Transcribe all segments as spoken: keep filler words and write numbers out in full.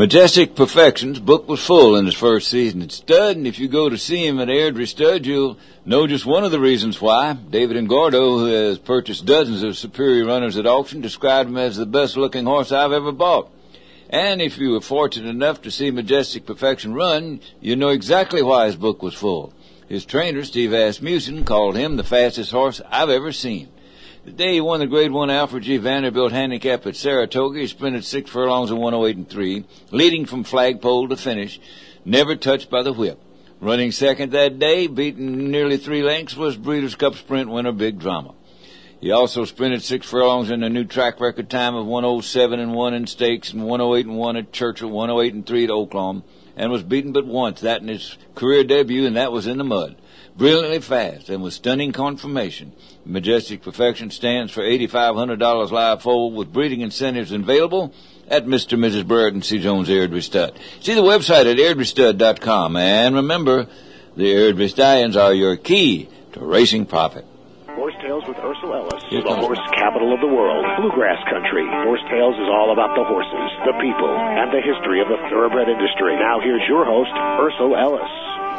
Majestic Perfection's book was full in his first season at stud, and if you go to see him at Airdrie Stud, you'll know just one of the reasons why. David Engordo, who has purchased dozens of superior runners at auction, described him as the best-looking horse I've ever bought. And if you were fortunate enough to see Majestic Perfection run, you know exactly why his book was full. His trainer, Steve Asmussen, called him the fastest horse I've ever seen. The day he won the Grade one Alfred G. Vanderbilt Handicap at Saratoga, he sprinted six furlongs in one oh eight and three, leading from flagpole to finish, never touched by the whip. Running second that day, beaten nearly three lengths, was Breeders' Cup Sprint winner Big Drama. He also sprinted six furlongs in a new track record time of one oh seven and one in stakes and one oh eight and one at Churchill, one oh eight and three at Oaklawn, and was beaten but once, that in his career debut, and that was in the mud. Brilliantly fast and with stunning conformation. Majestic Perfection stands for eight thousand five hundred dollars live forward with breeding incentives available at Mister and Missus Brereton C. Jones Airdrie Stud. See the website at airdrie stud dot com. And remember, the Airdrie Stallions are your key to racing profit. Horse Tales with Ursel Ellis, the horse capital of the world, bluegrass country. Horse Tales is all about the horses, the people, and the history of the thoroughbred industry. Now here's your host, Ursel Ellis.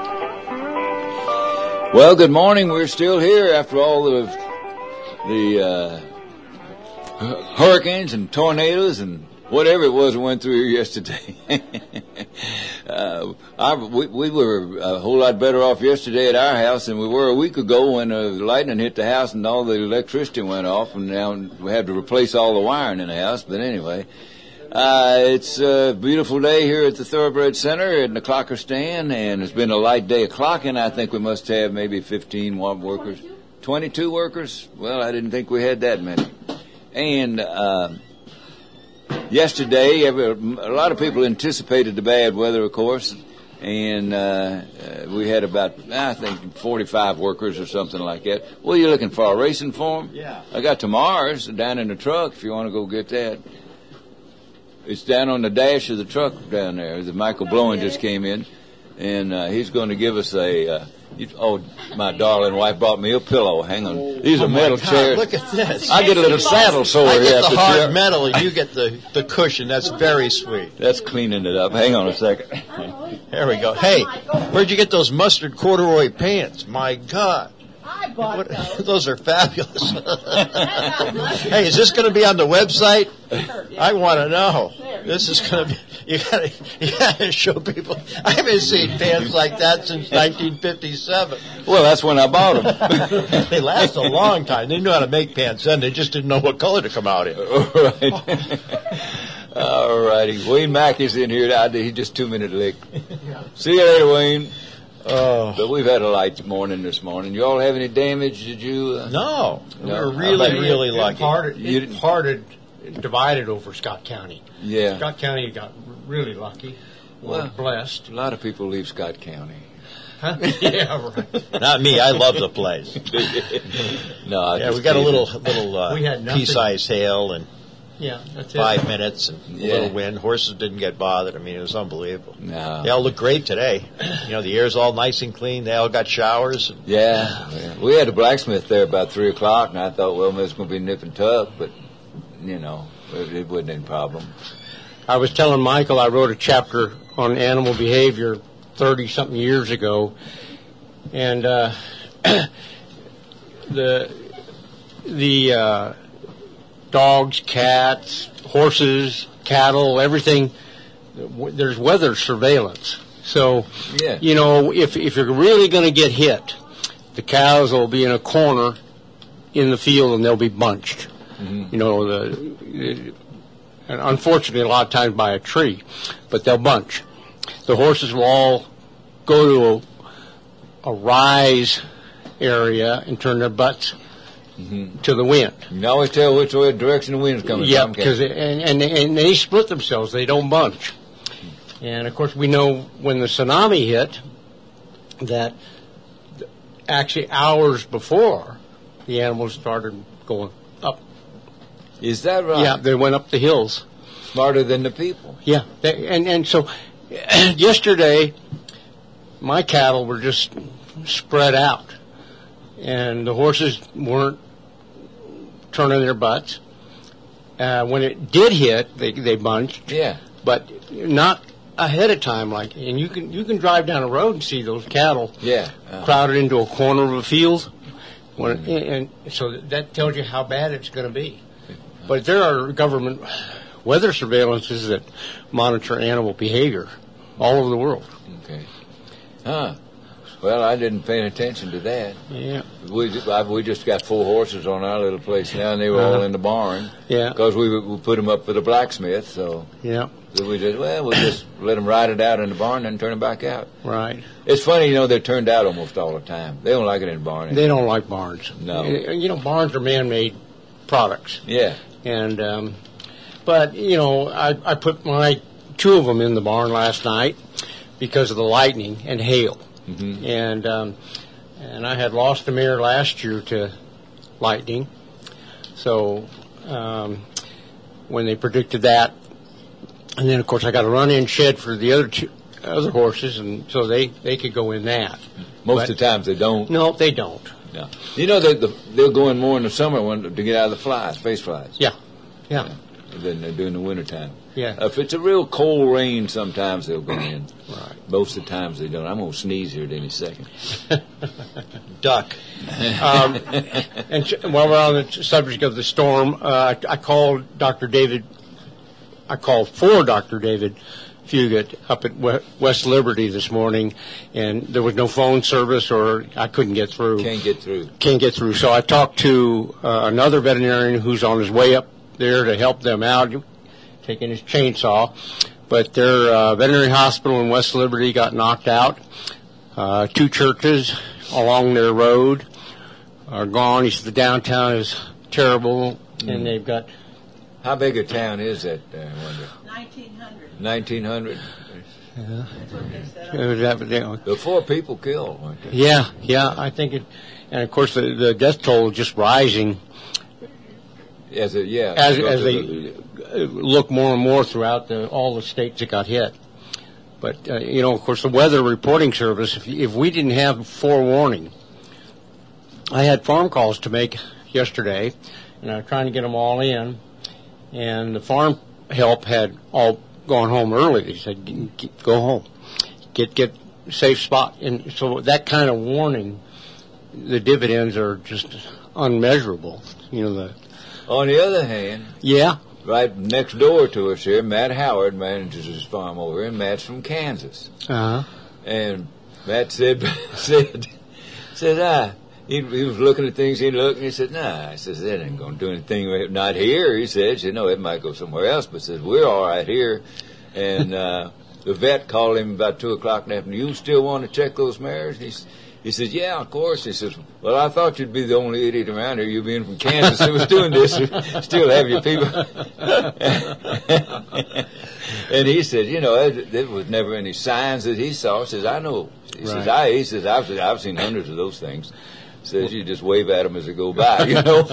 Well, good morning. We're still here after all the the uh, hurricanes and tornadoes and whatever it was that went through here yesterday. uh, I, we, we were a whole lot better off yesterday at our house than we were a week ago when uh, the lightning hit the house and all the electricity went off, and now we had to replace all the wiring in the house. But anyway, uh, it's a beautiful day here at the Thoroughbred Center in the clocker stand, and it's been a light day of clocking. I think we must have maybe fifteen workers. twenty-two workers? Well, I didn't think we had that many. And uh, yesterday, every, a lot of people anticipated the bad weather, of course, and uh, uh, we had about, I think, forty-five workers or something like that. What are you looking for, a racing form? Yeah. I got Tamar's down in the truck if you want to go get that. It's down on the dash of the truck down there. The Michael Blowen just came in, and uh, he's going to give us a, uh, you, oh, my darling wife brought me a pillow. Hang on. These oh are metal God, chairs. Look at this. I get a little saddle sore I here get after the hard chair. metal, and you get the, the cushion. That's very sweet. That's cleaning it up. Hang on a second. There we go. Hey, where'd you get those mustard corduroy pants? My God. I bought What, those. those are fabulous. Hey, is this going to be on the website? I want to know. This is going to be. You got to. You got to show people. I haven't seen pants like that since nineteen fifty-seven. Well, that's when I bought them. They last a long time. They knew how to make pants then. They just didn't know what color to come out in. All right. All righty. Wayne Mack is in here. He's just two minute late. See you later, Wayne. Oh. But we've had a light morning this morning. You all have any damage? Did you? Uh, No. No. We were really, I bet- really It lucky. parted, You it didn't- parted, divided over Scott County. Yeah. Scott County got really lucky. Or Well, blessed. A lot of people leave Scott County. Huh? Yeah, right. Not me. I love the place. No, I Yeah, just we got a teasing. little little uh, We had nothing. pea-sized hail and Yeah, that's five it. minutes and a Yeah. little wind. Horses didn't get bothered. I mean, it was unbelievable. No. They all look great today. You know, the air's all nice and clean. They all got showers. Yeah, yeah. We had a blacksmith there about three o'clock, and I thought, well, it's going to be nip and tuck, but you know, it, it wasn't any problem. I was telling Michael I wrote a chapter on animal behavior thirty-something years ago, and uh, the the uh, dogs, cats, horses, cattle, everything, w- there's weather surveillance. So, Yeah. you know, if if you're really going to get hit, the cows will be in a corner in the field and they'll be bunched. Mm-hmm. You know, the, and unfortunately a lot of times by a tree, but they'll bunch. The horses will all go to a, a rise area and turn their butts Mm-hmm. to the wind. You can always tell which way direction the wind's coming Yeah, from. because can't and, and and they split themselves. They don't bunch. And of course, we know when the tsunami hit that actually hours before the animals started going up. you? Is that right? Yeah, they went up the hills. Smarter than the people. Yeah, they, and and so yesterday, my cattle were just spread out, and the horses weren't turning their butts. Uh, when it did hit, they they bunched. Yeah. but not ahead of time. Like, and you can you can drive down a road and see those cattle yeah. uh-huh. crowded into a corner of a field, when, mm-hmm. and, and so that tells you how bad it's going to be. But there are government weather surveillances that monitor animal behavior all over the world. Okay. Huh. Well, I didn't pay attention to that. Yeah. We we just got four horses on our little place now, and they were uh-huh. all in the barn. Yeah. Because we we put them up for the blacksmith, so. Yeah. So we just well, we'll just let them ride it out in the barn and turn them back out. Right. It's funny, you know, they're turned out almost all the time. They don't like it in the barn. They don't like barns. No. You know, barns are man-made products. Yeah. And, um, but, you know, I, I put my two of them in the barn last night because of the lightning and hail. Mm-hmm. And um, and I had lost a mare last year to lightning. So um, when they predicted that, and then, of course, I got a run-in shed for the other two, other horses, and so they, they could go in that. Most but, of the times they don't. No, they don't. No. You know, they, the, they'll go in more in the summer when, to get out of the flies, face flies. Yeah, yeah. yeah. Than they do in the wintertime. Yeah. Uh, if it's a real cold rain, sometimes they'll go in. Right. Most of the times they don't. I'm going to sneeze here at any second. Duck. um, and sh- while we're on the subject of the storm, uh, I, I called Doctor David, I called for Doctor David Fugit up at we- West Liberty this morning, and there was no phone service, or I couldn't get through. Can't get through. Can't get through. So I talked to uh, another veterinarian who's on his way up there to help them out, taking his chainsaw. But their uh, veterinary hospital in West Liberty got knocked out. Uh, two churches along their road are gone. He said the downtown is terrible, mm. and they've got... How big a town is that, uh, I wonder? nineteen hundred. nineteen hundred? Yeah. The four people killed, weren't they? Yeah, yeah, I think it... And, of course, the, the death toll is just rising. As a, yeah. As, as they look more and more throughout the, all the states that got hit. But, uh, you know, of course, the Weather Reporting Service, if, if we didn't have forewarning, I had farm calls to make yesterday, and I was trying to get them all in, and the farm help had all gone home early. They said, go home, get get safe spot. And so that kind of warning, the dividends are just unmeasurable. You know, the... On the other hand, yeah, right next door to us here, Matt Howard manages his farm over here, and Matt's from Kansas. Uh-huh. And Matt said, said, said, ah, he, he was looking at things, he looked, and he said, nah, I says, that ain't going to do anything, not here, he said. He said, no, it might go somewhere else, but says, we're all right here. And uh, the vet called him about two o'clock in the afternoon, you still want to check those mares? He said, He says, yeah, of course. He says, well, I thought you'd be the only idiot around here, you being from Kansas who was doing this, still have your people. And he said, you know, there was never any signs that he saw. He says, I know. He right. says, I, he says, I've, I've seen hundreds of those things. He says, you just wave at them as they go by, you know.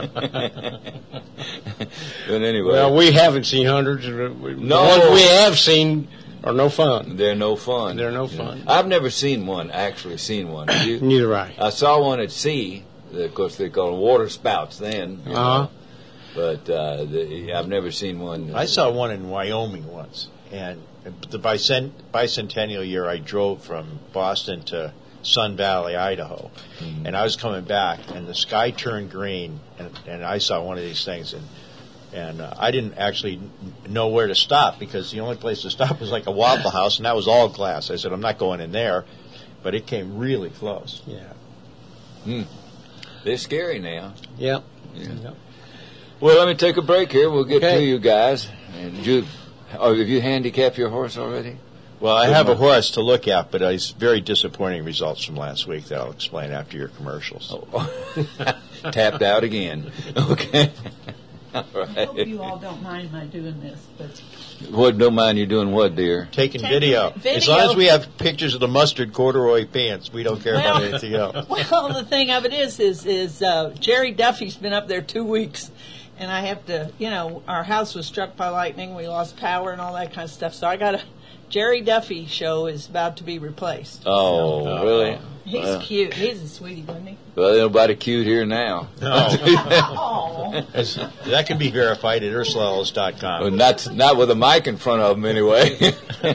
But anyway. Well, we haven't seen hundreds. The no. ones we have seen are no fun. They're no fun. They're no fun. You know, I've never seen one, actually seen one. Have you? Neither I. I saw one at sea. Of course, they call them water spouts then. You uh-huh. know. But uh, the, I've never seen one. I saw one in Wyoming once. And the bicent- bicentennial year, I drove from Boston to Sun Valley, Idaho. Mm-hmm. And I was coming back, and the sky turned green, and, and I saw one of these things. And And uh, I didn't actually know where to stop because the only place to stop was like a Waffle House, and that was all glass. I said, I'm not going in there. But it came really close. Yeah. Hmm. They're scary now. Yeah. Yeah. Yep. Well, let me take a break here. We'll get okay. to you guys. And you, oh, have you handicapped your horse already? Well, I have a horse to look at, but it's very disappointing results from last week that I'll explain after your commercials. Oh. Tapped out again. Okay. All right. I hope you all don't mind my doing this, but What? Don't mind you doing what, dear? Taking Taking video. video. As long as we have pictures of the mustard corduroy pants, we don't care Well- about anything else. well, the thing of it is, is, is uh, Jerry Duffy's been up there two weeks, and I have to, you know, our house was struck by lightning, we lost power and all that kind of stuff, so I got a Jerry Duffy show is about to be replaced. Oh, so, really? He's Well. cute. He's a sweetie, isn't he? Well, ain't nobody cute here now. No. Oh. That's- that can be verified at Ursula Ellis dot com. Well, not not with a mic in front of them anyway.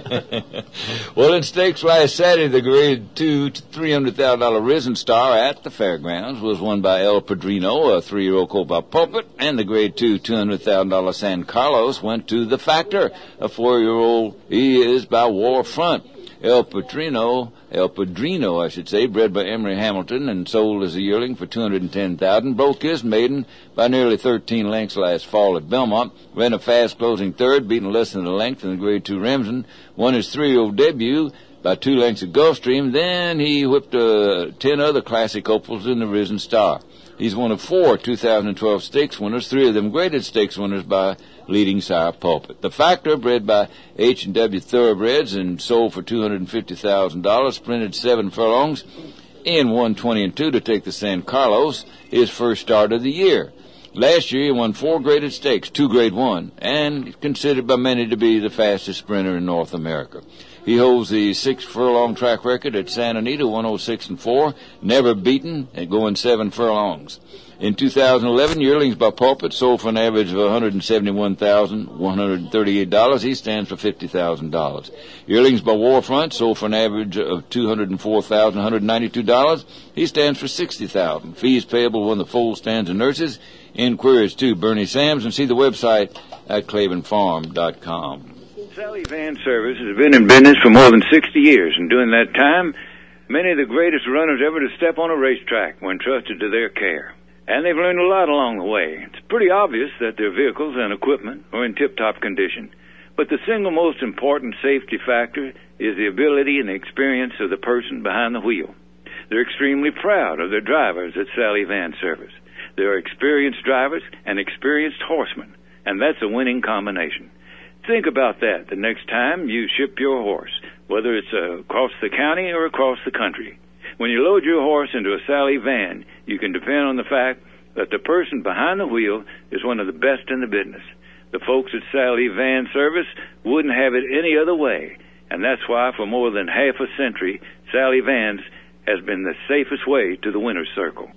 Well, in stakes last Saturday, the grade two three hundred thousand dollar Risen Star at the fairgrounds was won by El Padrino, a three year old colt by Pulpit, and the grade two two hundred thousand dollar San Carlos went to the Factor, a four year old he is by War Front. El Padrino, El Padrino, I should say, bred by Emery Hamilton and sold as a yearling for two hundred ten thousand dollars, broke his maiden by nearly thirteen lengths last fall at Belmont, ran a fast closing third, beating less than a length in the grade two Remsen, won his three-year-old debut by two lengths at Gulfstream, then he whipped uh, ten other classic hopefuls in the Risen Star. He's one of four two thousand twelve stakes winners, three of them graded stakes winners by leading sire Pulpit. The Factor, bred by H and W Thoroughbreds and sold for two hundred fifty thousand dollars, sprinted seven furlongs in one twenty and two to take the San Carlos, his first start of the year. Last year he won four graded stakes, two grade one, and considered by many to be the fastest sprinter in North America. He holds the six furlong track record at Santa Anita, one oh six and four, never beaten and going seven furlongs. In two thousand eleven, yearlings by Pulpit sold for an average of one hundred seventy-one thousand one hundred thirty-eight dollars. He stands for fifty thousand dollars. Yearlings by Warfront sold for an average of two hundred four thousand one hundred ninety-two dollars. He stands for sixty thousand dollars. Fees payable when the foal stands and nurses. Inquiries to Bernie Sams, and see the website at claven farm dot com. Sally Van Service has been in business for more than sixty years, and during that time, many of the greatest runners ever to step on a racetrack were entrusted to their care. And they've learned a lot along the way. It's pretty obvious that their vehicles and equipment are in tip-top condition. But the single most important safety factor is the ability and the experience of the person behind the wheel. They're extremely proud of their drivers at Sally Van Service. They're experienced drivers and experienced horsemen, and that's a winning combination. Think about that the next time you ship your horse, whether it's uh, across the county or across the country. When you load your horse into a Sally van, you can depend on the fact that the person behind the wheel is one of the best in the business. The folks at Sally Van Service wouldn't have it any other way, and that's why for more than half a century, Sally Vans has been the safest way to the winner's circle.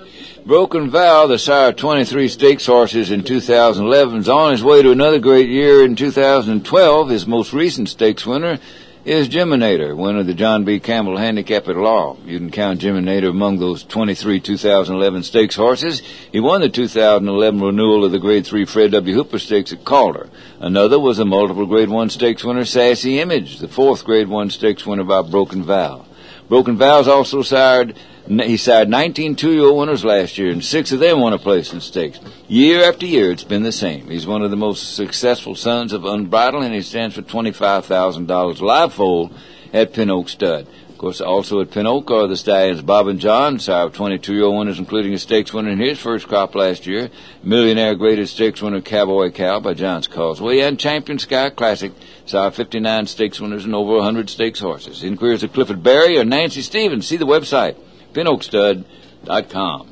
Broken Vow, the sire of twenty-three stakes horses in two thousand eleven, is on his way to another great year in two thousand twelve. His most recent stakes winner is Geminator, winner of the John B. Campbell Handicap at Law. You can count Geminator among those twenty-three two thousand eleven stakes horses. He won the two thousand eleven renewal of the Grade three Fred W. Hooper Stakes at Calder. Another was a multiple Grade one stakes winner, Sassy Image, the fourth Grade one stakes winner by Broken Vow. Broken Vow's also sired, he sired nineteen two-year-old winners last year, and six of them won a place in stakes. Year after year, it's been the same. He's one of the most successful sons of Unbridled, and he stands for twenty-five thousand dollars live foal at Pin Oak Stud. Of course, also at Pin Oak are the stallions Bob and John, sire of twenty-two-year-old winners, including a stakes winner in his first crop last year, millionaire graded stakes winner Cowboy Cow by John's Causeway, and Champion Sky Classic, sire fifty-nine stakes winners and over one hundred stakes horses. Inquiries to Clifford Berry or Nancy Stevens. See the website, pin oak stud dot com.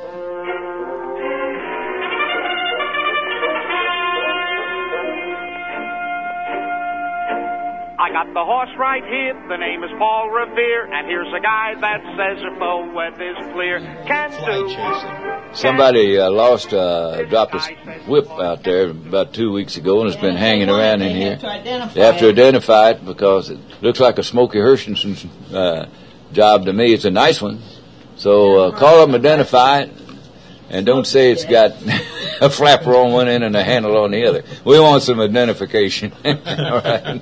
I got the horse right here, the name is Paul Revere, and here's a guy that says if the weather's clear, can do. Somebody uh, lost, uh, dropped a whip out there about two weeks ago, and it's been hanging around in here. They have to identify it because it looks like a Smokey Hershenson uh, job to me. It's a nice one. So uh, call them, identify it, and don't say it's got a flapper on one end and a handle on the other. We want some identification. All right.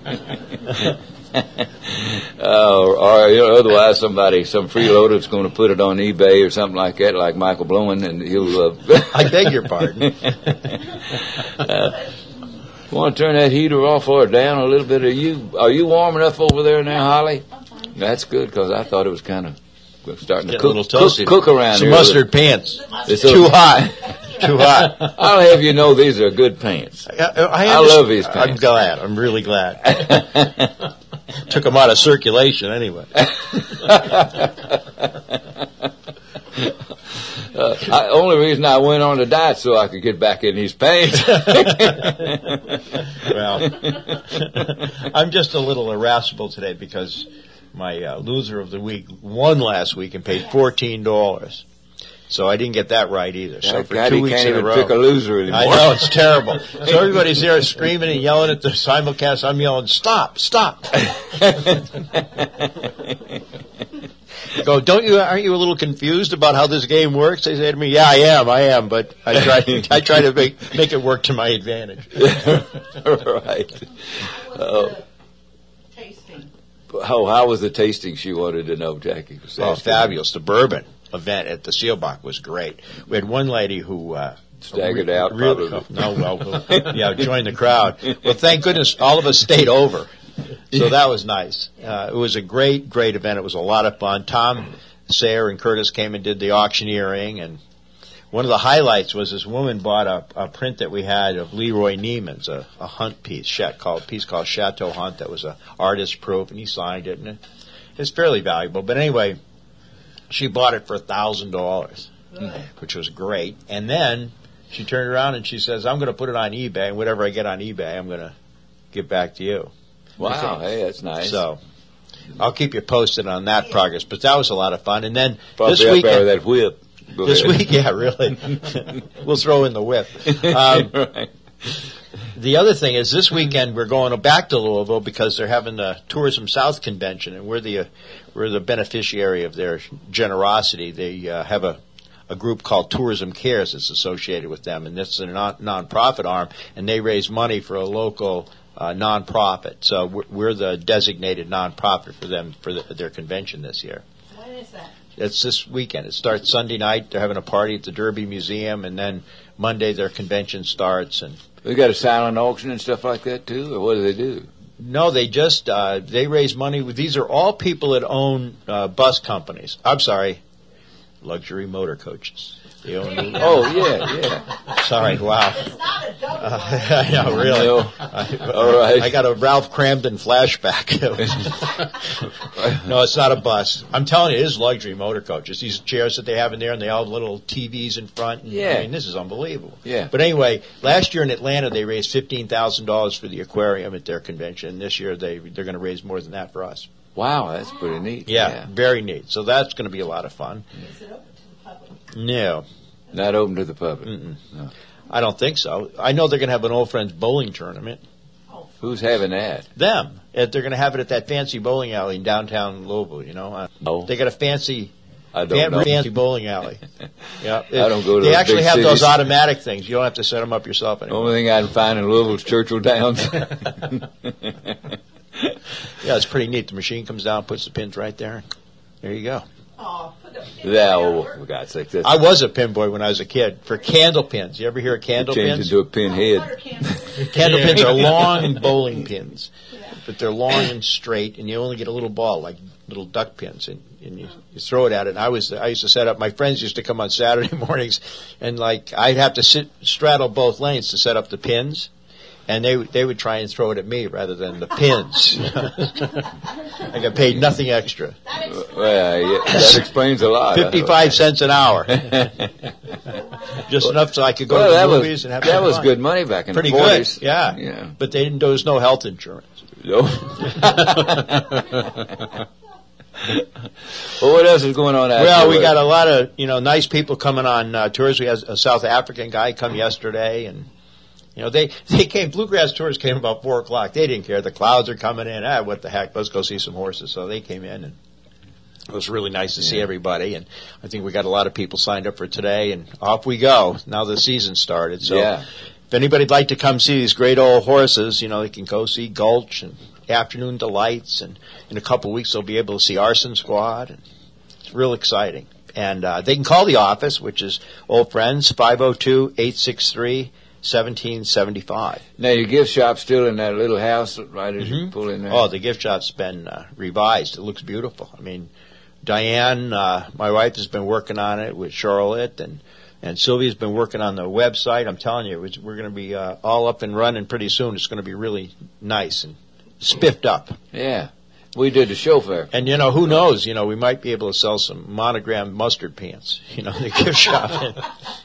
uh, or, or you know, otherwise somebody, some freeloader's going to put it on eBay or something like that, like Michael Blowen, and he'll... Uh, I beg your pardon. uh, want to turn that heater off or down a little bit? Are you, are you warm enough over there now, Holly? That's good, because I thought it was kind of... We're starting to cook, cook, cook around Some here. Some mustard pants. It's too hot. Too hot. I'll have you know these are good pants. I, I, I love these pants. I'm glad. I'm really glad. Took them out of circulation anyway. Uh, I, only reason I went on a diet so I could get back in these pants. Well, I'm just a little irascible today because my uh, loser of the week won last week and paid fourteen dollars. So I didn't get that right either. So That for guy, two he weeks can't in a even row, pick a loser anymore. I know, it's terrible. So everybody's there screaming and yelling at the simulcast. I'm yelling, stop, stop. I go, don't you, aren't you a little confused about how this game works? They say to me, yeah, I am, I am, but I try, I try to make, make it work to my advantage. Right. Oh. Tasting. Oh, how was the tasting? She wanted to know, Jackie. Was Oh, asking. fabulous. The bourbon event at the Seelbach was great. We had one lady who, uh, Staggered re- out, really, probably. no, well, who, yeah, joined the crowd. Well, thank goodness all of us stayed over. So that was nice. Uh, it was a great, great event. It was a lot of fun. Tom Sayer and Curtis came and did the auctioneering, and one of the highlights was this woman bought a, a print that we had of Leroy Neiman's, a, a hunt piece, chat, called, a piece called Chateau Hunt that was a artist proof, and he signed it, and it, it's fairly valuable. But anyway, she bought it for a thousand dollars, which was great. And then she turned around and she says, I'm going to put it on eBay, and whatever I get on eBay, I'm going to give back to you. Wow, hey, that's nice. So I'll keep you posted on that progress. But that was a lot of fun. And then Probably this up weekend, there with that whip. Go this ahead. week, yeah, really, we'll throw in the whip. Um, Right. The other thing is this weekend we're going back to Louisville because they're having the Tourism South convention, and we're the uh, we're the beneficiary of their generosity. They uh, have a a group called Tourism Cares that's associated with them, and this is a non nonprofit arm, and they raise money for a local uh, nonprofit. So we're, we're the designated nonprofit for them for the, their convention this year. When is that? It's this weekend. It starts Sunday night. They're having a party at the Derby Museum, and then Monday their convention starts. And They got a silent auction and stuff like that too, or what do they do? no, they just uh, they raise money. These are all people that own uh, bus companies. I'm sorry, luxury motor coaches. They own. Oh yeah, yeah. Sorry, wow. It's not a double. Uh, I know, really. No. I, All right. I got a Ralph Cramden flashback. No, it's not a bus. I'm telling you, it is luxury motor coaches. These chairs that they have in there, and they all have little T Vs in front. And, Yeah. I mean, this is unbelievable. Yeah. But anyway, last year in Atlanta, they raised fifteen thousand dollars for the aquarium at their convention. This year, they, they're going to raise more than that for us. Wow, that's pretty neat. Yeah, very neat. So that's going to be a lot of fun. Is it open to the public? No, Not open to the public. Mm-mm. No. I don't think so. I know they're going to have an Old Friends bowling tournament. Who's having that? Them. Uh, They're going to have it at that fancy bowling alley in downtown Louisville, you know. Uh, No. They got a fancy, I don't fan- know. fancy bowling alley. Yeah. I don't go to They those actually big have those cities. automatic things. You don't have to set them up yourself The anymore. only thing I can find in Louisville is Churchill Downs. Yeah, it's pretty neat. The machine comes down, puts the pins right there. There you go. Oh, put the pin That, down. oh, for God's sake. That's I was a pin boy when I was a kid for candle pins. You ever hear of candle changed pins? into a pin Water head. candle. Candle pins are long bowling pins, but they're long and straight, and you only get a little ball, like little duck pins, and, and you, you throw it at it. And I was, I used to set up. My friends used to come on Saturday mornings, and like I'd have to sit straddle both lanes to set up the pins, and they would- they would try and throw it at me rather than the pins. I got paid nothing extra, Well, yeah, that explains a lot. fifty-five cents an hour, just enough so I could go Well, to the that was movies and have that some was fun. good money back in Pretty the good, forties. yeah. Yeah. But they didn't. There was no health insurance. No. Well, what else is going on out Well, there? we got a lot of you know nice people coming on uh, tours. We had a South African guy come yesterday, and you know they they came. Bluegrass Tours came about four o'clock. They didn't care. The clouds are coming in. Ah, what the heck? Let's go see some horses. So they came in, and it was really nice to see everybody. And I think we got a lot of people signed up for today, and off we go. Now the season started. So Yeah. if anybody'd like to come see these great old horses, you know, they can go see Gulch and Afternoon Delights, and in a couple of weeks they'll be able to see Arson Squad. And it's real exciting. And uh, they can call the office, which is Old Friends, five oh two, eight six three, one seven seven five. Now, your gift shop's still in that little house right as you Mhm. pull in there? Oh, the gift shop's been uh, revised. It looks beautiful. I mean, Diane, uh, my wife, has been working on it with Charlotte, and and Sylvia's been working on the website. I'm telling you, it's, we're going to be uh, all up and running pretty soon. It's going to be really nice and spiffed up. Yeah. We did the show fair. And, you know, who knows? You know, we might be able to sell some monogrammed mustard pants, you know, in the gift shop.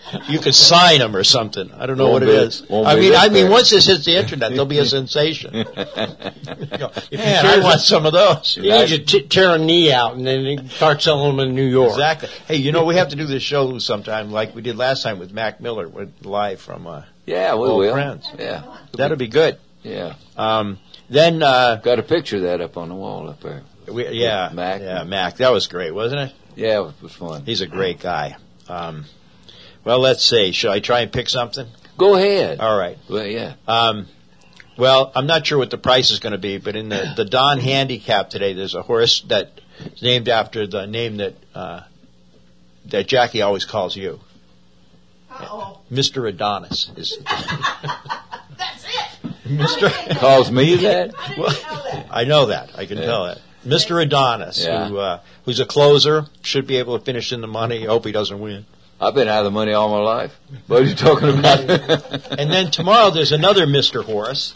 you could sign them or something. I don't know Won't what be- it is. won't I be mean, that I mean, fair. once this hits the internet, there'll be a sensation. You go, Man, I want some of those. You need to t- tear a knee out and then start selling them in New York. Exactly. Hey, you know, we have to do this show sometime like we did last time with Mac Miller, with live from uh, Yeah, we Old will. Friends. Yeah. That'll be good. Yeah. Um, then, uh, Got a picture of that up on the wall up there. we, yeah, Mac. yeah, Mac. That was great, wasn't it? Yeah, it was fun. He's a great guy. Um, well, let's see. Shall I try and pick something? Go ahead. All right. Well, yeah. Um, well, I'm not sure what the price is going to be, but in the, the Don Handicap today, there's a horse that's named after the name that uh, that Jackie always calls you. Uh-oh. Mister Adonis is That's it. Mister Calls me that? I didn't Well, know that. I know that. I can Yeah. tell that. Mister Adonis, Yeah. who uh, who's a closer, should be able to finish in the money. I hope he doesn't win. I've been out of the money all my life. What are you talking about? And then tomorrow there's another Mister Horse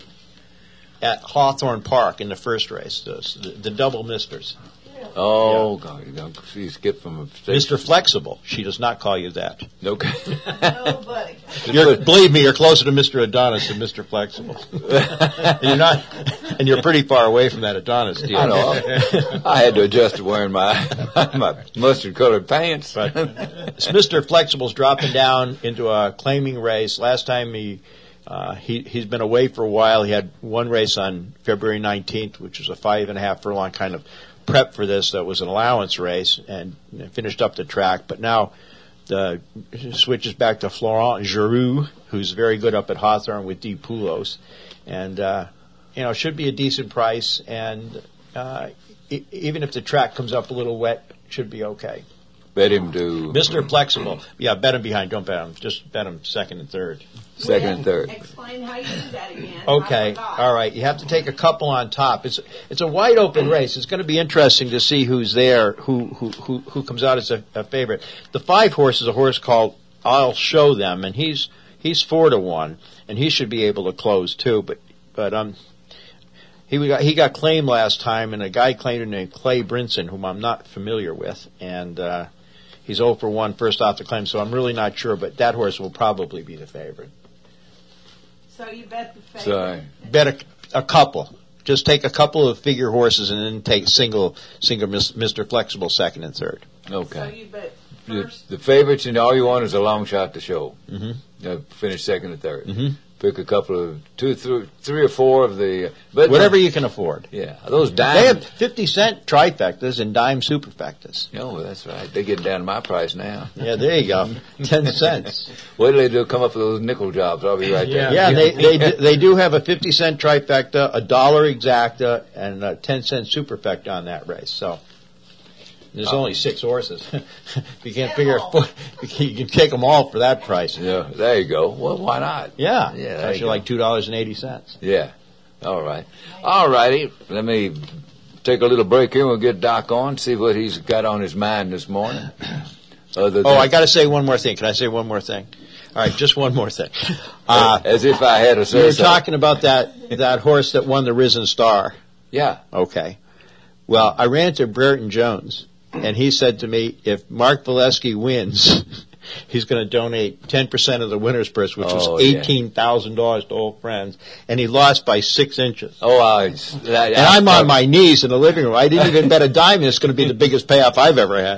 at Hawthorne Park in the first race, the, the, the double Misters. Oh, God. You don't see skip from a station. Mister Flexible. She does not call you that. Okay. Nobody. You're, believe me, you're closer to Mister Adonis than Mister Flexible. And you're not, and you're pretty far away from that Adonis deal. I know. I had to adjust to wearing my my mustard-colored pants. But it's Mister Flexible's dropping down into a claiming race. Last time he, uh, he he's been away for a while. He had one race on February nineteenth, which was a five and a half furlong kind of prep for this. That was an allowance race and finished up the track. But now the switches back to Florent Giroux, who's very good up at Hawthorne with D. Poulos, and uh, you know should be a decent price. And uh, e- even if the track comes up a little wet, should be okay. Bet him to Mister Flexible. Yeah, bet him behind. Don't bet him. Just bet him second and third. second and third. Explain how you do that again. Okay. I forgot. All right. You have to take a couple on top. It's it's a wide open race. It's going to be interesting to see who's there, who who who, who comes out as a, a favorite. The five horse is a horse called I'll Show Them, and he's he's four to one, and he should be able to close too. But but um. He got he got claimed last time, and a guy claimed him named Clay Brinson, whom I'm not familiar with, and uh, he's oh for one first off the claim, so I'm really not sure, but that horse will probably be the favorite. So you bet the favorite. Sorry. Bet a, a couple. Just take a couple of figure horses and then take single single Mister Flexible second and third. So Okay. you bet The, first. the favorites, and all you want is a long shot to show. Mm-hmm. Uh, finish second and 3rd Mhm. Pick a couple of two, three, three or four of the. But Whatever you can afford. Yeah, those They dimes. have fifty cent trifectas and dime superfectas. Oh, that's right. They're getting down to my price now. Yeah, there you go. Ten cents. Wait till they do come up with those nickel jobs. I'll be right there. Yeah, they they do, they do have a fifty cent trifecta, a dollar exacta, and a ten cent superfecta on that race. So there's Oh. only six horses. You can't figure you can take them all for that price. Yeah, there you go. Well, why not? Yeah, Yeah, it's there actually you go. like two dollars and eighty cents. Yeah. All right. All righty. Let me take a little break here. We'll get Doc on, see what he's got on his mind this morning. Other Oh, than- I got to say one more thing. Can I say one more thing? All right, just one more thing. Uh, As if I had a you say were so. talking about that that horse that won the Risen Star. Yeah. Okay. Well, I ran into Brereton Jones, and he said to me, if Mark Valesky wins, he's going to donate ten percent of the winner's purse, which Oh, was yeah. eighteen thousand dollars to Old Friends, and he lost by six inches. Oh, I. That, And I'm on my knees in the living room. I didn't even bet a dime. It's going to be the biggest payoff I've ever had.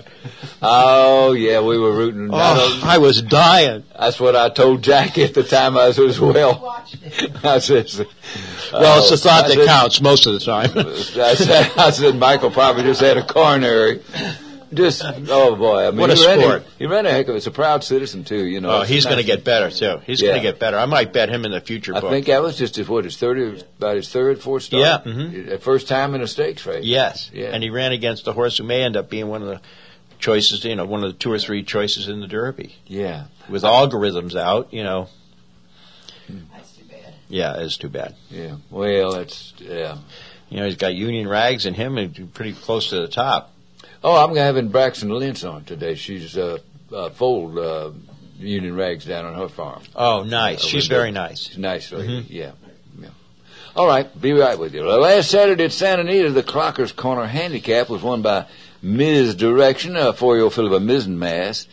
Oh, yeah, we were rooting. Oh, I was dying. That's what I told Jackie at the time I was as well. Watched it. I said, Well, it's the thought I that said- counts most of the time. I said, I said, Michael probably just had a coronary. Just, oh boy. I mean, What a he ran sport. He ran a heck of it. It's a proud citizen, too, you know. Oh, It's he's nice- going to get better, too. He's Yeah. going to get better. I might bet him in the future I book. think that was just his, what, his third, about his third, fourth start? Yeah, mhm. The First time in a stakes race. Yes. Yeah. And he ran against a horse who may end up being one of the choices, you know, one of the two or three choices in the Derby. Yeah. With algorithms out, you know. That's too bad. Yeah, it's too bad. Yeah. Well, that's, yeah. You know, he's got Union Rags and him and pretty close to the top. Oh, I'm having Braxton Lynch on today. She's, uh, uh foaled, uh, Union Rags down on her farm. Oh, nice. Uh, She's with very the- nice. She's a nice lady. Mhm. Yeah. Yeah. All right. Be right with you. Well, last Saturday at Santa Anita, the Clocker's Corner Handicap was won by Miz Direction, a four-year-old Philippa Mizenmass.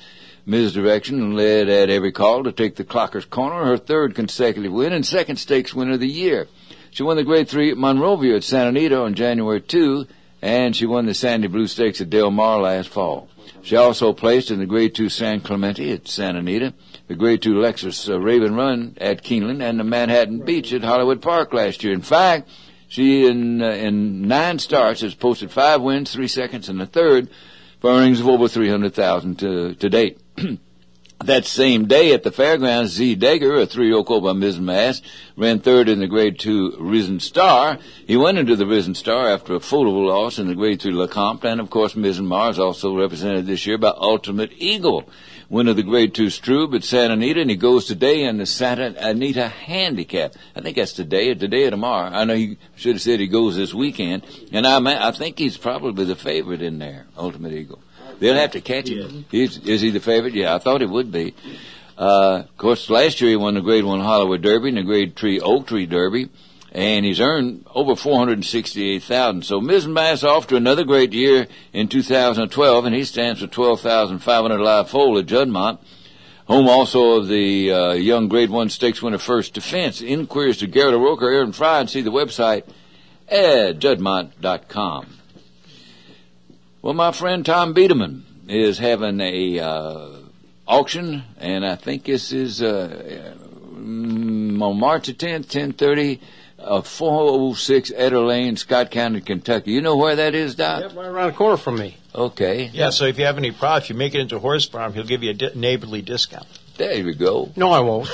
Misdirection led at every call to take the Clocker's Corner, her third consecutive win and second stakes winner of the year. She won the Grade three at Monrovia at Santa Anita on January second, and she won the Sandy Blue Stakes at Del Mar last fall. She also placed in the Grade two San Clemente at Santa Anita, the Grade two Lexus uh, Raven Run at Keeneland, and the Manhattan Beach at Hollywood Park last year. In fact, she in uh, in nine starts has posted five wins, three seconds, and a third, for earnings of over three hundred thousand dollars to, to date. That same day at the fairgrounds, Z. Dagger, a three-year-old colt by Miz Mass, ran third in the Grade two Risen Star. He went into the Risen Star after a photo loss in the Grade three LeCompte, and of course Miz Mars also represented this year by Ultimate Eagle, winner of the Grade two Strube at Santa Anita, and he goes today in the Santa Anita Handicap. I think that's today, today or tomorrow. I know he should have said he goes this weekend, and I, I think he's probably the favorite in there, Ultimate Eagle. They'll have to catch him. He's, is he the favorite? Yeah, I thought he would be. Uh, of course, last year he won the Grade one Hollywood Derby and the Grade three Oak Tree Derby, and he's earned over four hundred sixty-eight thousand dollars. So Miz Mass off to another great year in two thousand twelve, and he stands for twelve thousand five hundred live foal at Juddmonte. Home also of the uh, young Grade one Stakes winner First Defense. Inquiries to Garrett O'Rourke or Aaron Fry, and see the website at juddmonte dot com. Well, my friend Tom Biederman is having a uh, auction, and I think this is uh, um, on March the tenth, ten thirty, uh, four oh six Eder Lane, Scott County, Kentucky. You know where that is, Doc? Yep, right around the corner from me. Okay. Yeah, so if you have any problems, if you make it into a horse farm, he'll give you a di- neighborly discount. There you go. No, I won't.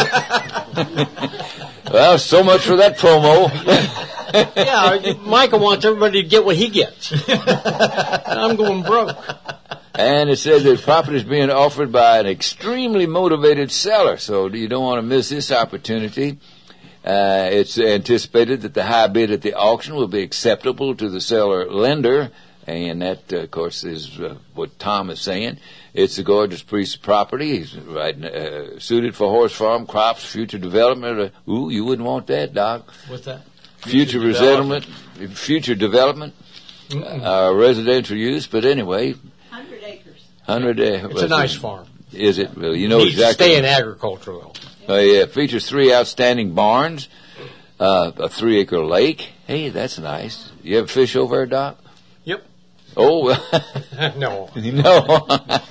Well, so much for that promo. Yeah, Michael wants everybody to get what he gets. I'm going broke. And it says that property is being offered by an extremely motivated seller, so you don't want to miss this opportunity. Uh, it's anticipated that the high bid at the auction will be acceptable to the seller lender, and that, uh, of course, is uh, what Tom is saying. It's a gorgeous piece of property. He's right, uh, suited for horse farm, crops, future development. Uh, ooh, you wouldn't want that, Doc. What's that? Future, future resettlement, future development, uh, residential use. But anyway, Hundred acres. Hundred. Uh, it's a nice farm. Is it? Well, you know Needs exactly. To stay in agriculture, though. Oh uh, yeah, features three outstanding barns, uh, a three-acre lake. Hey, that's nice. You ever fish over there, Doc? Yep. Oh, no. No.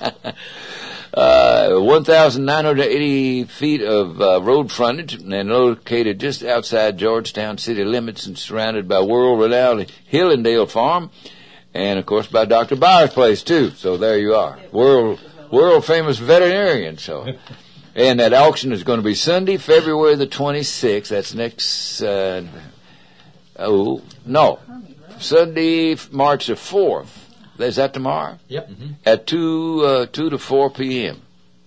uh, one thousand nine hundred eighty feet of uh, road frontage and located just outside Georgetown city limits and surrounded by world-renowned Hillendale Farm and, of course, by Doctor Byers' place, too. So there you are. World, world-famous veterinarian. So, and that auction is going to be Sunday, February the twenty-sixth. That's next, uh, oh, no. Sunday, March the fourth. Is that tomorrow? Yep. Mm-hmm. At two, uh, two to four p.m.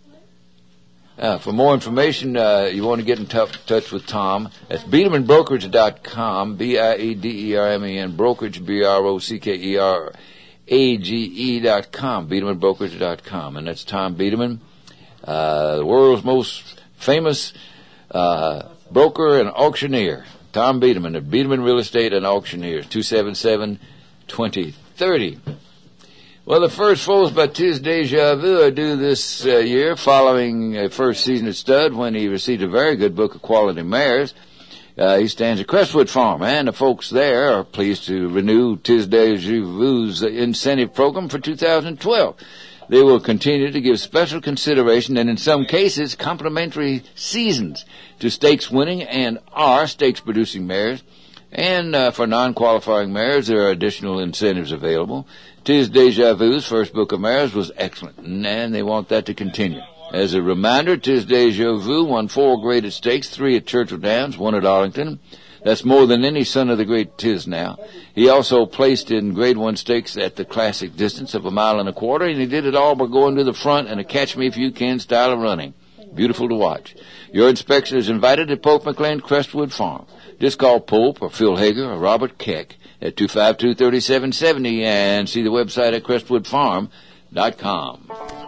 Uh, for more information, uh, you want to get in t- touch with Tom. That's Biederman Brokerage dot com, B I E D E R M E N, Brokerage, B R O C K E R A G E dot com, Biederman Brokerage dot com. And that's Tom Biederman, uh, the world's most famous uh, broker and auctioneer. Tom Biederman of Biederman Real Estate and Auctioneers, two seven seven, two oh three oh. Well, the first foals by Tiz Deja Vu are due this uh, year, following a first season at stud when he received a very good book of quality mares. Uh, he stands at Crestwood Farm, and the folks there are pleased to renew Tiz Deja Vu's incentive program for two thousand twelve. They will continue to give special consideration and, in some cases, complimentary seasons to stakes-winning and are stakes-producing mares. And uh, for non-qualifying mares, there are additional incentives available. Tiz Deja Vu's first book of mares was excellent, and they want that to continue. As a reminder, Tiz Deja Vu won four graded stakes, three at Churchill Downs, one at Arlington. That's more than any son of the great Tiz now. He also placed in grade one stakes at the classic distance of a mile and a quarter, and he did it all by going to the front in a catch-me-if-you-can style of running. Beautiful to watch. Your inspection is invited at Pope McLean Crestwood Farm. Just call Pope or Phil Hager or Robert Keck at two five two, three seven seven oh and see the website at crestwood farm dot com.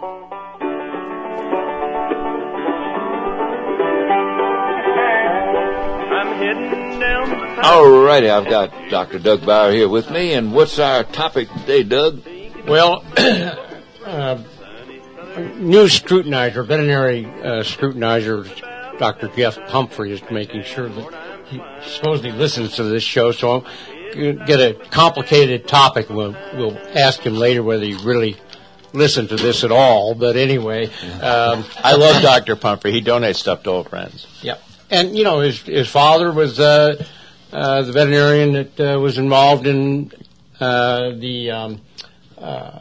All righty, I've got Doctor Doug Bauer here with me, and what's our topic today, Doug? Well, uh, new scrutinizer, veterinary uh, scrutinizer, Doctor Jeff Pumphrey, is making sure that he supposedly listens to this show, so I'll get a complicated topic. We'll, we'll ask him later whether he really listened to this at all, but anyway. Um, I love Doctor Pumphrey. He donates stuff to old friends. Yeah. And, you know, his his father was uh, uh, the veterinarian that uh, was involved in uh, the um, uh,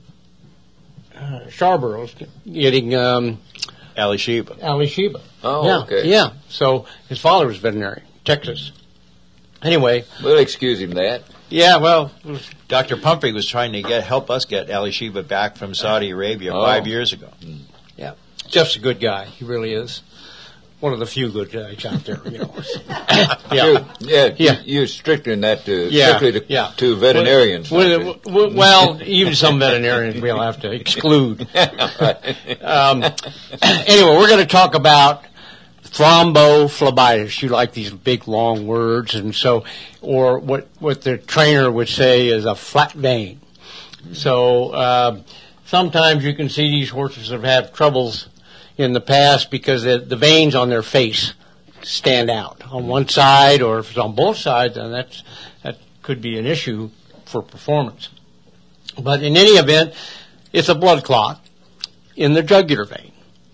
uh, Sharborough's getting um, Ali Sheba. Ali Sheba. Oh, yeah, okay. Yeah. So his father was veterinarian, Texas. Anyway. We'll excuse him that. Yeah, well. Doctor Pumphrey was trying to get help us get Ali Sheba back from Saudi Arabia oh. five years ago. Yeah. Jeff's a good guy. He really is. One of the few good guys out there, you know. yeah, yeah, yeah. You're strictly in that to yeah. strictly to, yeah. to veterinarians. Well, well, well, even some veterinarians we'll have to exclude. um, anyway, we're going to talk about thrombophlebitis. You like these big long words, and so, or what what the trainer would say is a flat vein. So uh, sometimes you can see these horses that have troubles in the past because the, the veins on their face stand out on one side, or if it's on both sides, then that's, that could be an issue for performance. But in any event, it's a blood clot in the jugular vein.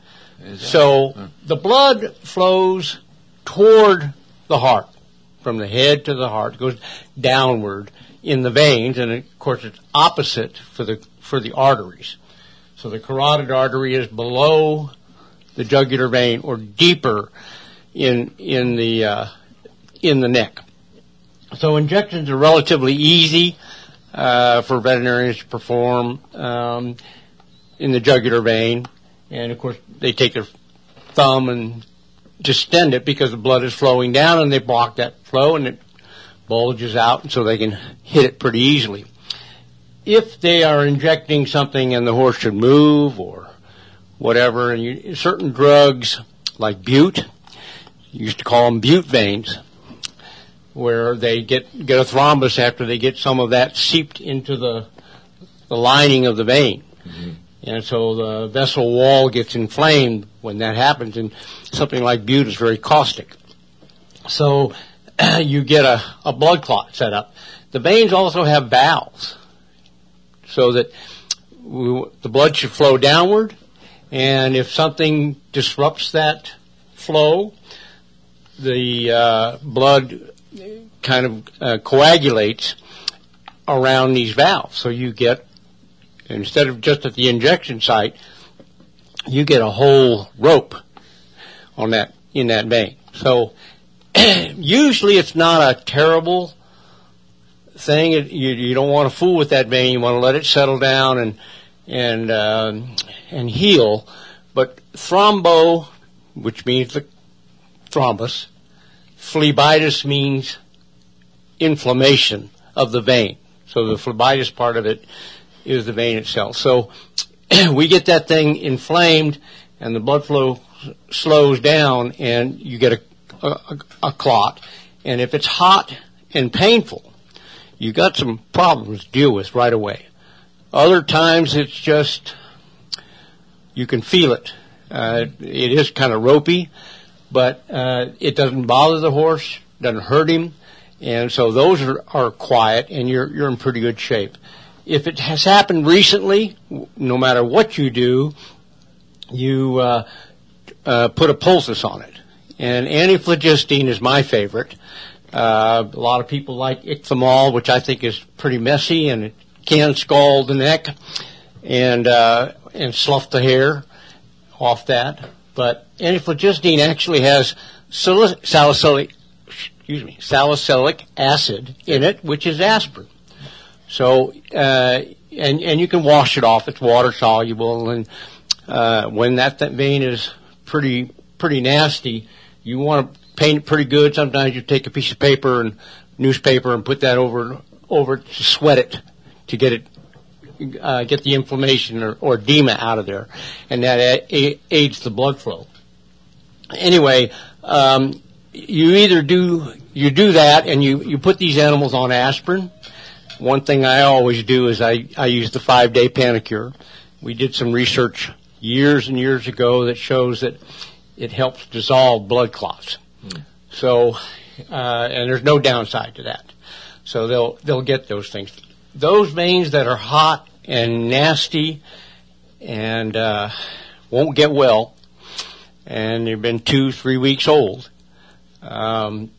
So huh. the blood flows toward the heart, from the head to the heart, goes downward in the veins, and of course it's opposite for the for the arteries. So the carotid artery is below the jugular vein, or deeper in in the uh, in the neck. So injections are relatively easy uh, for veterinarians to perform um, in the jugular vein, and of course they take their thumb and distend it because the blood is flowing down, and they block that flow, and it bulges out, and so they can hit it pretty easily. If they are injecting something and the horse should move or whatever, and you, certain drugs like bute, you used to call them bute veins, where they get get a thrombus after they get some of that seeped into the the lining of the vein. Mm-hmm. And so the vessel wall gets inflamed when that happens, and something like bute is very caustic. So you get a, a blood clot set up. The veins also have valves, so that we, the blood should flow downward, and if something disrupts that flow, the uh, blood kind of uh, coagulates around these valves. So you get, instead of just at the injection site, you get a whole rope on that, in that vein. So usually it's not a terrible thing. It, you, you don't want to fool with that vein. You want to let it settle down and and uh, and heal. But thrombo, which means the thrombus, phlebitis means inflammation of the vein. So the phlebitis part of it is the vein itself. So we get that thing inflamed, and the blood flow slows down, and you get a, a, a clot. And if it's hot and painful, you got some problems to deal with right away. Other times it's just, you can feel it. Uh, it is kind of ropey, but uh, it doesn't bother the horse, doesn't hurt him, and so those are, are quiet, and you're you're in pretty good shape. If it has happened recently, no matter what you do, you uh, uh, put a poultice on it. And antiphlogistin is my favorite. Uh, a lot of people like Icamol, which I think is pretty messy, and it can scald the neck and uh, and slough the hair off that. But antiphlogistin actually has salicylic, salicylic, excuse me, salicylic acid in it, which is aspirin. So, uh, and, and you can wash it off. It's water soluble. And, uh, when that, that vein is pretty, pretty nasty, you want to paint it pretty good. Sometimes you take a piece of paper and newspaper and put that over, over to sweat it to get it, uh, get the inflammation or, or edema out of there. And that a- aids the blood flow. Anyway, um, you either do, you do that and you, you put these animals on aspirin. One thing I always do is I, I use the five-day Panacure. We did some research years and years ago that shows that it helps dissolve blood clots. Mm. So, uh, and there's no downside to that. So they'll they'll get those things. Those veins that are hot and nasty and uh, won't get well, and they've been two, three weeks old, um,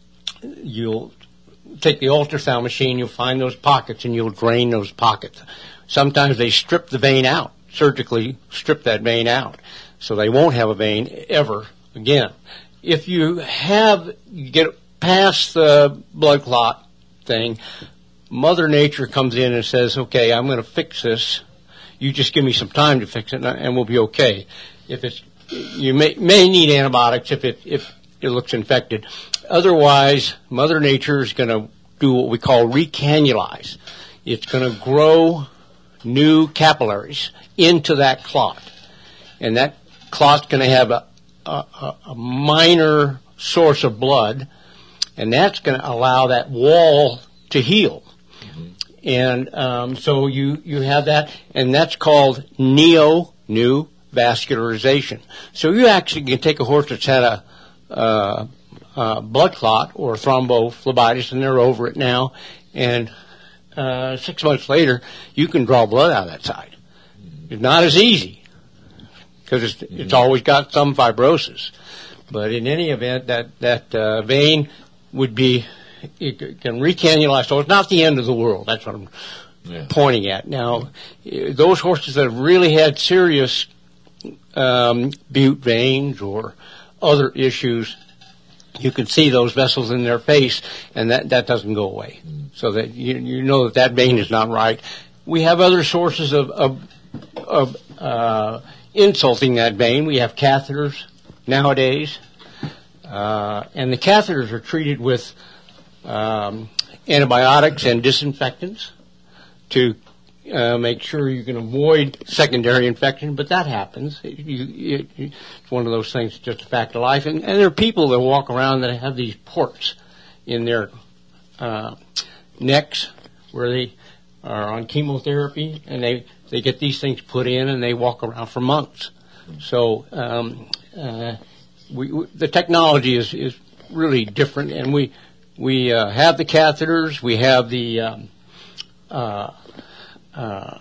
you'll take the ultrasound machine, you'll find those pockets, and you'll drain those pockets. Sometimes they strip the vein out, surgically strip that vein out, so they won't have a vein ever again. If you have, you get past the blood clot thing, Mother Nature comes in and says, okay, I'm going to fix this. You just give me some time to fix it, and we'll be okay. If it's, you may, may need antibiotics if it, if it looks infected. Otherwise, Mother Nature is going to do what we call recannulize. It's going to grow new capillaries into that clot. And that clot's going to have a, a, a minor source of blood, and that's going to allow that wall to heal. Mm-hmm. And um, so you, you have that, and that's called neo, new vascularization. So you actually can take a horse that's had a uh, uh, blood clot or thrombophlebitis, and they're over it now, and uh, six months later, you can draw blood out of that side. It's not as easy, because it's, it's always got some fibrosis. But in any event, that, that uh, vein would be, it can recannulate, so it's not the end of the world. That's what I'm yeah. pointing at. Now, those horses that have really had serious um, bute veins or other issues, you can see those vessels in their face, and that, that doesn't go away. Mm. So that you, you know that that vein is not right. We have other sources of, of, of uh, insulting that vein. We have catheters nowadays, uh, and the catheters are treated with um, antibiotics and disinfectants to uh, make sure you can avoid secondary infection, but that happens. It, you, it, it's one of those things, just a fact of life. And, and there are people that walk around that have these ports in their uh, necks where they are on chemotherapy, and they, they get these things put in, and they walk around for months. So um, uh, we, we, the technology is, is really different, and we we uh, have the catheters, we have the um, uh, uh,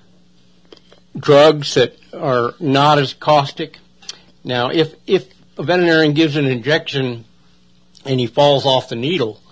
drugs that are not as caustic. Now, if if a veterinarian gives an injection and he falls off the needle,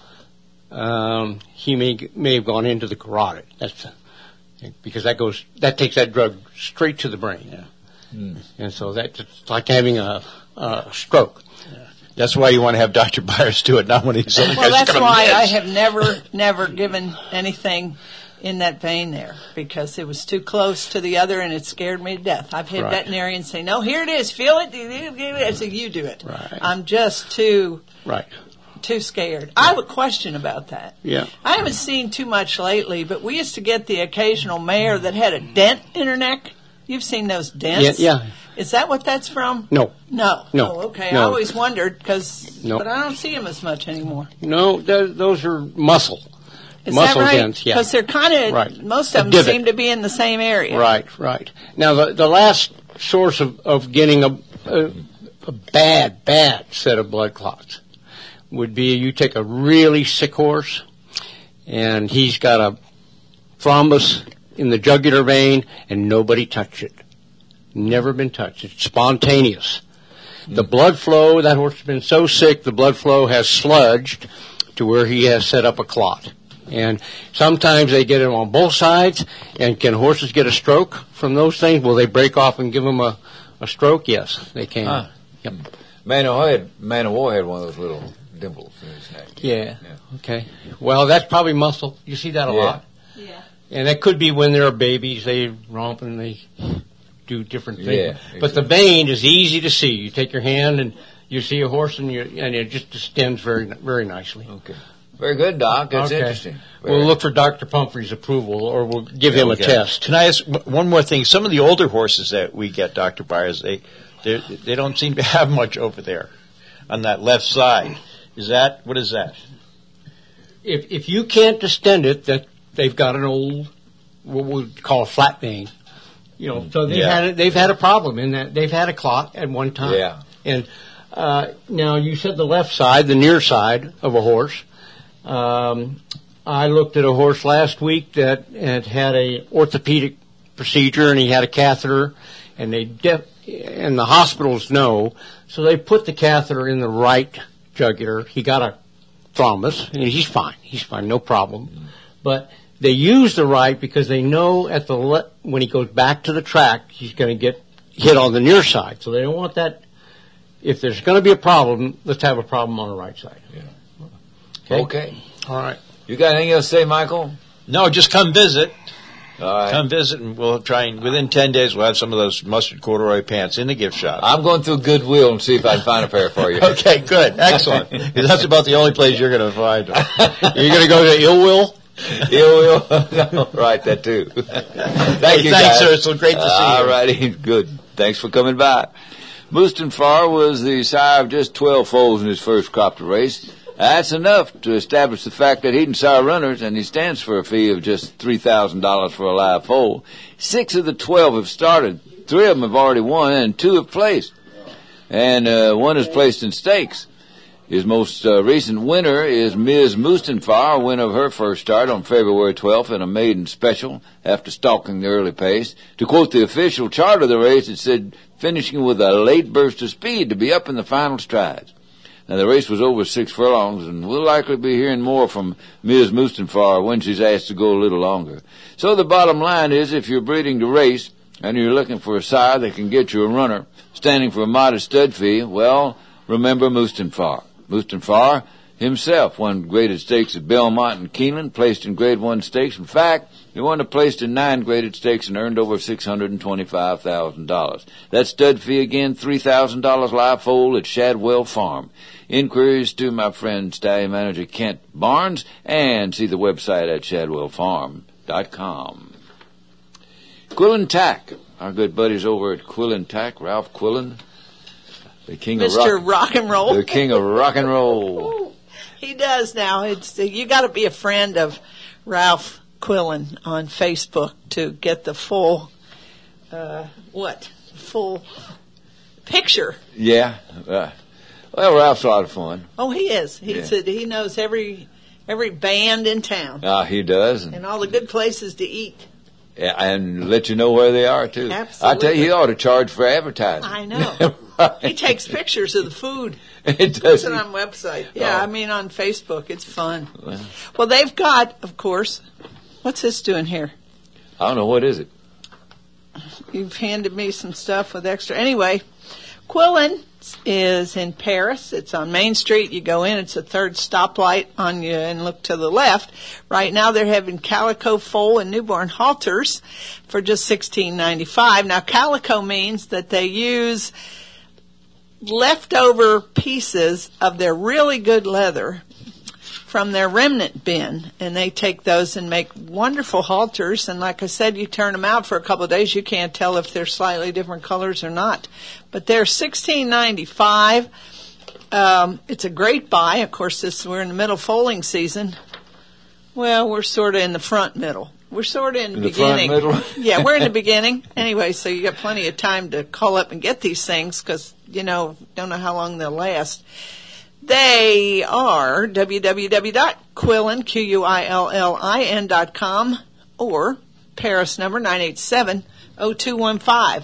um, he may may have gone into the carotid. That's because that goes that takes that drug straight to the brain. Yeah. Mm. And so that's like having a, a stroke. Yeah. That's why you want to have Doctor Byers do it, not when he's other well, guys that's why miss. I have never, never given anything in that vein there, because it was too close to the other and it scared me to death. I've had right. veterinarians say, no, here it is, feel it. I said, you do it. Right. I'm just too... Right. Too scared. I have a question about that. Yeah. I haven't seen too much lately, but we used to get the occasional mare that had a dent in her neck. You've seen those dents? Yeah. yeah. Is that what that's from? No. No. No. Oh, okay. No. I always wondered, because, no. but I don't see them as much anymore. No, th- those are muscle. Is muscle that right? dents, yeah. Because they're kind of, right. most of them divot. seem to be in the same area. Right, right. Now, the, the last source of, of getting a, a, a bad, bad set of blood clots would be you take a really sick horse, and he's got a thrombus in the jugular vein, and nobody touched it. Never been touched. It's spontaneous. Mm. The blood flow, that horse has been so sick, the blood flow has sludged to where he has set up a clot. And sometimes they get it on both sides, and can horses get a stroke from those things? Will they break off and give them a, a stroke? Yes, they can. Huh. Yep. Man of War had, Man of War had one of those little dimples in his neck. Yeah. yeah. Okay. Well, that's probably muscle. You see that a yeah. lot. Yeah. And that could be when they're babies. They romp and they do different things. Yeah, exactly. But the vein is easy to see. You take your hand and you see a horse, and you and it just distends very very nicely. Okay. Very good, Doc. That's okay. interesting. Very We'll look for Doctor Pumphrey's approval, or we'll give him a okay. test. Can I ask one more thing? Some of the older horses that we get, Doctor Byers, they they don't seem to have much over there on that left side. Is that, what is that? If if you can't distend it, that they've got an old, what we call a flat vein, You know, so they've Yeah. had a, they've had a problem in that they've had a clock at one time. Yeah. And uh, now you said the left side, the near side of a horse. Um, I looked at a horse last week that had had a orthopedic procedure, and he had a catheter, and they def- and the hospitals know, so they put the catheter in the right jugular. He got a thrombus, and he's fine. He's fine, no problem. But they use the right because they know at the le- when he goes back to the track, he's going to get hit on the near side. So they don't want that. If there's going to be a problem, let's have a problem on the right side. Yeah. Okay. Okay. All right. You got anything else to say, Michael? No, just come visit. All right. Come visit, and we'll try and within ten days we'll have some of those mustard corduroy pants in the gift shop. I'm going through Goodwill and see if I can find a pair for you. Okay, good, excellent. 'Cause that's about the only place you're going to find them. You're going to go to Ill Will? Ill Will? No, right, that too. Thank Hey, you, thanks, guys. sir. It's so great to see you. All righty, good. Thanks for coming by. Mustanfar was the sire of just twelve foals in his first crop to race. That's enough to establish the fact that he can sire runners, and he stands for a fee of just three thousand dollars for a live foal. Six of the twelve have started. Three of them have already won, and two have placed. And uh, one is placed in stakes. His most uh, recent winner is Miz Mustanfar, winner of her first start on February twelfth in a maiden special after stalking the early pace. To quote the official chart of the race, it said, finishing with a late burst of speed to be up in the final strides. Now, the race was over six furlongs, and we'll likely be hearing more from Miz Mustanfar when she's asked to go a little longer. So the bottom line is, if you're breeding to race, and you're looking for a sire that can get you a runner, standing for a modest stud fee, well, remember Mustanfar. Mustanfar himself won graded stakes at Belmont and Keeneland, placed in grade one stakes. In fact, he won a placed in nine graded stakes and earned over six hundred twenty-five thousand dollars. That stud fee again, three thousand dollars live foal at Shadwell Farm. Inquiries to my friend stallion manager Kent Barnes, and see the website at shadwell farm dot com. Quillen Tack, our good buddies over at Quillen Tack, Ralph Quillen, the king Mister of rock, Rock and Roll. the king of rock and roll. He does now. It's you got to be a friend of Ralph Quillen on Facebook to get the full uh, what full picture. Yeah. Uh, well, Ralph's a lot of fun. Oh, he is. He Yeah. said he knows every every band in town Ah, he does. And, and all the good places to eat. yeah, and let you know where they are, too. Absolutely. I tell you, he ought to charge for advertising. I know. Right. He takes pictures of the food. It does. It's on website. Yeah, Oh. I mean on Facebook. It's fun. Well, Well, they've got, of course. What's this doing here? I don't know. What is it? You've handed me some stuff with extra. Anyway, Quillen is in Paris. It's on Main Street. You go in. It's a third stoplight on you and look to the left. Right now they're having calico foal and newborn halters for just sixteen ninety-five. Now calico means that they use leftover pieces of their really good leather from their remnant bin, and they take those and make wonderful halters. And like I said, you turn them out for a couple of days, you can't tell if they're slightly different colors or not. But they're sixteen ninety-five. Um, it's a great buy. Of course, this we're in the middle foaling season. Well, we're sort of in the front middle. We're sort of in the, In the front beginning. middle? Yeah, we're in the beginning. Anyway, so you got plenty of time to call up and get these things because, you know, don't know how long they'll last. They are w w w dot quillen, Q U I L L I N dot com, or Paris number nine eight seven, oh two one five.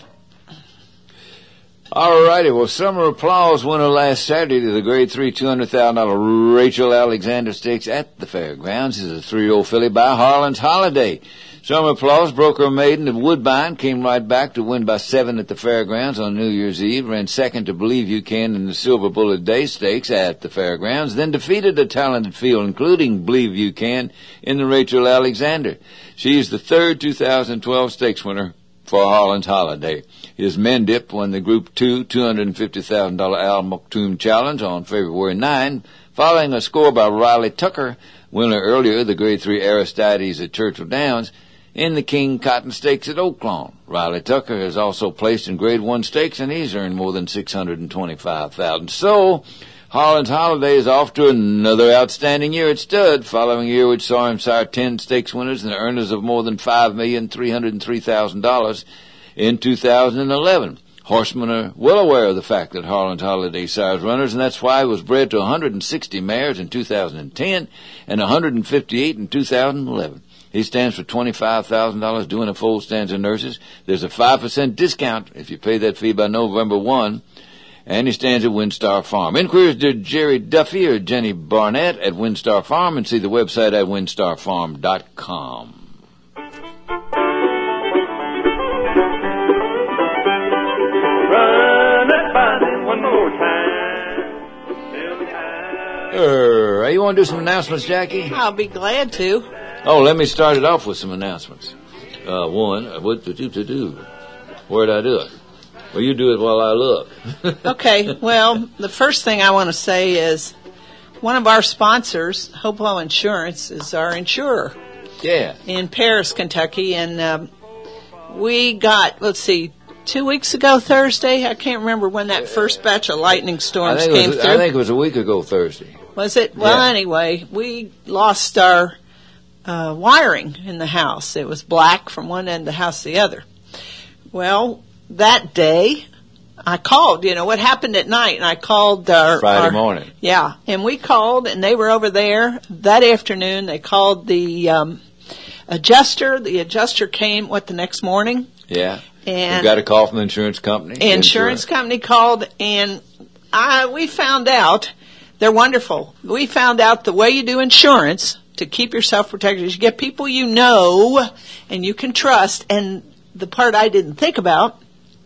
All righty. Well, Summer Applause winner last Saturday to the grade three two hundred thousand dollars Rachel Alexander Stakes at the fairgrounds is a three-year-old filly by Harlan's Holiday. Summer Applause broke her maiden at Woodbine, came right back to win by seven at the fairgrounds on New Year's Eve, ran second to Believe You Can in the Silver Bullet Day Stakes at the fairgrounds, then defeated a talented field, including Believe You Can, in the Rachel Alexander. She's the third two thousand twelve stakes winner for Harlan's Holiday. His Mendip won the Group two two hundred fifty thousand dollars Al Maktoum Challenge on February ninth, following a score by Riley Tucker, winner earlier, the Grade three Aristides at Churchill Downs, in the King Cotton Stakes at Oaklawn. Riley Tucker has also placed in Grade one stakes, and he's earned more than six hundred twenty-five thousand dollars. So, Harlan's Holiday is off to another outstanding year at stud, following a year which saw him sire ten stakes winners and earners of more than five million three hundred three thousand dollars. in two thousand eleven. Horsemen are well aware of the fact that Harlan's Holiday Sires runners, and that's why it was bred to one hundred sixty mares in two thousand ten and one hundred fifty-eight in two thousand eleven. He stands for twenty-five thousand dollars doing a full stanza nurses. There's a five percent discount if you pay that fee by November first. And he stands at Windstar Farm. Inquiries to Jerry Duffy or Jenny Barnett at Windstar Farm, and see the website at windstar farm dot com. Run it by me one more time. Er, you want to do some announcements, Jackie? I'll be glad to. Oh, let me start it off with some announcements. Uh, one, what to do to do? Where'd I do it? Well, you do it while I look. Okay, well, the first thing I want to say is one of our sponsors, Hopewell Insurance, is our insurer. Yeah. In Paris, Kentucky, and um, we got, let's see, two weeks ago Thursday, I can't remember when that first batch of lightning storms I think came it was, through. I think it was a week ago Thursday. Was it? Well, Yeah. anyway, we lost our uh, wiring in the house. It was black from one end of the house to the other. Well, that day, I called, you know, what happened at night, and I called our... Friday our, morning. Yeah, and we called, and they were over there that afternoon. They called the um, adjuster. The adjuster came, what, the next morning? Yeah. And we got a call from the insurance company. The insurance company called, and I we found out, they're wonderful. We found out the way you do insurance to keep yourself protected is you get people you know and you can trust, and the part I didn't think about,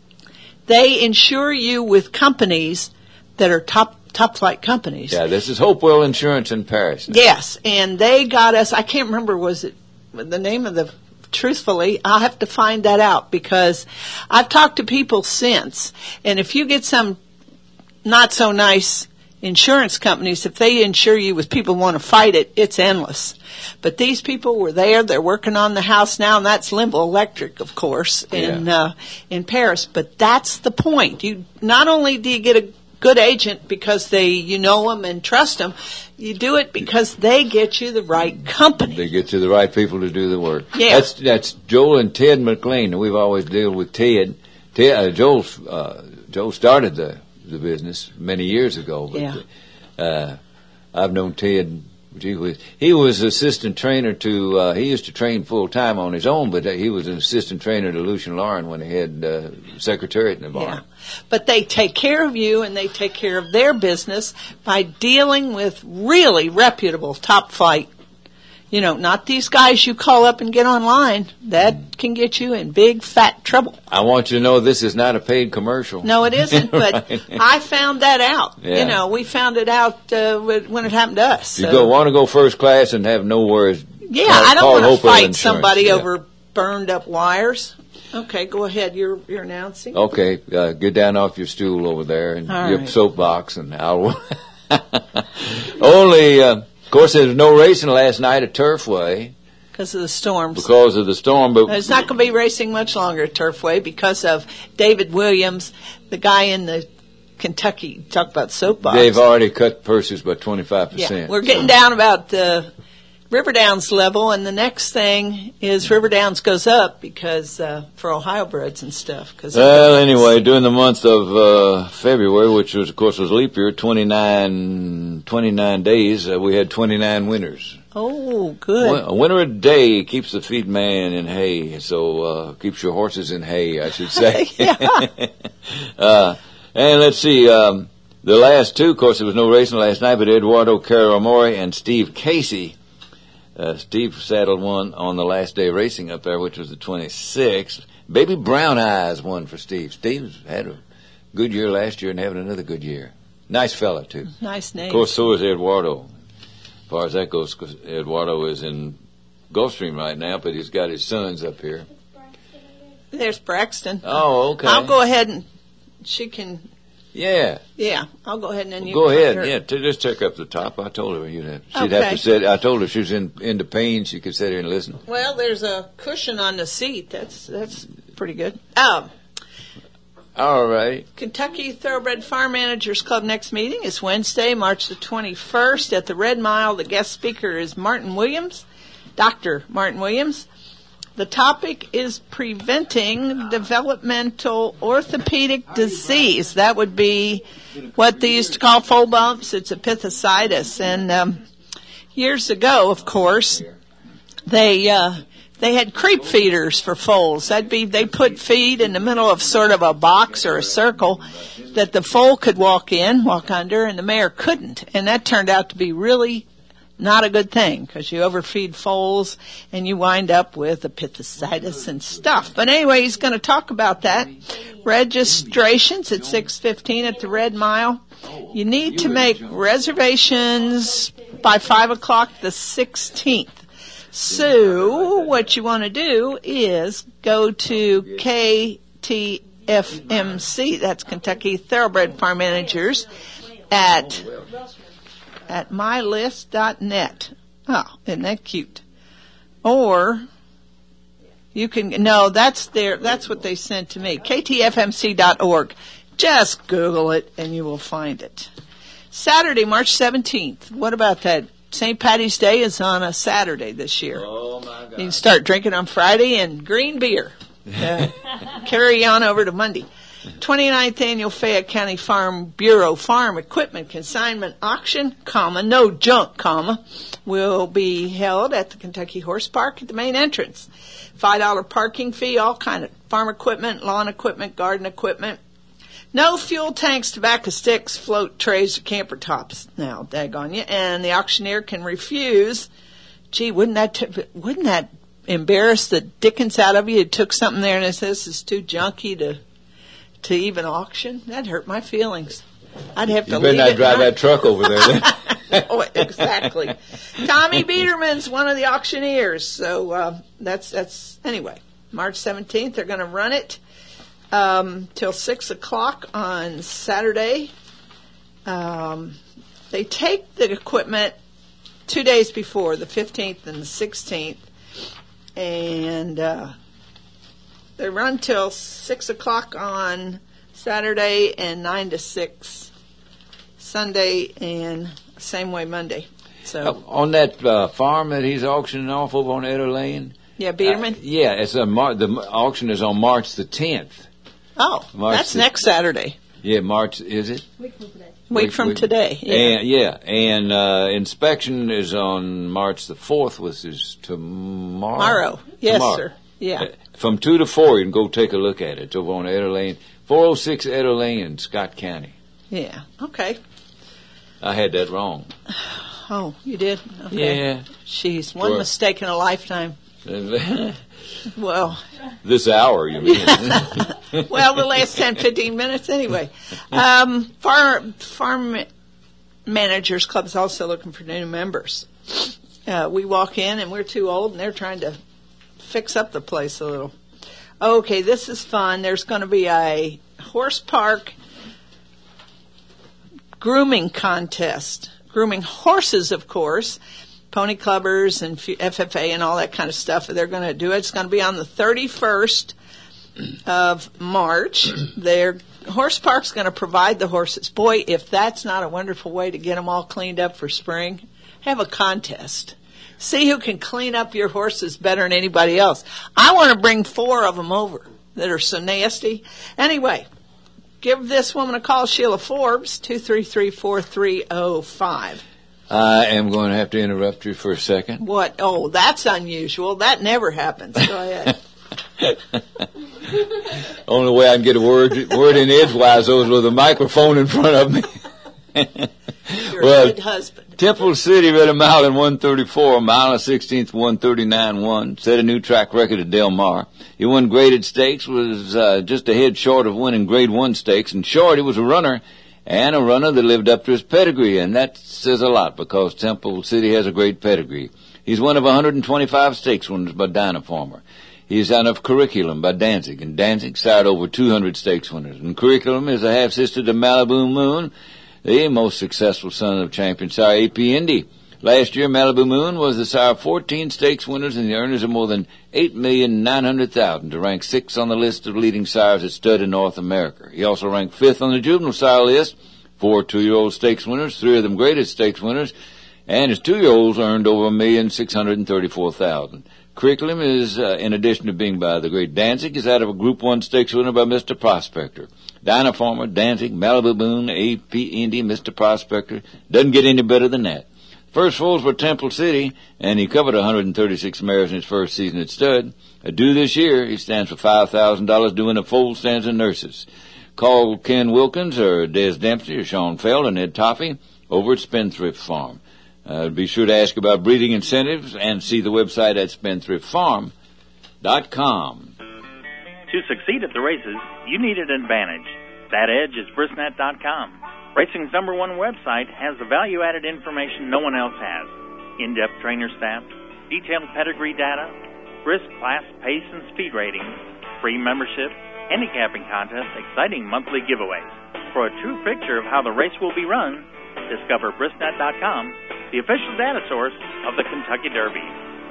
they insure you with companies that are top top flight companies. Yeah, this is Hopewell Insurance in Paris. Now. Yes, and they got us, I can't remember, was it the name of the, truthfully, I'll have to find that out because I've talked to people since, and if you get some not so nice insurance companies, if they insure you with people who want to fight it, it's endless. But these people were there. They're working on the house now, and that's Limbo Electric, of course, in Yeah. uh, in Paris. But that's the point. You not only do you get a good agent because they you know them and trust them, you do it because they get you the right company. They get you the right people to do the work. Yeah. That's that's Joel and Ted McLean. We've always dealt with Ted. Ted uh, Joel uh, Joel started the the business many years ago. But, Yeah. uh, I've known Ted. Gee whiz. He was assistant trainer to, uh, he used to train full time on his own, but he was an assistant trainer to Lucian Lauren when he had uh, Secretariat in the barn. Yeah. But they take care of you and they take care of their business by dealing with really reputable top flight. You know, not these guys you call up and get online. That can get you in big fat trouble. I want you to know this is not a paid commercial. No, it isn't, but Right. I found that out. Yeah. You know, we found it out uh, when it happened to us. You so. go want to go first class and have no worries. Yeah, Call- I don't call want to Hopewell fight Insurance. somebody Yeah. over burned up wires. Okay, go ahead. You're you're announcing. Okay, uh, get down off your stool over there and All your right. soapbox, and I'll. Only, uh, of course, there was no racing last night at Turfway Because of the storms. because of the storm. But There's not going to be racing much longer at Turfway because of David Williams, the guy in the Kentucky. Talk about soapbox. they've already cut purses by twenty-five yeah, percent. we're getting down about uh, Riverdowns level, and the next thing is Riverdowns goes up because uh, for Ohio breds and stuff. Cause of Well, the- anyway, during the month of uh, February, which was, of course, was leap year, twenty-nine, twenty-nine days, uh, we had twenty-nine winners. Oh, good. Win- A winner a day keeps the feed man in hay, so uh, keeps your horses in hay, I should say. Yeah. uh, and let's see, um, the last two, of course, there was no racing last night, but Eduardo Caramori and Steve Casey. Uh, Steve saddled one on the last day of racing up there, which was the twenty-sixth. Baby Brown Eyes won for Steve. Steve's had a good year last year and having another good year. Nice fella, too. Nice name. Of course, so is Eduardo. As far as that goes, 'cause Eduardo is in Gulfstream right now, but he's got his sons up here. There's Braxton. Oh, okay. I'll go ahead and she can. Yeah. Yeah, I'll go ahead and then you Go can ahead. her. Yeah, t- just check up the top. I told her you'd have. She'd Okay. have to sit. I told her if she was in into pain, she could sit here and listen. Well, there's a cushion on the seat. That's that's pretty good. Um, All right. Kentucky Thoroughbred Farm Managers Club next meeting is Wednesday, March the twenty-first at the Red Mile. The guest speaker is Martin Williams, Doctor Martin Williams. The topic is preventing developmental orthopedic disease. That would be what they used to call foal bumps. It's epiphysitis. And um, years ago, of course, they uh, they had creep feeders for foals. That'd be they put feed in the middle of sort of a box or a circle that the foal could walk in, walk under, and the mare couldn't. And that turned out to be really not a good thing, because you overfeed foals and you wind up with epiphysitis and stuff. But anyway, he's going to talk about that. Registrations at six fifteen at the Red Mile. You need to make reservations by five o'clock the sixteenth. So what you want to do is go to K T F M C, that's Kentucky Thoroughbred Farm Managers, at at my list dot net. Oh, isn't that cute? Or you can, no, that's their, that's what they sent to me. K T F M C dot org. Just Google it and you will find it. Saturday, March seventeenth. What about that? Saint Patty's Day is on a Saturday this year. Oh, my God. You can start drinking on Friday and green beer. Uh, carry on over to Monday. twenty-ninth Annual Fayette County Farm Bureau Farm Equipment Consignment Auction, comma, no junk, comma, will be held at the Kentucky Horse Park at the main entrance. five dollars parking fee, all kind of farm equipment, lawn equipment, garden equipment. No fuel tanks, tobacco sticks, float trays, or camper tops. Now, daggone you. And the auctioneer can refuse. Gee, wouldn't that, t- wouldn't that embarrass the dickens out of you? You took something there and it says it's too junky to to even auction? That'd hurt my feelings. I'd have to you leave better not it drive not- that truck over there then. Oh, exactly. Tommy Biederman's one of the auctioneers. So uh, that's, that's anyway, March seventeenth, they're going to run it um, till six o'clock on Saturday. Um, they take the equipment two days before, the fifteenth and the sixteenth, and uh, they run till six o'clock on Saturday and nine to six Sunday, and same way Monday. So Uh, on that uh, farm that he's auctioning off over on Eder Lane. yeah, Biederman. Uh, yeah, it's a Mar- the auction is on March the tenth. Oh, March that's the- next Saturday. Yeah, March is it? Week Week- from week- today. Yeah. And yeah, and uh, inspection is on March the fourth, which is tomorrow. Tomorrow. Yes, Tomorrow. sir. Yeah. Uh, From two to four, you can go take a look at it. It's over on Eder Lane, four oh six Eder Lane in Scott County. Yeah. Okay. I had that wrong. Oh, you did? Okay. Yeah. Jeez, one Sure. mistake in a lifetime. Well, This hour, you mean? well, the last ten, fifteen minutes anyway. Um, farm, farm Managers Club is also looking for new members. Uh, we walk in and we're too old and they're trying to fix up the place a little. Okay, this is fun. There's going to be a horse park grooming contest. Grooming horses, of course. Pony clubbers and F F A and all that kind of stuff. They're going to do it. It's going to be on the thirty-first of March. Their horse park's going to provide the horses. Boy, if that's not a wonderful way to get them all cleaned up for spring, have a contest. See who can clean up your horses better than anybody else. I want to bring four of them over that are so nasty. Anyway, give this woman a call, Sheila Forbes, two three three, four three zero five. I am going to have to interrupt you for a second. What? Oh, that's unusual. That never happens. Go ahead. Only way I can get a word word in edgewise is with a microphone in front of me. You're Well, a good husband. Temple City ran a mile in one thirty-four, a mile and sixteenth, one thirty-nine one. Set a new track record at Del Mar. He won graded stakes, was uh, just a head short of winning grade one stakes. And short, he was a runner, and a runner that lived up to his pedigree. And that says a lot because Temple City has a great pedigree. He's one of one hundred twenty-five stakes winners by Dynafarmer. He's out of Curriculum by Danzig, and Danzig sired over two hundred stakes winners. And Curriculum is a half-sister to Malibu Moon, the most successful son of champion sire A P Indy. Last year, Malibu Moon was the sire of fourteen stakes winners and the earners of more than eight million nine hundred thousand dollars to rank sixth on the list of leading sires at stud in North America. He also ranked fifth on the juvenile sire list, four two-year-old stakes winners, three of them graded stakes winners, And his two-year-olds earned over a million six hundred and thirty-four thousand. Curriculum is, uh, in addition to being by the great Danzig, is out of a Group One Stakes winner by Mister Prospector. Dinah Farmer, Danzig, Malibu Boone, A P Indy, Mister Prospector. Doesn't get any better than that. First foals were Temple City, and he covered one hundred thirty-six mares in his first season at stud. Uh, due this year, he stands for five thousand dollars doing the foal stands and nurses. Call Ken Wilkins or Des Dempsey or Sean Feld and Ed Toffee over at Spendthrift Farm. Uh, be sure to ask about breeding incentives and see the website at spendthrift farm dot com. To succeed at the races, you need an advantage. That edge is Brisnet dot com. Racing's number one website has the value-added information no one else has. In-depth trainer staff, detailed pedigree data, brisk class, pace, and speed ratings, free membership, handicapping contests, exciting monthly giveaways. For a true picture of how the race will be run, discover Brisnet dot com, the official data source of the Kentucky Derby.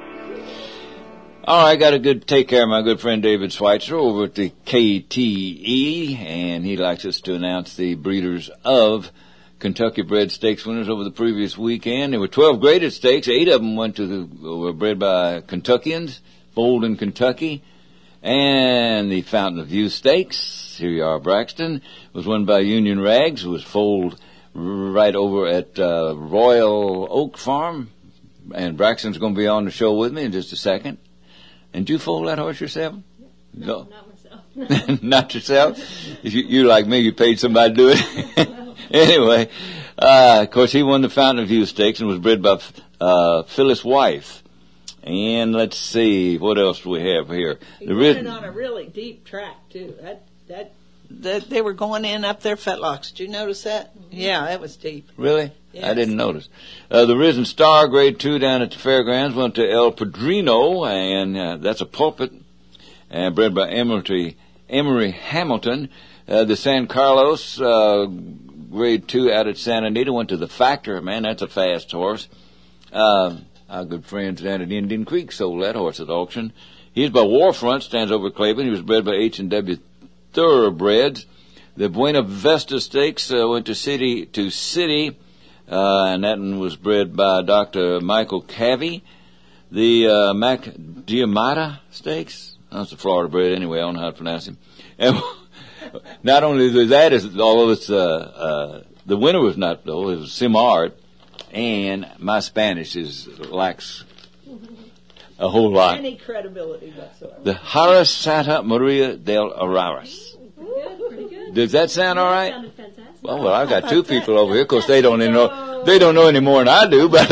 All right, got to good take care of my good friend David Schweitzer over at the K T E, and he likes us to announce the breeders of Kentucky bred stakes winners over the previous weekend. There were twelve graded stakes. Eight of them went to the, were bred by Kentuckians, foaled in Kentucky. And the Fountain of View Stakes, here you are, Braxton, was won by Union Rags, who was foaled right over at uh, Royal Oak Farm. And Braxton's going to be on the show with me in just a second. And did you foal that horse yourself? No, no. Not myself. Not yourself? You, you like me, you paid somebody to do it. Anyway, uh, of course, he won the Fountain of View Stakes and was bred by uh, Phyllis Wythe. And let's see, what else do we have here? He the went on a really deep track, too. That, that, that They were going in up their fetlocks. Did you notice that? Mm-hmm. Yeah, it was deep. Really? Yes. I didn't notice. Uh, the Risen Star, grade two down at the fairgrounds, went to El Padrino, and uh, that's a pulpit, and bred by Emery, Emery Hamilton. Uh, the San Carlos, uh, grade two out at Santa Anita, went to the Factor. Man, that's a fast horse. Uh, Our good friends down at Indian Creek sold that horse at auction. He's by Warfront, stands over Claiborne. He was bred by H and W Thoroughbreds. The Buena Vista Stakes uh, went to City to City, uh, and that one was bred by Doctor Michael Cavey. The uh, Mac Diamata Stakes, that's a Florida bred anyway, I don't know how to pronounce him. And not only that, is although it's uh, uh, the winner was not though, it was Simard. And my Spanish is lacks a whole lot. Any credibility whatsoever. The Jara Santa Maria del Araras. Good, pretty good. Does that sound all right? That sounded fantastic. Well, well, I've got two people over here. Of course, they don't even know. They don't know any more than I do. But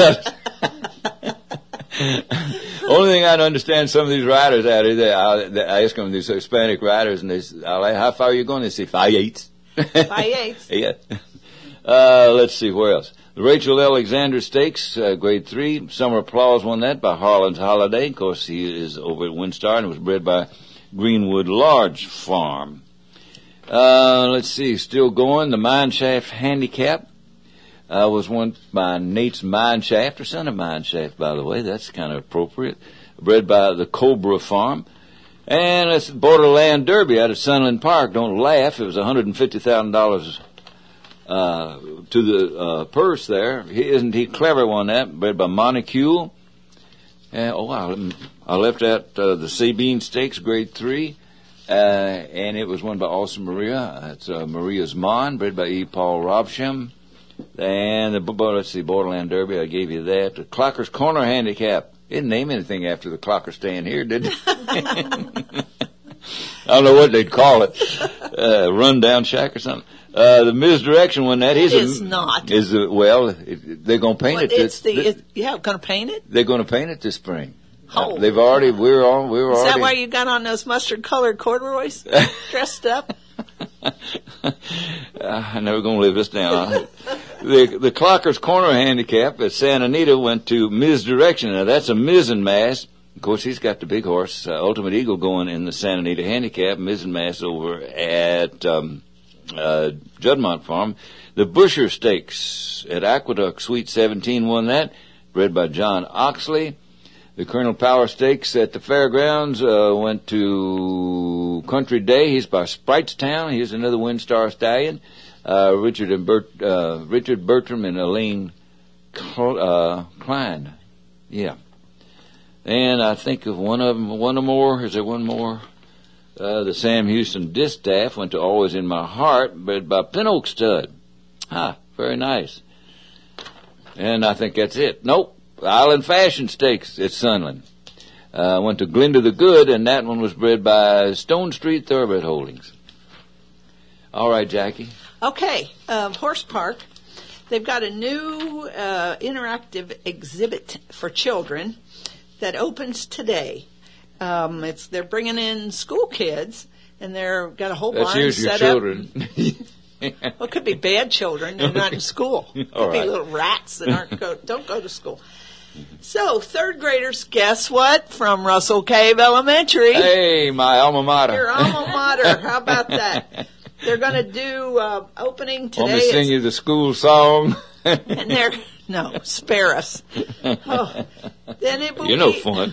only thing I understand, some of these riders out here, they, I, they, I ask them these Hispanic riders, and they say, "How far are you going?" They say, "Five eighths." Five eighths. Yeah. Uh, let's see where else. The Rachel Alexander Stakes, uh, grade three. Summer Applause won that by Harlan's Holiday. Of course, he is over at Windstar and was bred by Greenwood Large Farm. Uh, let's see, still going. The Mineshaft Handicap uh, was won by Nate's Mineshaft, or son of Mineshaft, by the way. That's kind of appropriate. Bred by the Cobra Farm. And it's Borderland Derby out at Sunland Park. Don't laugh. It was one hundred fifty thousand dollars Uh, to the uh, purse there. He, isn't he clever on that? Bred by Monicule. Uh, oh, wow. I left out uh, the Sabine Stakes, grade three. Uh, and it was won by Awesome Maria. That's uh, Maria's Mon, bred by E. Paul Robsham. And the, let's see, Borderland Derby, I gave you that. The Clocker's Corner Handicap. Didn't name anything after the Clocker stand here, did it? I don't know what they'd call it. Uh, rundown shack or something. Uh, the Misdirection won that. It He's is a, not. Is a, well, it, they're going to paint Well, it. it's this, the, this, it, yeah, going to paint it? they're going to paint it this spring. Oh. Uh, they've already, we're all, we're Is already. that why you got on those mustard colored corduroys? Dressed up? uh, I'm never going to live this down. the, the Clocker's Corner Handicap at Santa Anita went to Misdirection. Now, that's a mizzen mass. Of course, he's got the big horse, uh, Ultimate Eagle, going in the Santa Anita Handicap. Mizzen mass over at um, uh, Judmont Farm. The Busher Stakes at Aqueduct Suite seventeen won that, bred by John Oxley. The Colonel Power Stakes at the fairgrounds uh, went to Country Day. He's by Spritetown. Here's another Windstar stallion. Uh, Richard and Bert, uh, Richard Bertram and Elaine Cl- uh, Klein. Yeah. And I think of one of them, one or more. Is there one more? Uh, the Sam Houston Distaff went to Always in My Heart, bred by Pin Oak Stud. Ah, very nice. And I think that's it. Nope. Island Fashion Stakes at Sunland. Uh, went to Glinda the Good, and that one was bred by Stone Street Thoroughbred Holdings. All right, Jackie. Okay, uh, Horse Park. They've got a new uh, interactive exhibit for children that opens today. Um, it's they're bringing in school kids, and they're got a whole That's barn here's your set children. up. Well, it could be bad children. They're not in school. It could All be right. little rats that aren't go, don't go to school. So, third graders, guess what? From Russell Cave Elementary. Hey, my alma mater. Your alma mater. How about that? They're going to do uh, opening today. Want me to sing you the school song? And they're no, spare us. Oh, then it will You're no be, fun.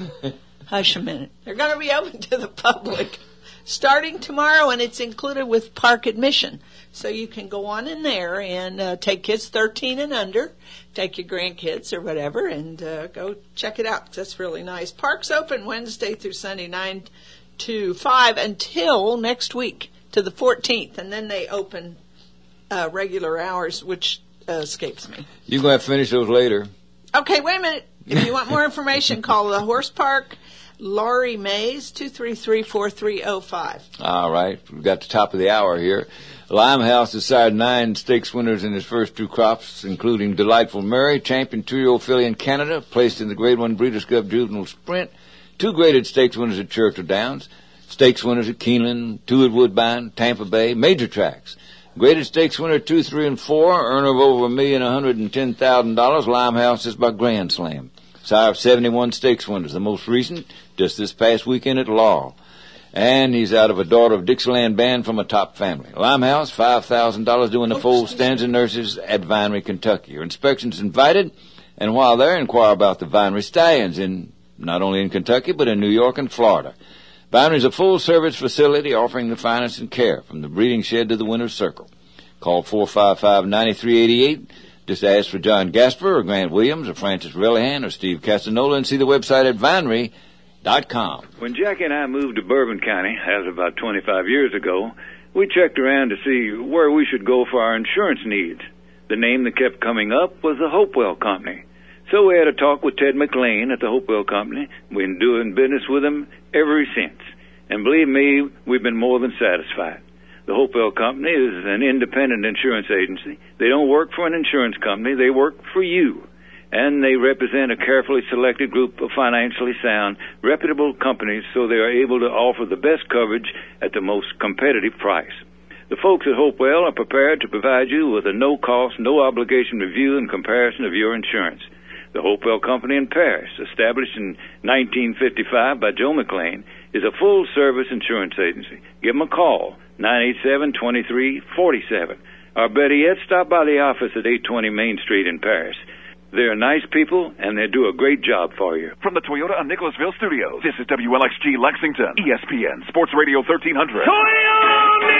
Hush a minute. They're going to be open to the public starting tomorrow, and it's included with park admission. So you can go on in there and uh, take kids thirteen and under, take your grandkids or whatever, and uh, go check it out. That's really nice. Park's open Wednesday through Sunday, nine to five, until next week, to the fourteenth, and then they open uh, regular hours, which uh, escapes me. You're going to have to finish those later. Okay, wait a minute. If you want more information, call the Horse Park, Laurie Mays, two three three, four three zero five. All right. We've got the top of the hour here. Limehouse decided nine stakes winners in his first two crops, including Delightful Mary, champion two-year-old filly in Canada, placed in the Grade one Breeders' Cup Juvenile Sprint, two graded stakes winners at Churchill Downs, stakes winners at Keeneland, two at Woodbine, Tampa Bay, major tracks. Graded stakes winner two, three, and four, earner of over a million one hundred and ten thousand dollars. Limehouse is by Grand Slam. Sire of seventy-one stakes winners, the most recent, just this past weekend at Laurel. And he's out of a daughter of Dixieland band from a top family. Limehouse, five thousand dollars doing the foal stands and nurses at Vinery, Kentucky. Your inspection's invited, and while there, inquire about the Vinery Stallions in not only in Kentucky, but in New York and Florida. Vinery's a full-service facility offering the finest in care, from the breeding shed to the winner's circle. Call four five five, nine three eight eight. Just ask for John Gasper or Grant Williams or Francis Relihan or Steve Castanola and see the website at Vinery dot com. When Jackie and I moved to Bourbon County, that was about twenty-five years ago, we checked around to see where we should go for our insurance needs. The name that kept coming up was the Hopewell Company. So we had a talk with Ted McLean at the Hopewell Company. We've been doing business with him ever since. And believe me, we've been more than satisfied. The Hopewell Company is an independent insurance agency. They don't work for an insurance company. They work for you. And they represent a carefully selected group of financially sound, reputable companies, so they are able to offer the best coverage at the most competitive price. The folks at Hopewell are prepared to provide you with a no-cost, no-obligation review and comparison of your insurance. The Hopewell Company in Paris, established in nineteen fifty-five by Joe McLean, is a full-service insurance agency. Give them a call, nine eight seven, two three four seven. Or better yet, stop by the office at eight twenty Main Street in Paris. They're nice people, and they do a great job for you. From the Toyota of Nicholasville studios, this is W L X G Lexington, E S P N Sports Radio thirteen hundred. Toyota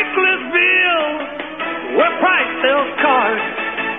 Nicholasville, where price sells cars.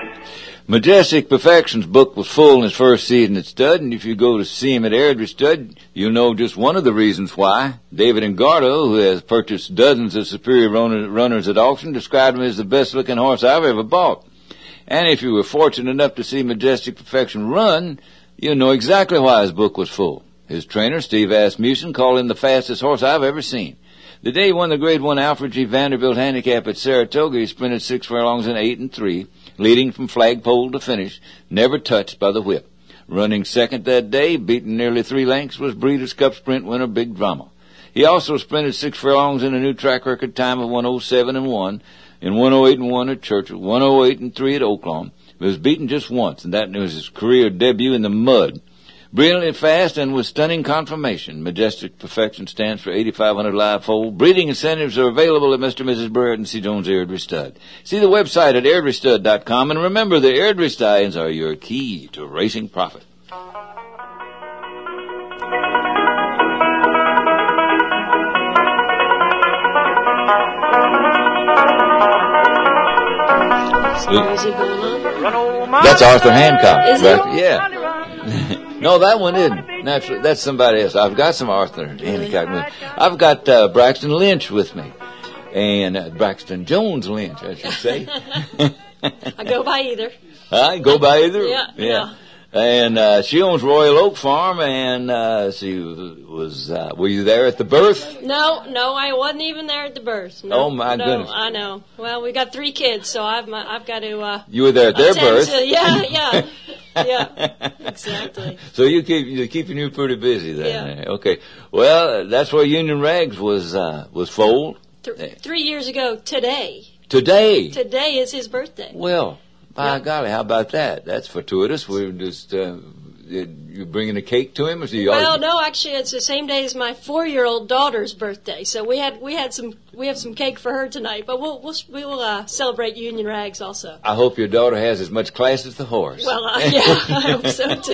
Majestic Perfection's book was full in his first season at Stud, and if you go to see him at Airdrie Stud, you'll know just one of the reasons why. David Engardo, who has purchased dozens of superior runners at auction, described him as the best-looking horse I've ever bought. And if you were fortunate enough to see Majestic Perfection run, you'll know exactly why his book was full. His trainer, Steve Asmussen, called him the fastest horse I've ever seen. The day he won the Grade one Alfred G. Vanderbilt Handicap at Saratoga, he sprinted six furlongs in eight and three, leading from flagpole to finish, never touched by the whip. Running second that day, beaten nearly three lengths, was Breeders' Cup Sprint winner Big Drama. He also sprinted six furlongs in a new track record time of one oh seven and one, in one oh eight and one at Churchill, one oh eight and three at Oaklawn. He was beaten just once, and that was his career debut in the mud. Brilliantly fast and with stunning conformation, Majestic Perfection stands for eighty-five hundred live foal. Breeding incentives are available at Mister and Missus Burrett and C. Jones Airdrie Stud. See the website at airdrie stud dot com, and remember, the Airdrie Stallions are your key to racing profit. song is he going on? That's Arthur Hancock. Is right? it? Yeah. No, that one isn't. Naturally, that's somebody else. I've got some Arthur Hancock with me. I've got uh, Braxton Lynch with me. And uh, Braxton Jones Lynch, I should say. I go by either. I go by either? Yeah. Yeah. yeah. And uh, she owns Royal Oak Farm, and uh, she was, uh, were you there at the birth? No, no, I wasn't even there at the birth. No, oh, my no, goodness. I know. Well, we got three kids, so I've my, I've got to... Uh, you were there at their birth? To, yeah, yeah, yeah, exactly. So you keep, you're keeping you pretty busy then. Yeah. Okay. Well, that's where Union Rags was, uh, was foaled. Th- three years ago today. Today? Today is his birthday. Well... By yeah. golly, how about that? That's fortuitous. We're just, uh, you bringing a cake to him? Or you well, already... no, actually, it's the same day as my four-year-old daughter's birthday. So we had we had some we have some cake for her tonight. But we'll we'll we'll uh, celebrate Union Rags also. I hope your daughter has as much class as the horse. Well, uh, yeah, I hope so too.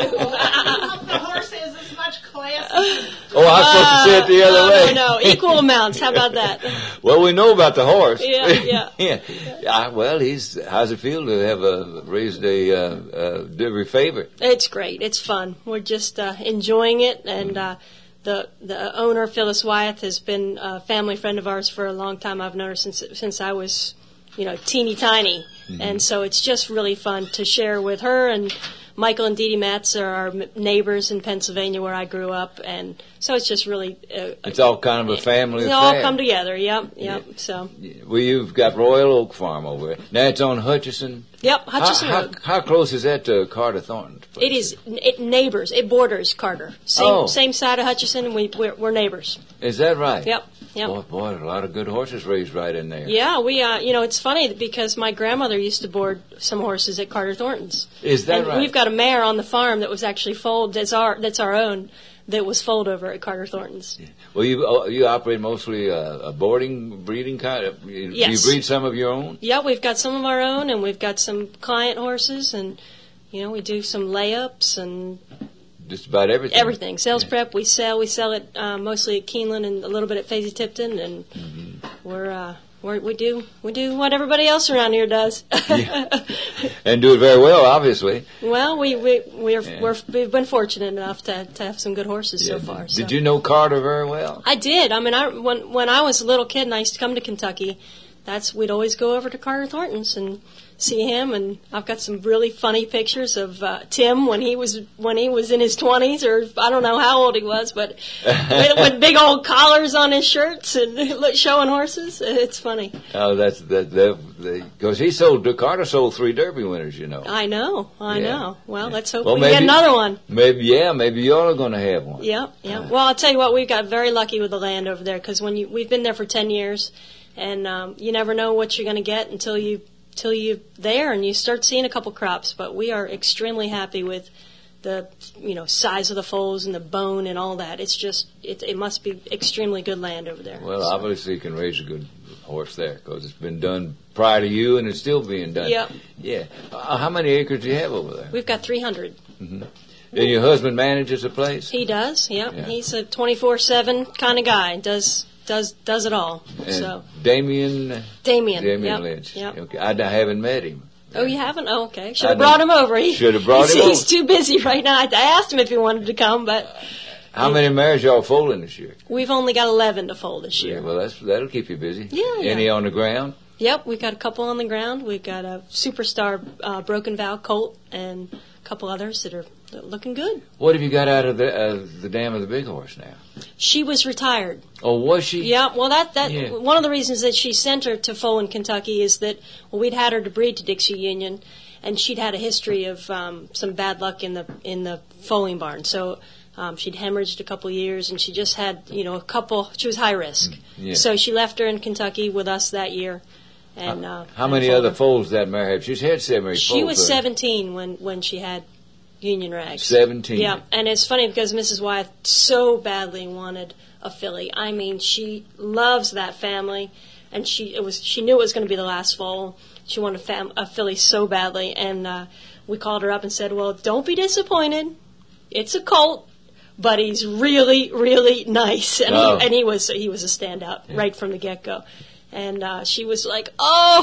The horse has as much class. Oh, I'm supposed to say it the other uh, way. No, no, equal amounts. How about that? Well, we know about the horse. Yeah, yeah. yeah. Uh, well, he's. How's it feel to have uh, raised a uh, uh, Derby favorite? It's great. It's fun. We're just uh, enjoying it, and uh, the the owner Phyllis Wyeth has been a family friend of ours for a long time. I've known her since since I was, you know, teeny tiny, mm-hmm. and so it's just really fun to share with her. And Michael and Dee Dee Matz are our neighbors in Pennsylvania where I grew up, and so it's just really... Uh, it's all kind of a family They affair. all come together, yep, yep, yeah. so... Well, you've got Royal Oak Farm over there. Now it's on Hutchison? Yep, Hutchison how, Road. How, how close is that to Carter Thornton's place? It is, it neighbors, it borders Carter. Same, oh. same side of Hutchison, and we, we're, we're neighbors. Is that right? Yep, yep. Boy, boy, a lot of good horses raised right in there. Yeah, we, uh, you know, it's funny because my grandmother used to board some horses at Carter Thornton's. Is that and right? We've got a mare on the farm that was actually foaled, that's our, that's our own, that was foaled over at Carter Thornton's. Yeah. Well, you uh, you operate mostly uh, a boarding, breeding kind of, you, yes. you breed some of your own? Yeah, we've got some of our own, and we've got some client horses, and, you know, we do some layups and... Just about everything. Everything. Sales yeah. prep, we sell. We sell it uh, mostly at Keeneland and a little bit at Fazy Tipton, and mm-hmm. we're, uh, we're we do we do what everybody else around here does. yeah. And do it very well, obviously. Well, we we we're, yeah. we're we've been fortunate enough to to have some good horses yeah. so far. Did so. you know Carter very well? I did. I mean, I when when I was a little kid and I used to come to Kentucky, that's we'd always go over to Carter Thornton's and see him, and I've got some really funny pictures of uh, Tim when he was when he was in his twenties, or I don't know how old he was, but with, with big old collars on his shirts and showing horses. It's funny. Oh, that's that because he sold Carter sold three Derby winners, you know. I know, I yeah. know. Well, let's hope well, we maybe, get another one. Maybe, yeah, maybe y'all are going to have one. Yeah, yeah. Uh, well, I'll tell you what, we got very lucky with the land over there because when you we've been there for ten years, and um, you never know what you're going to get until you. Till you're there and you start seeing a couple crops, but we are extremely happy with the you know size of the foals and the bone and all that. It's just it, it must be extremely good land over there. Well, so. obviously you can raise a good horse there because it's been done prior to you and it's still being done. Yep. Yeah. Uh, how many acres do you have over there? We've got three hundred. Mm-hmm. And your husband manages the place? He does. Yep. Yeah. He's a twenty-four seven kind of guy. Does. Does does it all. And so Damien Damien, Damien yep, Lynch. Yep. Okay. I, I haven't met him. Oh, you haven't? Oh, okay. Should have brought him over. Should have brought he's, him over. He's too busy right now. I asked him if he wanted to come, but how many mares y'all foaling this year? We've only got eleven to foal this year. Yeah, well, that's that'll keep you busy. Yeah, yeah. Any on the ground? Yep, we've got a couple on the ground. We've got a superstar uh, Broken Vow colt and a couple others that are looking good. What have you got out of the uh, the dam of the big horse now? She was retired. Oh, was she? Yeah. Well, that that yeah. one of the reasons that she sent her to foal in Kentucky is that well, we'd had her to breed to Dixie Union, and she'd had a history of um, some bad luck in the in the foaling barn. So. Um, she'd hemorrhaged a couple of years, and she just had, you know, a couple. She was high risk, yeah. so she left her in Kentucky with us that year. And uh, how many other foals that mare have? She's had seven. She foals, was seventeen when, when she had Union Rags. Seventeen. Yeah, and it's funny because Missus Wyeth so badly wanted a filly. I mean, she loves that family, and she it was she knew it was going to be the last foal. She wanted a, fam- a filly so badly, and uh, we called her up and said, "Well, don't be disappointed. It's a colt." But he's really, really nice, and oh. he and he was he was a standout yeah. right from the get go, and uh, she was like, "Oh,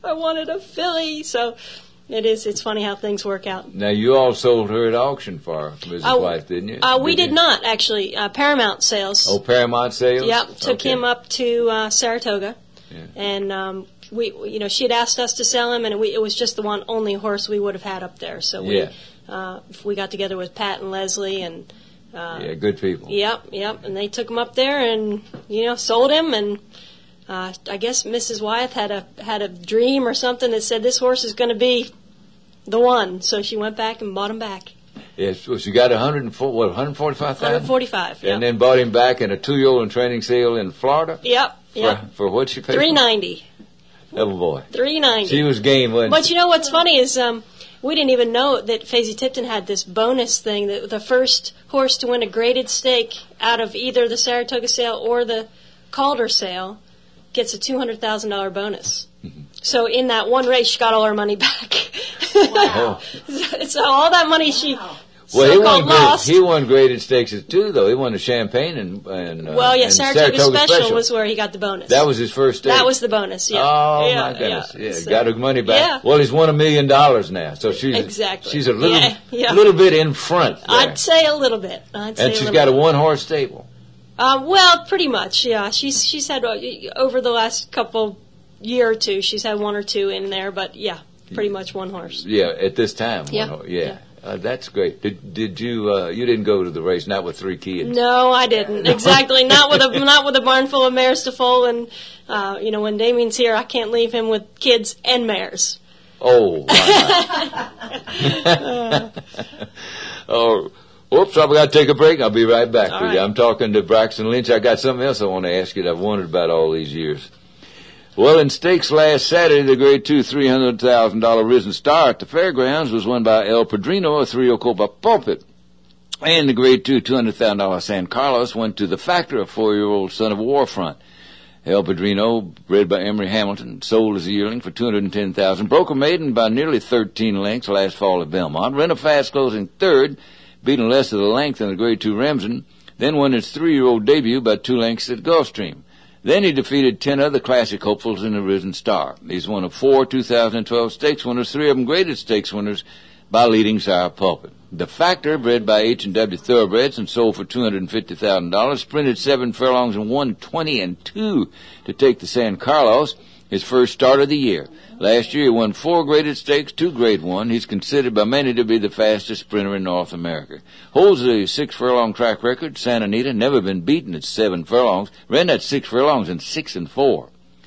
I wanted a filly. So it is. It's funny how things work out. Now, you all sold her at auction for Missus Uh, White, didn't you? Uh, we did did you? not, actually. Uh, Paramount Sales. Oh, Paramount Sales? Yep. Took Okay. him up to uh, Saratoga. Yeah. And we, we, you know, she had asked us to sell him, and we, it was just the one only horse we would have had up there. So we, Yeah. uh, we got together with Pat and Leslie, and uh, Yeah, good people. Yep, yep. And they took him up there, and you know, sold him. And uh, I guess Missus Wyeth had a had a dream or something that said this horse is going to be the one. So she went back and bought him back. Yes, so she got one hundred four, what, one hundred forty-five thousand? one hundred forty-five. Yep. And then bought him back in a two-year-old in training sale in Florida? Yep. Yep. For, for what she paid? Three ninety. Oh boy. Three ninety. She was game, wasn't But she? you know what's funny is um, we didn't even know that Faisy Tipton had this bonus thing that the first horse to win a graded stake out of either the Saratoga sale or the Calder sale gets a two hundred thousand dollar bonus. Mm-hmm. So in that one race, she got all her money back. Wow. So all that money she. Well, he won, lost. great, he won graded stakes too, though. He won the Champagne and, and uh, well, yeah, and Saratoga, Saratoga Special, Special was where he got the bonus. That was his first stake. That was the bonus. Yeah. Oh yeah, my goodness! Yeah, yeah. So, got her money back. Yeah. Well, he's won a million dollars now, so she's exactly. she's a little yeah, yeah. little bit in front there. I'd say a little bit. I'd say and she's a got bit. a one horse stable. Uh, well, pretty much. Yeah, she's she's had uh, over the last couple year or two, she's had one or two in there, but yeah, pretty much one horse. Yeah, at this time. Yeah. One horse. Yeah. yeah. Uh, that's great. Did did you uh, you didn't go to the race? Not with three kids. No, I didn't. Exactly. Not with a not with a barn full of mares to foal, and uh, you know when Damien's here, I can't leave him with kids and mares. Oh. Oh. Whoops! I've got to take a break. I'll be right back All with right. you. I'm talking to Braxton Lynch. I got something else I want to ask you that I've wondered about all these years. Well, in stakes last Saturday, the grade two three hundred thousand dollar Risen Star at the fairgrounds was won by El Padrino, a three-year-old colt by Pulpit. And the grade two two hundred thousand dollar San Carlos went to the Factor, a four-year-old son of Warfront. El Padrino, bred by Emery Hamilton, sold as a yearling for two hundred ten thousand dollars. Broke a maiden by nearly thirteen lengths last fall at Belmont. Ran a fast closing third, beating less of the length than the grade two Remsen. Then won his three-year-old debut by two lengths at Gulfstream. Then he defeated ten other classic hopefuls in the Risen Star. He's one of four two thousand twelve stakes winners, three of them graded stakes winners by leading sire Pulpit. The Factor, bred by H and W Thoroughbreds and sold for two hundred fifty thousand dollars, sprinted seven furlongs and won twenty and two to take the San Carlos, his first start of the year. Last year he won four graded stakes, two grade one. He's considered by many to be the fastest sprinter in North America. Holds a six furlong track record. Santa Anita, never been beaten at seven furlongs. Ran that six furlongs in six and four.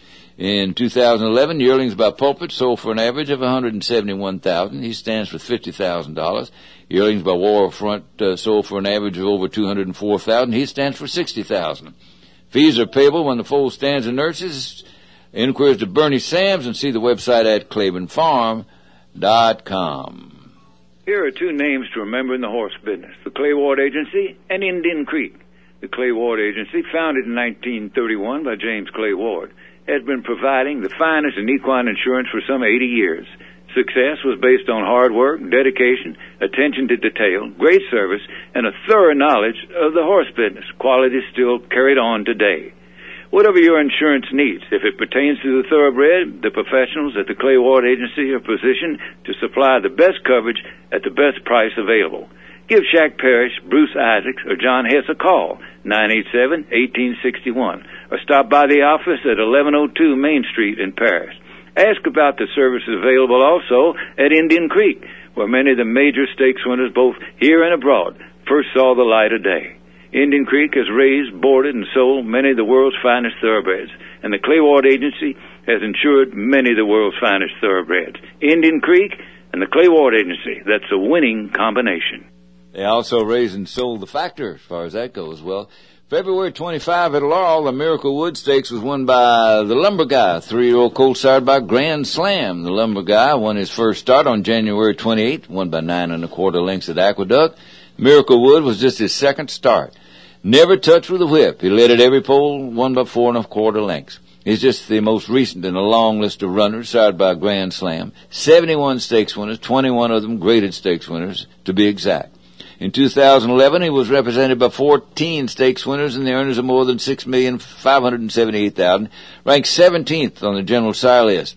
In two thousand eleven, yearlings by Pulpit sold for an average of one hundred seventy-one thousand dollars. He stands for fifty thousand dollars. Yearlings by Warfront uh, sold for an average of over two hundred four thousand dollars. He stands for sixty thousand dollars. Fees are payable when the foal stands and nurses. Inquiries to Bernie Sams and see the website at Claiborne Farm dot com. Here are two names to remember in the horse business, the Clay Ward Agency and Indian Creek. The Clay Ward Agency, founded in nineteen thirty-one by James Clay Ward, has been providing the finest in equine insurance for some eighty years. Success was based on hard work, dedication, attention to detail, great service, and a thorough knowledge of the horse business. Quality still carried on today. Whatever your insurance needs, if it pertains to the thoroughbred, the professionals at the Clay Ward Agency are positioned to supply the best coverage at the best price available. Give Shaq Parrish, Bruce Isaacs, or John Hess a call, nine eight seven, one eight six one, or stop by the office at eleven oh two Main Street in Paris. Ask about the services available also at Indian Creek, where many of the major stakes winners, both here and abroad, first saw the light of day. Indian Creek has raised, boarded, and sold many of the world's finest thoroughbreds, and the Clay Ward Agency has insured many of the world's finest thoroughbreds. Indian Creek and the Clay Ward Agency, that's a winning combination. They also raised and sold the Factor, as far as that goes. Well, February twenty-fifth at Laurel, the Miracle Wood Stakes was won by the Lumber Guy, three-year-old colt sired by Grand Slam. The Lumber Guy won his first start on January twenty-eighth, won by nine and a quarter lengths at Aqueduct. Miracle Wood was just his second start. Never touched with a whip. He led at every pole, won by four and a quarter lengths. He's just the most recent in a long list of runners sired by Grand Slam. seventy-one stakes winners, twenty-one of them graded stakes winners, to be exact. In two thousand eleven, he was represented by fourteen stakes winners and the earners of more than six million five hundred seventy-eight thousand dollars, ranked seventeenth on the general sire list.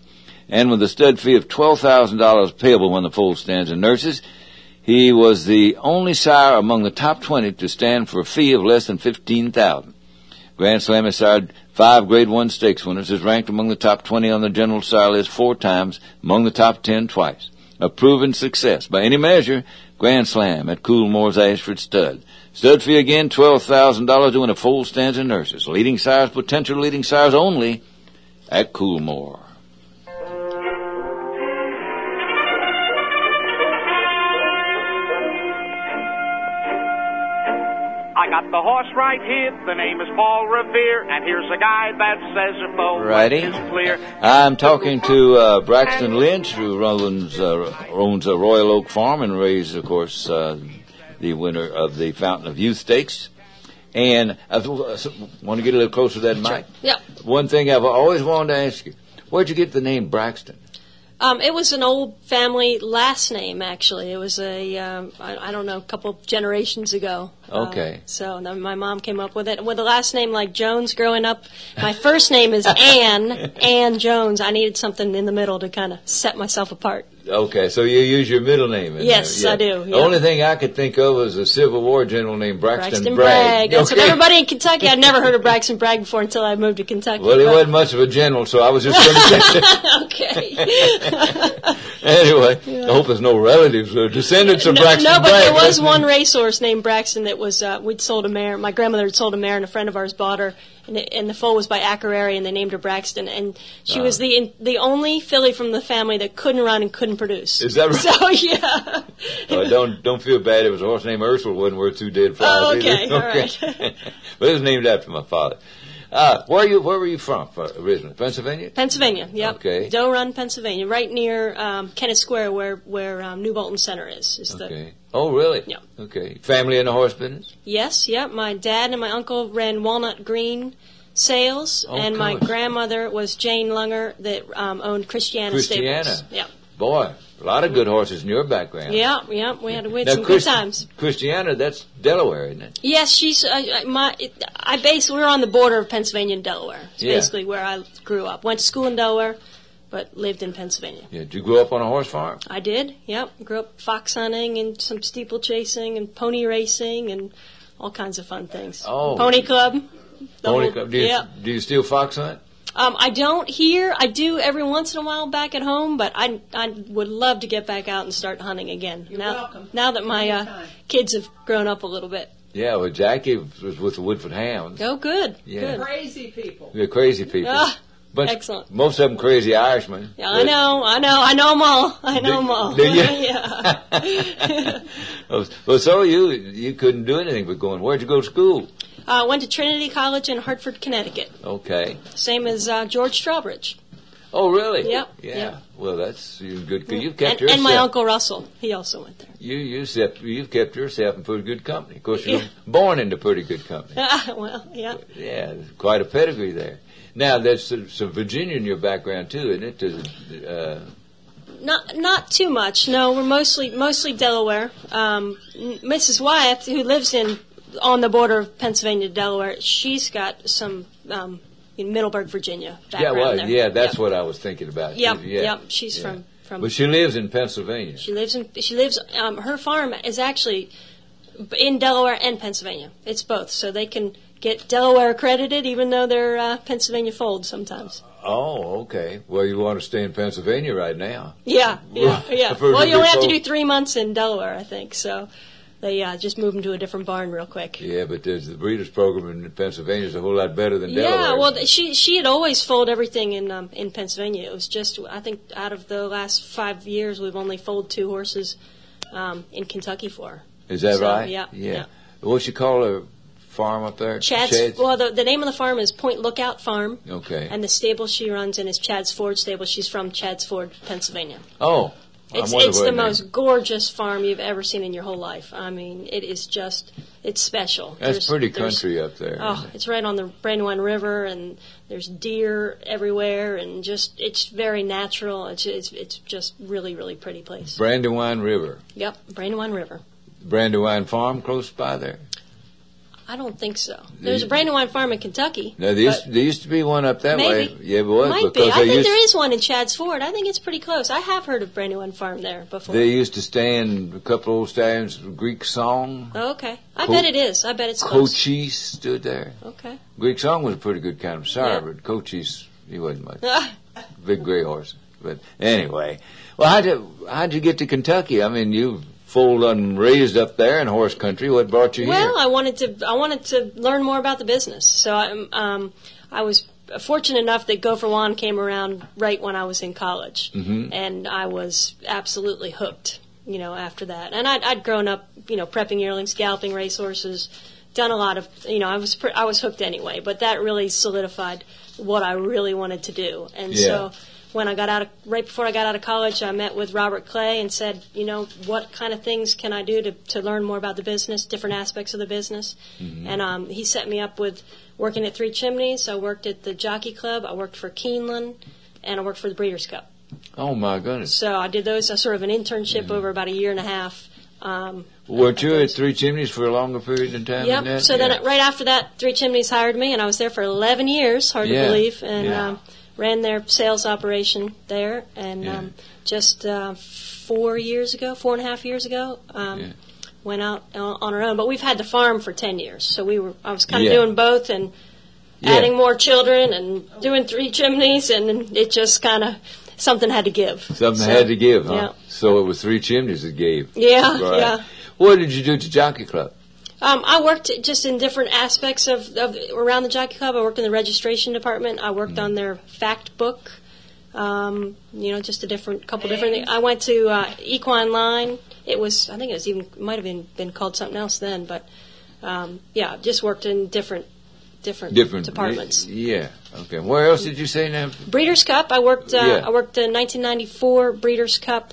and with a stud fee of twelve thousand dollars payable when the foal stands and nurses. He was the only sire among the top twenty to stand for a fee of less than fifteen thousand dollars. Grand Slam has sired five Grade One stakes winners, is ranked among the top twenty on the general sire list four times, among the top ten twice. A proven success by any measure. Grand Slam at Coolmore's Ashford Stud. Stud fee again, twelve thousand dollars to win a foal stands and nurses. Leading sires, potential leading sires only at Coolmore. I got the horse right here. The name is Paul Revere, and here's a guy that says if the Righty. wind is clear. I'm talking to uh, Braxton Lynch, who owns, uh, owns a Royal Oak Farm and raised, of course, uh, the winner of the Fountain of Youth Stakes. And I want to get a little closer to that mic. Yeah. One thing I've always wanted to ask you, where'd you get the name Braxton? Um, it was an old family last name, actually. It was a, um, I, I don't know, a couple generations ago. Okay. Uh, so then my mom came up with it. With a last name like Jones growing up, my first name is Ann, Ann Jones. I needed something in the middle to kind of set myself apart. Okay, so you use your middle name in Yes, there. I do. Yeah. The only thing I could think of was a Civil War general named Braxton, Braxton Bragg. Bragg. That's Okay. what everybody in Kentucky, I'd never heard of Braxton Bragg before until I moved to Kentucky. Well, he but- wasn't much of a general, so I was just going to say Okay. Anyway, Yeah. I hope there's no relatives or descendants of No, Braxton no, but Bragg. there was one racehorse named Braxton that was, uh, we'd sold a mare. My grandmother had sold a mare, and a friend of ours bought her, and, it, and the foal was by Akerary, and they named her Braxton. And she Ah. was the the only filly from the family that couldn't run and couldn't produce. Is that right? So, yeah. Oh, don't don't feel bad. It was a horse named Ursula. Wasn't worth two dead flies Oh, okay, either. all right. But it was named after my father. Uh, where are you? Where were you from uh, originally? Pennsylvania. Pennsylvania, yep. Okay. Doe Run, Pennsylvania, right near um, Kennett Square, where where um, New Bolton Center is. is the, Okay. Oh, really? Yeah. Okay. Family in the horse business? Yes, yep. My dad and my uncle ran Walnut Green sales, Oh, and my gosh. grandmother was Jane Lunger that um, owned Christiana, Christiana. Stables. Yeah. Boy, a lot of good horses in your background. Yeah, yeah, we had, we had Now, some Chris- good times. Christiana, that's Delaware, isn't it? Yes, she's uh, I- my. It, I base. We're on the border of Pennsylvania and Delaware. It's Yeah. basically where I grew up. Went to school in Delaware, but lived in Pennsylvania. Yeah. Did you grow up on a horse farm? I did. Yep. Grew up fox hunting and some steeplechasing and pony racing and all kinds of fun things. Oh. Pony club. The Pony whole- club. Do you, Yeah. do you still fox hunt? Um, I don't here. I do every once in a while back at home, but I I would love to get back out and start hunting again. You're now, welcome. now that my uh, Anytime. kids have grown up a little bit. Yeah, well, Jackie was with the Woodford Hounds. Oh, good. Yeah. Good. Crazy people. They're crazy people. Ah, Bunch- excellent. Most of them crazy Irishmen. Yeah, I know. I know. I know them all. I know Do- them all. do you? yeah. Oh, well, so you you couldn't do anything but going. Where'd you go to school? Uh, went to Trinity College in Hartford, Connecticut. Okay. Same as uh, George Strawbridge. Oh, really? Yep, Yeah. yep. Well, that's you good. You've kept And, yourself. and my Uncle Russell. He also went there. You you sep- you've kept yourself in pretty good company. Of course, you were born into pretty good company. well, yeah. Yeah, there's quite a pedigree there. Now, there's some, some Virginia in your background too, isn't it? Does it, Uh, Not not too much. No, we're mostly mostly Delaware. Um, Missus Wyeth, who lives in on the border of Pennsylvania to Delaware, she's got some um, in Middleburg, Virginia yeah, background well, there. yeah, that's Yep. what I was thinking about. Yep, yeah. yep. She's yeah. from from. But she lives in Pennsylvania. She lives in. She lives. Um, her farm is actually in Delaware and Pennsylvania. It's both, so they can get Delaware accredited, even though they're uh, Pennsylvania fold sometimes. Oh, okay. Well, you want to stay in Pennsylvania right now. Yeah, yeah, yeah. For Well, the you only big have to fold. do three months in Delaware, I think. So they uh, just moved them to a different barn real quick. Yeah, but there's the breeders' program in Pennsylvania is a whole lot better than Yeah, Delaware. well, th- she she had always foaled everything in um, in Pennsylvania. It was just I think out of the last five years, we've only foaled two horses um, in Kentucky for her. Is that So, right? yeah, yeah. yeah. What's she call her farm up there? Chad's, well, the, the name of the farm is Point Lookout Farm, Okay. and the stable she runs in is Chad's Ford Stable. She's from Chad's Ford, Pennsylvania. Oh, It's I wonder it's what the name. most gorgeous farm you've ever seen in your whole life. I mean, it is just it's special. That's There's- pretty there's- country up there. Oh, it's right on the Brandywine River, and there's deer everywhere, and just it's very natural. It's it's, it's just really really pretty place. Brandywine River. Yep, Brandywine River. Brandywine Farm close by there. I don't think so. There's a Brandywine Farm in Kentucky. No, there used, there used to be one up that maybe. way. Yeah, but what? Might because be. I think used, there is one in Chadds Ford. I think it's pretty close. I have heard of Brandywine Farm there before. They used to stand a couple old stallions, Greek Song. Oh, okay. I Co- bet it is. I bet it's close. Cochise stood there. Okay. Greek Song was a pretty good kind of sire, Yeah. but Cochise, he wasn't much. Big gray horse. But anyway, well, how'd you, how'd you get to Kentucky? I mean, you full and raised up there in horse country. What brought you well, here? Well, I wanted to. I wanted to learn more about the business. So I, um, I was fortunate enough that Go for Juan came around right when I was in college, mm-hmm. and I was absolutely hooked. You know, after that, and I'd, I'd grown up, you know, prepping yearlings, galloping racehorses, done a lot of, you know, I was pre- I was hooked anyway. But that really solidified what I really wanted to do, and yeah. so. When I got out of, right before I got out of college, I met with Robert Clay and said, you know, what kind of things can I do to, to learn more about the business, different aspects of the business? Mm-hmm. And um, he set me up with working at Three Chimneys. I worked at the Jockey Club. I worked for Keeneland, and I worked for the Breeders' Cup. Oh, my goodness. So I did those, a sort of an internship mm-hmm. over about a year and a half. Um, Weren't you at Three Chimneys for a longer period of time? Yep. Than that? So yeah. then right after that, Three Chimneys hired me, and I was there for eleven years, hard yeah. to believe. And yeah. um, ran their sales operation there, and yeah. um, just uh, four years ago, four and a half years ago, um, yeah. went out on our own. But we've had the farm for ten years, so we were. I was kind of yeah. doing both and yeah. adding more children and doing Three Chimneys, and it just kind of something had to give. Something so, had to give, huh? Yeah. So it was Three Chimneys that gave. Yeah, right. yeah. What did you do at the Jockey Club? Um, I worked just in different aspects of, of around the Jockey Club. I worked in the registration department. I worked mm. on their fact book. Um, you know, just a different couple different things. I went to uh, Equine Line. It was, I think it was even might have been been called something else then, but um, yeah, just worked in different different, different departments. Yeah. Okay. Where else did you say now? Breeders' Cup. I worked. Uh, yeah. I worked in nineteen ninety-four Breeders' Cup.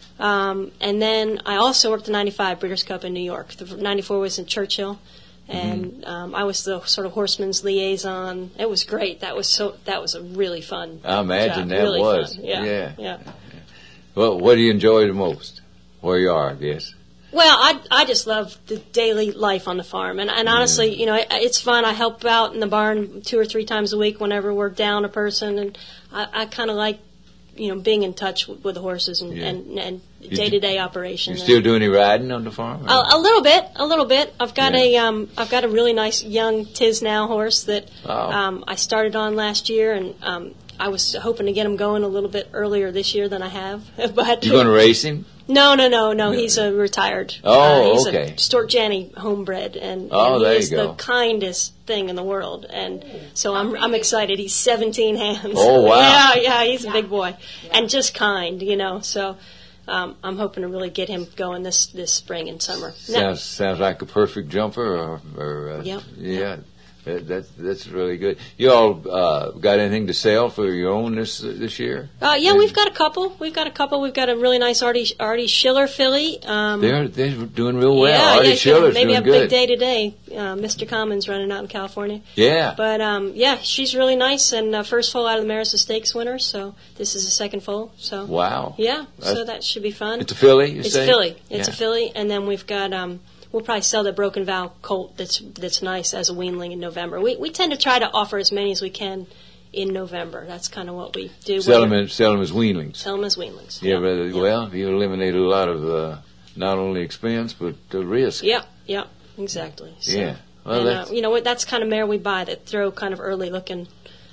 Um, and then I also worked the ninety-five Breeders' Cup in New York. The ninety-four was in Churchill, and mm-hmm. um, I was the sort of horseman's liaison. It was great. That was so. That was a really fun. I imagine job. that really was. Fun. Yeah. yeah. Yeah. Well, what do you enjoy the most? Where you are, I guess. Well, I I just love the daily life on the farm, and and honestly, yeah. you know, it, it's fun. I help out in the barn two or three times a week whenever we're down a person, and I, I kind of like. You know, being in touch with, with the horses and, yeah. and, and day-to-day operation. You still do any riding on the farm? A, a little bit, a little bit. I've got yeah. a, um, I've got a really nice young Tisnow horse that oh. um, I started on last year, and um, I was hoping to get him going a little bit earlier this year than I have. But you going to race him? No, no, no, no. He's a retired. Oh, uh, he's okay. a Stork Janny homebred, and, oh, and he there is you go. the kindest thing in the world. And so I'm I'm excited. He's seventeen hands. Oh, wow. Yeah, yeah, he's a big boy, and just kind, you know. So um, I'm hoping to really get him going this, this spring and summer. Sounds Now, sounds like a perfect jumper, or, or uh, Yep. yeah. That, that's that's really good. You all uh, got anything to sell for your own this uh, this year? Uh, yeah, we've got a couple. We've got a couple. We've got a really nice Artie, Artie Schiller filly. Um, they're they're doing real well. Yeah, Artie yeah, Schiller's maybe doing a good. big day today. Uh, Mister Commons running out in California. Yeah. But um, yeah, she's really nice, and uh, first foal out of the Marissa Stakes winner. So this is the second foal. So wow. Yeah, That's, so that should be fun. It's a filly. You it's say? a filly. It's yeah. a filly, and then we've got. Um, We'll probably sell the Broken Vow colt that's that's nice as a weanling in November. We we tend to try to offer as many as we can in November. That's kind of what we do. Sell them, in, sell them as weanlings. Sell them as weanlings. Yeah, yeah. rather, yeah. well, you eliminate a lot of uh, not only expense but uh, risk. Yeah, yeah, exactly. So, yeah. Well, and, that's, uh, you know what? That's kind of mare we buy that throw kind of early looking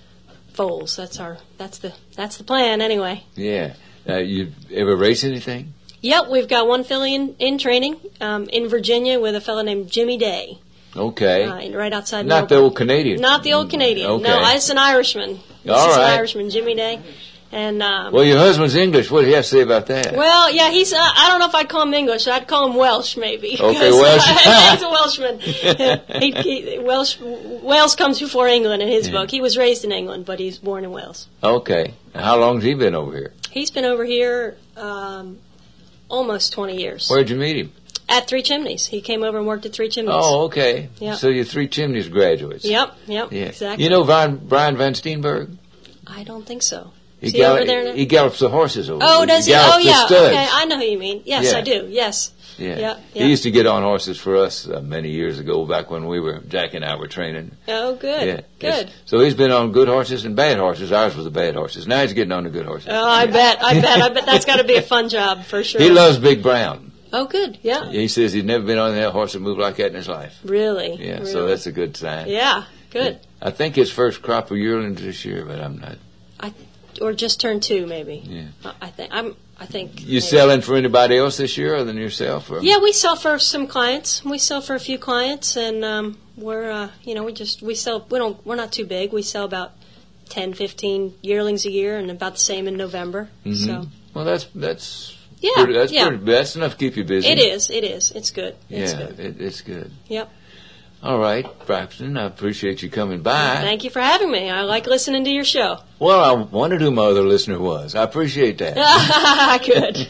foals. That's our that's the that's the plan anyway. Yeah. Uh, you ever race anything? Yep, we've got one filly in, in training um, in Virginia with a fellow named Jimmy Day. Okay. Uh, right outside Not Melbourne. the old Canadian. Not the old Canadian. Okay. No, it's an Irishman. This All is right. an Irishman, Jimmy Day. And um, well, your husband's English. What do you have to say about that? well, yeah, he's. Uh, I don't know if I'd call him English. I'd call him Welsh, maybe. Okay, Welsh. Uh, he's a Welshman. he, he, Welsh, Wales comes before England in his Yeah. book. He was raised in England, but he's born in Wales. Okay. How long has he been over here? He's been over here um, almost twenty years. Where'd you meet him? At Three Chimneys. He came over and worked at Three Chimneys. Oh, okay. Yep. So you're Three Chimneys graduates. Yep, yep, Yeah. exactly. You know Brian, Brian Van Steenberg? I don't think so. He, Is he gall- over there now? he gallops the horses over Oh, there. does he? gallops Oh, the yeah. studs. Okay, I know who you mean. Yes, Yeah. I do. Yes. Yeah. Yeah. yeah. He used to get on horses for us uh, many years ago, back when we were, Jack and I were training. Oh, good. Yeah. Good. Yes. So he's been on good horses and bad horses. Ours was the bad horses. Now he's getting on the good horses. Oh, I bet. I bet. I bet that's got to be a fun job for sure. He loves Big Brown. Oh, good. Yeah. He says he's never been on a horse that moved like that in his life. Really? Yeah, really? so that's a good sign. Yeah, good. I think his first crop of yearlings this year, but I'm not. I, or just turned two, maybe. Yeah. I think I'm. I think. You maybe. selling for anybody else this year other than yourself? Or? Yeah, we sell for some clients. We sell for a few clients, and um, we're, uh, you know, we just we sell. We don't. We're not too big. We sell about ten, fifteen yearlings a year, and about the same in November. Mm-hmm. So. Well, that's that's. Yeah, pretty, that's yeah. pretty. That's enough to keep you busy. It is. It is. It's good. It's yeah, good. It, it's good. Yep. All right, Braxton, I appreciate you coming by. Thank you for having me. I like listening to your show. Well, I wondered who my other listener was. I appreciate that. Good.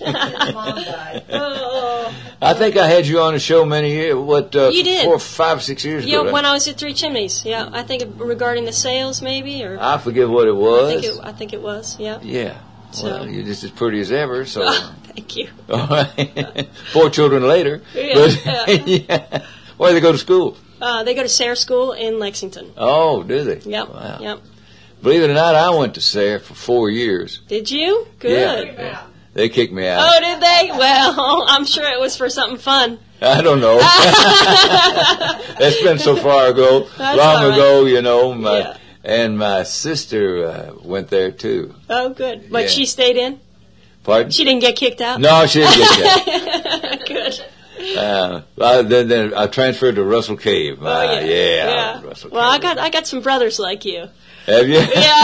oh. I think I had you on the show many years. What? Uh, you did. Four, five, six years yeah, ago. Yeah, when I was at Three Chimneys. Yeah, I think regarding the sales, maybe, or I forget what it was. I think it, I think it was. Yeah. Yeah. So. Well, you're just as pretty as ever. So. Oh, thank you. All right. Four children later. Yeah. But, yeah. yeah. Where do they go to school? Uh, they go to Sayre School in Lexington. Oh, do they? Yep. Wow. Yep. Believe it or not, I went to Sayre for four years. Did you? Good. Yeah. yeah. They kicked me out. Oh, did they? Well, I'm sure it was for something fun. I don't know. That's been so far ago. That's Long right. ago, you know. My, yeah. And my sister uh, went there, too. Oh, good. But yeah. she stayed in? Pardon? She didn't get kicked out? No, she didn't get kicked out. Good. Uh, I, then, then I transferred to Russell Cave. Oh, yeah. Uh, yeah. yeah. Russell well, Cave. I got I got some brothers like you. Have you? Yeah.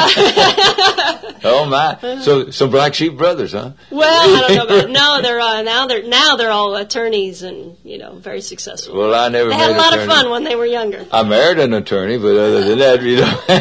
Oh my! So some Black Sheep brothers, huh? Well, I don't know about no. They're uh, now they're now they're all attorneys and you know very successful. Well, I never. They made had a lot attorney. of fun when they were younger. I married an attorney, but other than that, you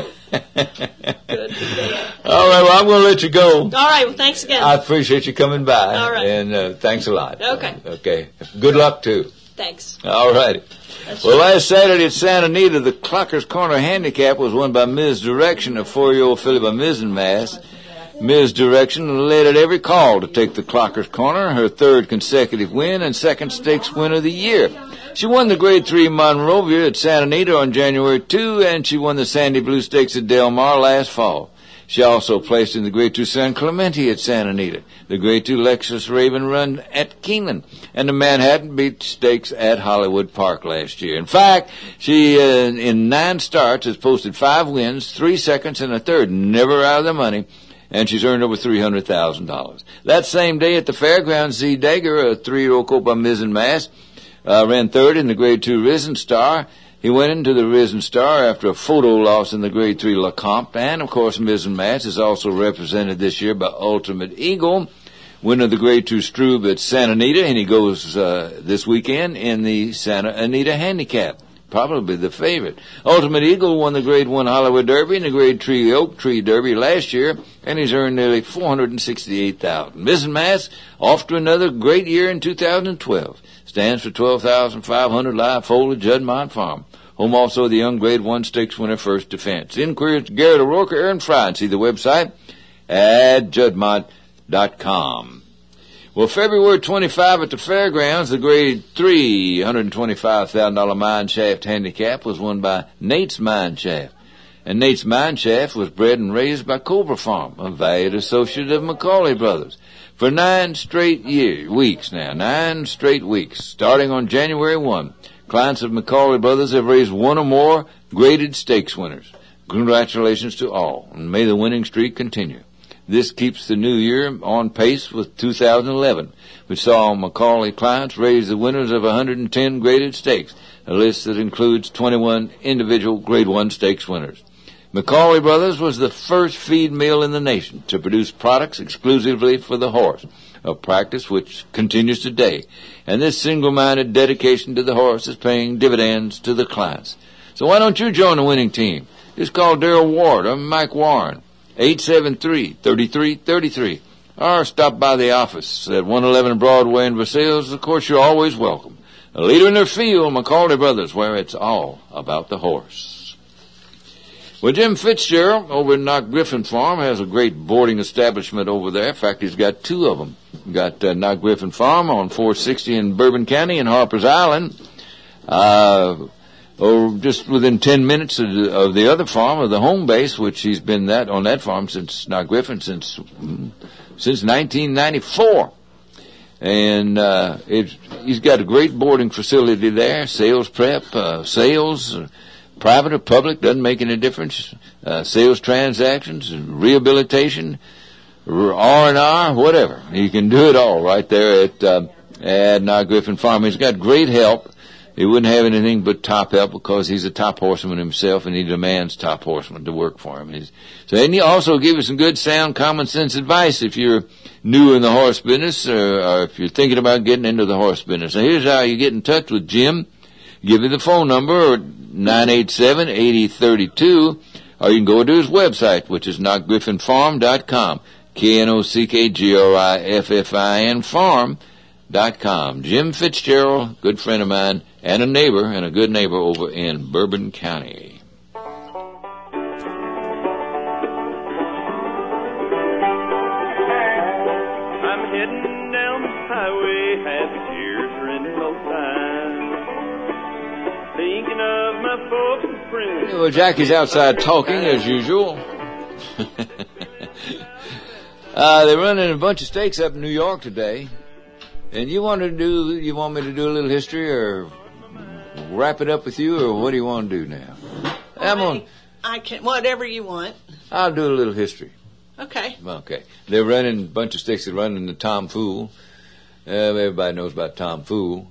know. Good. All right. Well, I'm going to let you go. All right. Well, thanks again. I appreciate you coming by. All right. And uh, thanks a lot. Okay. Okay. Good luck too. Thanks. All righty. Well, last Saturday at Santa Anita, the Clocker's Corner Handicap was won by Miz Direction, a four-year-old filly by Mizzenmast. Miz Direction led at every call to take the Clocker's Corner, her third consecutive win and second stakes win of the year. She won the Grade three Monrovia at Santa Anita on January second, and she won the Sandy Blue Stakes at Del Mar last fall. She also placed in the Grade two San Clemente at Santa Anita, the Grade two Lexus Raven Run at Keeneland, and the Manhattan Beach Stakes at Hollywood Park last year. In fact, she, uh, in nine starts, has posted five wins, three seconds, and a third, never out of the money, and she's earned over three hundred thousand dollars. That same day at the fairgrounds, Z Dagger, a three-year-old colt by Mizzenmast, uh, ran third in the Grade two Risen Star. He went into the Risen Star after a photo loss in the Grade three Lecomte, and of course Mizzenmast is also represented this year by Ultimate Eagle, winner of the Grade two Strube at Santa Anita, and he goes uh, this weekend in the Santa Anita Handicap, probably the favorite. Ultimate Eagle won the Grade one Hollywood Derby and the Grade three Oak Tree Derby last year, and he's earned nearly four hundred sixty-eight thousand dollars. Mizzenmast off to another great year in two thousand twelve. Stands for twelve thousand five hundred live foal at Juddmont Farm. Home also the young Grade one Stakes winner First Defense. Inquiries to Garrett O'Rourke, Aaron Fry, and see the website at juddmont dot com. Well, February twenty-fifth at the fairgrounds, the Grade three one hundred twenty-five thousand dollars Mine Shaft Handicap was won by Nate's Mine Shaft. And Nate's Mine Shaft was bred and raised by Cobra Farm, a valued associate of McCauley Brothers. For nine straight year, weeks now, nine straight weeks, starting on January first, clients of McCauley Brothers have raised one or more graded stakes winners. Congratulations to all, and may the winning streak continue. This keeps the new year on pace with two thousand eleven, which saw McCauley clients raise the winners of one hundred ten graded stakes, a list that includes twenty-one individual Grade one stakes winners. McCauley Brothers was the first feed mill in the nation to produce products exclusively for the horse, a practice which continues today. And this single-minded dedication to the horse is paying dividends to the clients. So why don't you join the winning team? Just call Darrell Ward or Mike Warren, eight seven three, three three three three, or stop by the office at one eleven Broadway in Versailles. Of course, you're always welcome. A leader in their field, McCauley Brothers, where it's all about the horse. Well, Jim Fitzgerald over at Knock Griffin Farm has a great boarding establishment over there. In fact, he's got two of them. Got uh, Knock Griffin Farm on four sixty in Bourbon County in Harper's Island. Uh, or just within ten minutes of the, of the other farm, of the home base, which he's been that on that farm since Knock Griffin since since nineteen ninety-four. And uh, it, he's got a great boarding facility there, sales prep, uh, sales, uh, private or public, doesn't make any difference, uh, sales transactions, rehabilitation, R and R, whatever. You can do it all right there at, uh, at Knock Griffin Farm. He's got great help. He wouldn't have anything but top help because he's a top horseman himself and he demands top horsemen to work for him. He's, so, and he also gives you some good, sound, common sense advice if you're new in the horse business or, or if you're thinking about getting into the horse business. So here's how you get in touch with Jim. Give you the phone number, nine eight seven, eight zero three two, or you can go to his website, which is knock griffin farm dot com. K N O C K G R I F F I N farm dot com. Jim Fitzgerald, good friend of mine, and a neighbor, and a good neighbor over in Bourbon County. I'm heading down the highway, happy tears running all time. Thinking of my folks and friends. Well, Jackie's outside talking, as usual. uh, they're running a bunch of stakes up in New York today. And you want to do, you want me to do a little history or wrap it up with you, or what do you want to do now? I'm on. I can, whatever you want. I'll do a little history. Okay. Okay. They're running a bunch of stakes. They're running the Tom Fool. Uh, everybody knows about Tom Fool.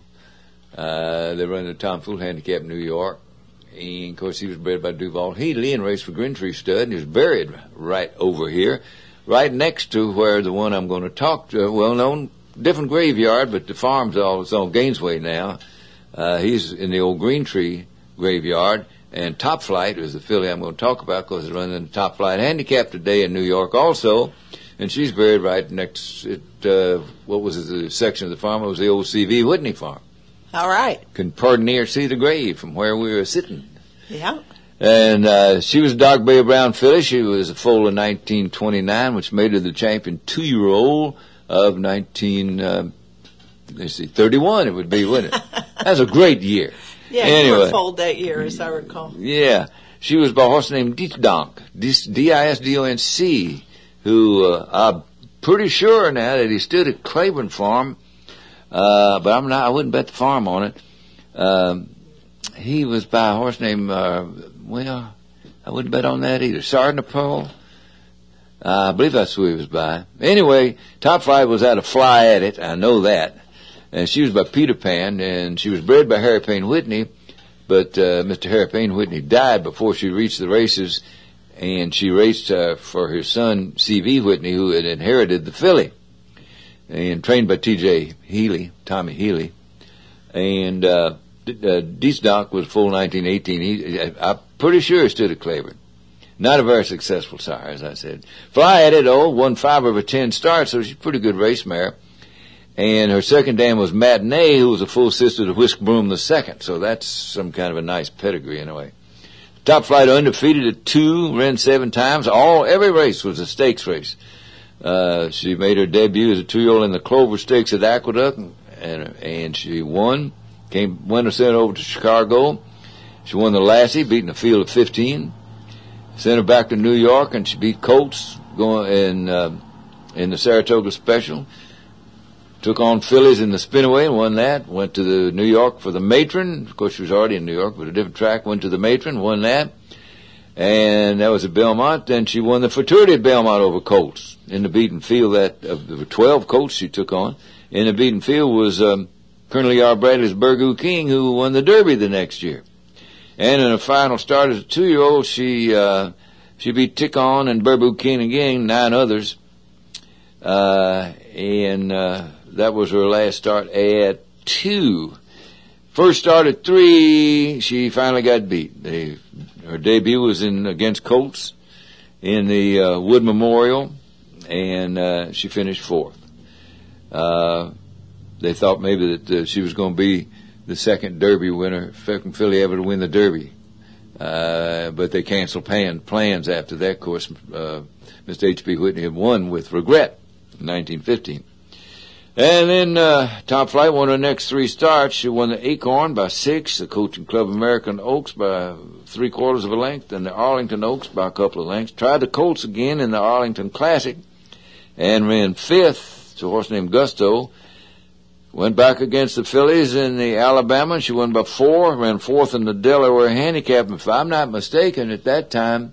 Uh, they're running the Tom Fool Handicap in New York. And, of course, he was bred by Duval Heatley and raced for Grintree Stud, and he was buried right over here, right next to where the one I'm going to talk to, well-known, different graveyard, but the farm's all, it's on Gainesway now. Uh, he's in the old Greentree graveyard, and Top Flight is the filly I'm going to talk about because it's running the Top Flight Handicap today in New York also, and she's buried right next at, uh, what was it, the section of the farm? It was the old C V Whitney farm. All right. Can pardon near see the grave from where we were sitting. Yeah. And uh, she was a dark bay brown filly. She was a foal in nineteen twenty-nine, which made her the champion two-year-old of nineteen, uh, let's see, thirty-one it would be, wouldn't it? That was a great year. Yeah, anyway, you were foaled that year, as I recall. Yeah. She was by a horse named Disdonk, D I S D O N C, who uh, I'm pretty sure now that he stood at Claiborne Farm, uh, but I'm not, I wouldn't bet the farm on it. Um, he was by a horse named, uh, well, I wouldn't bet on that either. Sergeant Pearl. Uh, I believe that's who he was by. Anyway, Top Flight was at a fly at it. I know that. And she was by Peter Pan, and she was bred by Harry Payne Whitney, but uh, Mister Harry Payne Whitney died before she reached the races, and she raced uh, for her son, C V Whitney, who had inherited the filly, and trained by T J Healy, Tommy Healy. And uh, uh, Disdonk was full nineteen eighteen. He, I'm pretty sure he stood at Claiborne. Not a very successful sire, as I said. Fly at it, oh, won five of her ten starts, so she's a pretty good race mare. And her second dam was Matinee, who was a full sister to Whisk Broom the second, so that's some kind of a nice pedigree anyway. Top Flight undefeated at two, ran seven times. All every race was a stakes race. Uh, she made her debut as a two-year-old in the Clover Stakes at Aqueduct, and and she won. Came went sent her over to Chicago. She won the Lassie, beating a field of fifteen. Sent her back to New York, and she beat Colts going in uh, in the Saratoga Special. Took on fillies in the Spinaway and won that. Went to the New York for the Matron. Of course, she was already in New York, but a different track. Went to the Matron, won that. And that was at Belmont. Then she won the Futurity at Belmont over Colts. In the beaten field, that of the twelve Colts she took on. In the beaten field was um, Colonel E R Bradley's Burgoo King, who won the Derby the next year. And in a final start as a two-year-old, she uh, she beat Tick On and Burgoo King again, nine others. Uh, and uh, that was her last start at two. First start at three, she finally got beat. They, her debut was in against Colts in the uh, Wood Memorial, and uh, she finished fourth. Uh, they thought maybe that uh, she was going to be the second Derby winner, second filly ever to win the Derby. Uh, but they canceled pan, plans after that. Of course, uh, Mister H B Whitney had won with regret in nineteen fifteen. And then uh, Top Flight won her next three starts. She won the Acorn by six, the Coaching Club American Oaks by three quarters of a length, and the Arlington Oaks by a couple of lengths. Tried the Colts again in the Arlington Classic and ran fifth to a horse named Gusto. Went back against the Phillies in the Alabama. She won by four, ran fourth in the Delaware Handicap. If I'm not mistaken, at that time,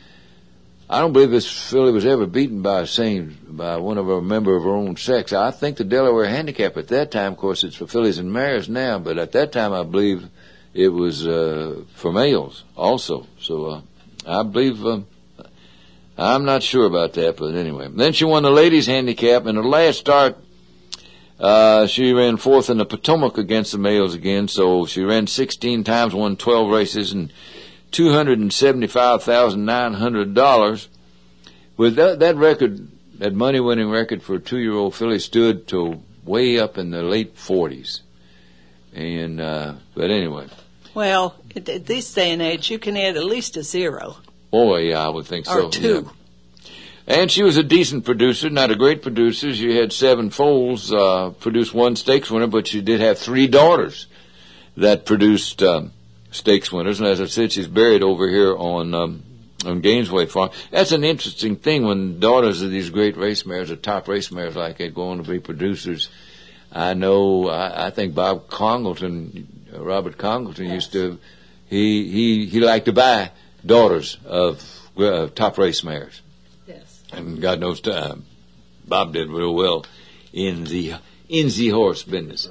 I don't believe this filly was ever beaten by a same, by one of a member of her own sex. I think the Delaware Handicap at that time, of course, it's for fillies and mares now, but at that time I believe it was uh, for males also. So uh, I believe, uh, I'm not sure about that, but anyway. Then she won the Ladies Handicap. In her last start, Uh, she ran fourth in the Potomac against the males again, so she ran sixteen times, won twelve races, and two hundred seventy-five thousand nine hundred dollars. With that, that record, that money-winning record for a two-year-old filly stood to way up in the late forties. And, uh, but anyway. Well, at, at this day and age, you can add at least a zero. Oh, yeah, I would think so. Or two. Yeah. And she was a decent producer, not a great producer. She had seven foals, uh, produced one stakes winner, but she did have three daughters that produced um, stakes winners. And as I said, she's buried over here on um, on Gainesway Farm. That's an interesting thing when daughters of these great race mares, or top race mares like that, go on to be producers. I know, I, I think Bob Congleton, uh, Robert Congleton yes. used to, he, he, he liked to buy daughters of uh, top race mares. And God knows, uh, Bob did real well in the in the horse business.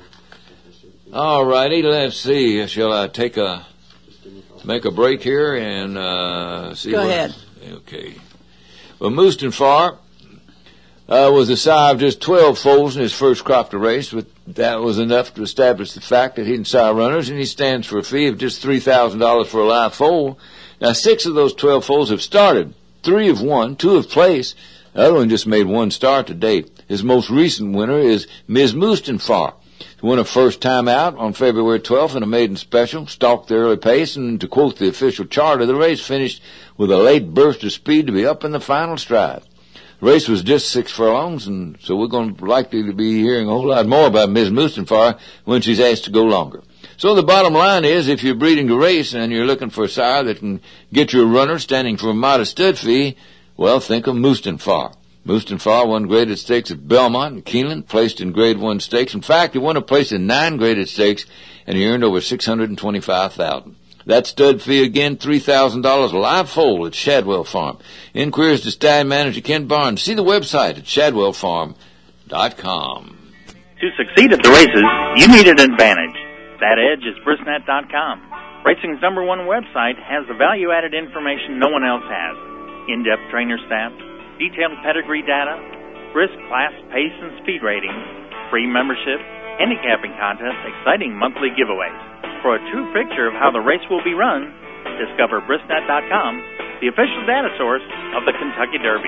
All righty, let's see. Shall I take a make a break here and uh, see? Go what, ahead. Okay. Well, Mustanfar uh, was a sire of just twelve foals in his first crop to race, but that was enough to establish the fact that he didn't sire runners, and he stands for a fee of just three thousand dollars for a live foal. Now, six of those twelve foals have started. Three have won, two have placed. The other one just made one start to date. His most recent winner is Miz Mustanfar. She won her first time out on February twelfth in a maiden special, stalked the early pace, and to quote the official chart of the race, finished with a late burst of speed to be up in the final stride. The race was just six furlongs, and so we're going to likely to be hearing a whole lot more about Miz Mustanfar when she's asked to go longer. So the bottom line is, if you're breeding to race and you're looking for a sire that can get you a runner standing for a modest stud fee, well, think of Mustanfar. Mustanfar won graded stakes at Belmont and Keeneland, placed in grade one stakes. In fact, he won a place in nine graded stakes, and he earned over six hundred twenty-five thousand dollars. That stud fee again, three thousand dollars live foal at Shadwell Farm. Inquiries to stallion manager Ken Barnes. See the website at shadwell farm dot com. To succeed at the races, you need an advantage. That edge is brisnet dot com. Racing's number one website has the value-added information no one else has. In-depth trainer staff, detailed pedigree data, brisk class, pace, and speed ratings, free membership, handicapping contests, exciting monthly giveaways. For a true picture of how the race will be run, discover brisnet dot com, the official data source of the Kentucky Derby.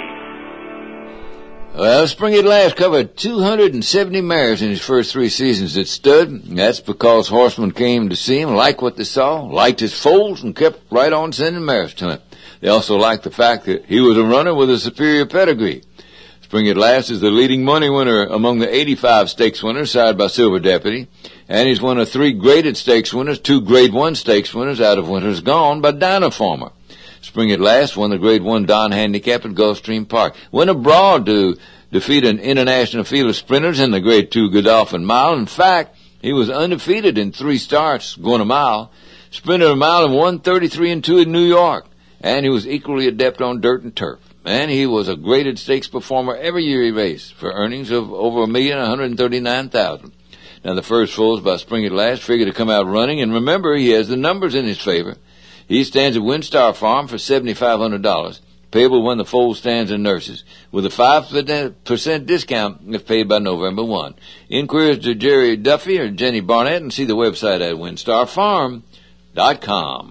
Well, Spring at Last covered two hundred seventy mares in his first three seasons at stud. That's because horsemen came to see him, liked what they saw, liked his foals, and kept right on sending mares to him. They also liked the fact that he was a runner with a superior pedigree. Spring at Last is the leading money winner among the eighty-five stakes winners, sired by Silver Deputy. And he's one of three graded stakes winners, two grade one stakes winners out of Winter's Gone by Dynafarmer. Spring at Last won the grade one Don Handicap at Gulfstream Park. Went abroad to defeat an international field of sprinters in the grade two Godolphin Mile. In fact, he was undefeated in three starts going a mile. Sprinted a mile in one thirty-three and two in New York. And he was equally adept on dirt and turf. And he was a graded stakes performer every year he raced for earnings of over a million one hundred thirty-nine thousand. Now the first foals by Spring at Last figure to come out running, and remember he has the numbers in his favor. He stands at Windstar Farm for seven thousand five hundred dollars, payable when the foal stands and nurses, with a five percent discount if paid by November first. Inquiries to Jerry Duffy or Jenny Barnett, and see the website at windstar farm dot com.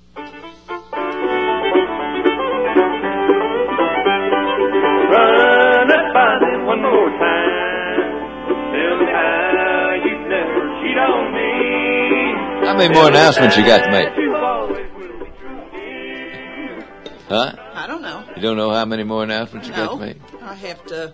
Run it by me one more time. Tell me how you never cheat on me. How many more announcements you got to make? Huh? I don't know. You don't know how many more announcements you No. got to make? I have to.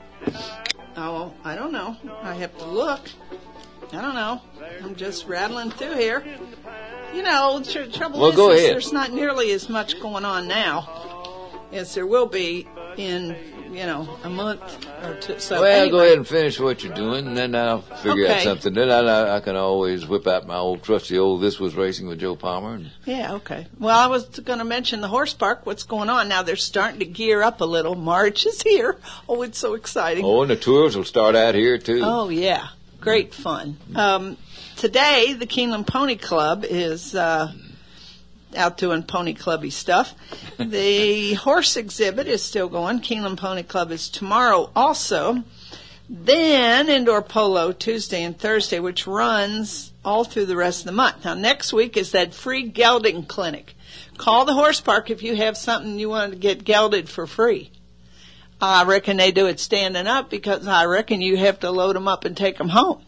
Oh, I don't know. I have to look. I don't know. I'm just rattling through here. You know, tr- trouble Well, is, go is ahead. there's not nearly as much going on now as there will be in, you know, a month or two. So well, anyway. go ahead and finish what you're doing, and then I'll figure out Okay. something. Then I, I can always whip out my old trusty old This Was Racing with Joe Palmer. And Yeah, okay. Well, I was going to mention the horse park. What's going on now? They're starting to gear up a little. March is here. Oh, it's so exciting. oh, and the tours will start out here, too. Oh, yeah. Great fun. Um, today, the Keeneland Pony Club is uh, out doing pony clubby stuff. The horse exhibit is still going. Keeneland Pony Club is tomorrow also. Then indoor polo Tuesday and Thursday, which runs all through the rest of the month. Now, next week is that free gelding clinic. Call the horse park if you have something you want to get gelded for free. I reckon they do it standing up because I reckon you have to load them up and take them home.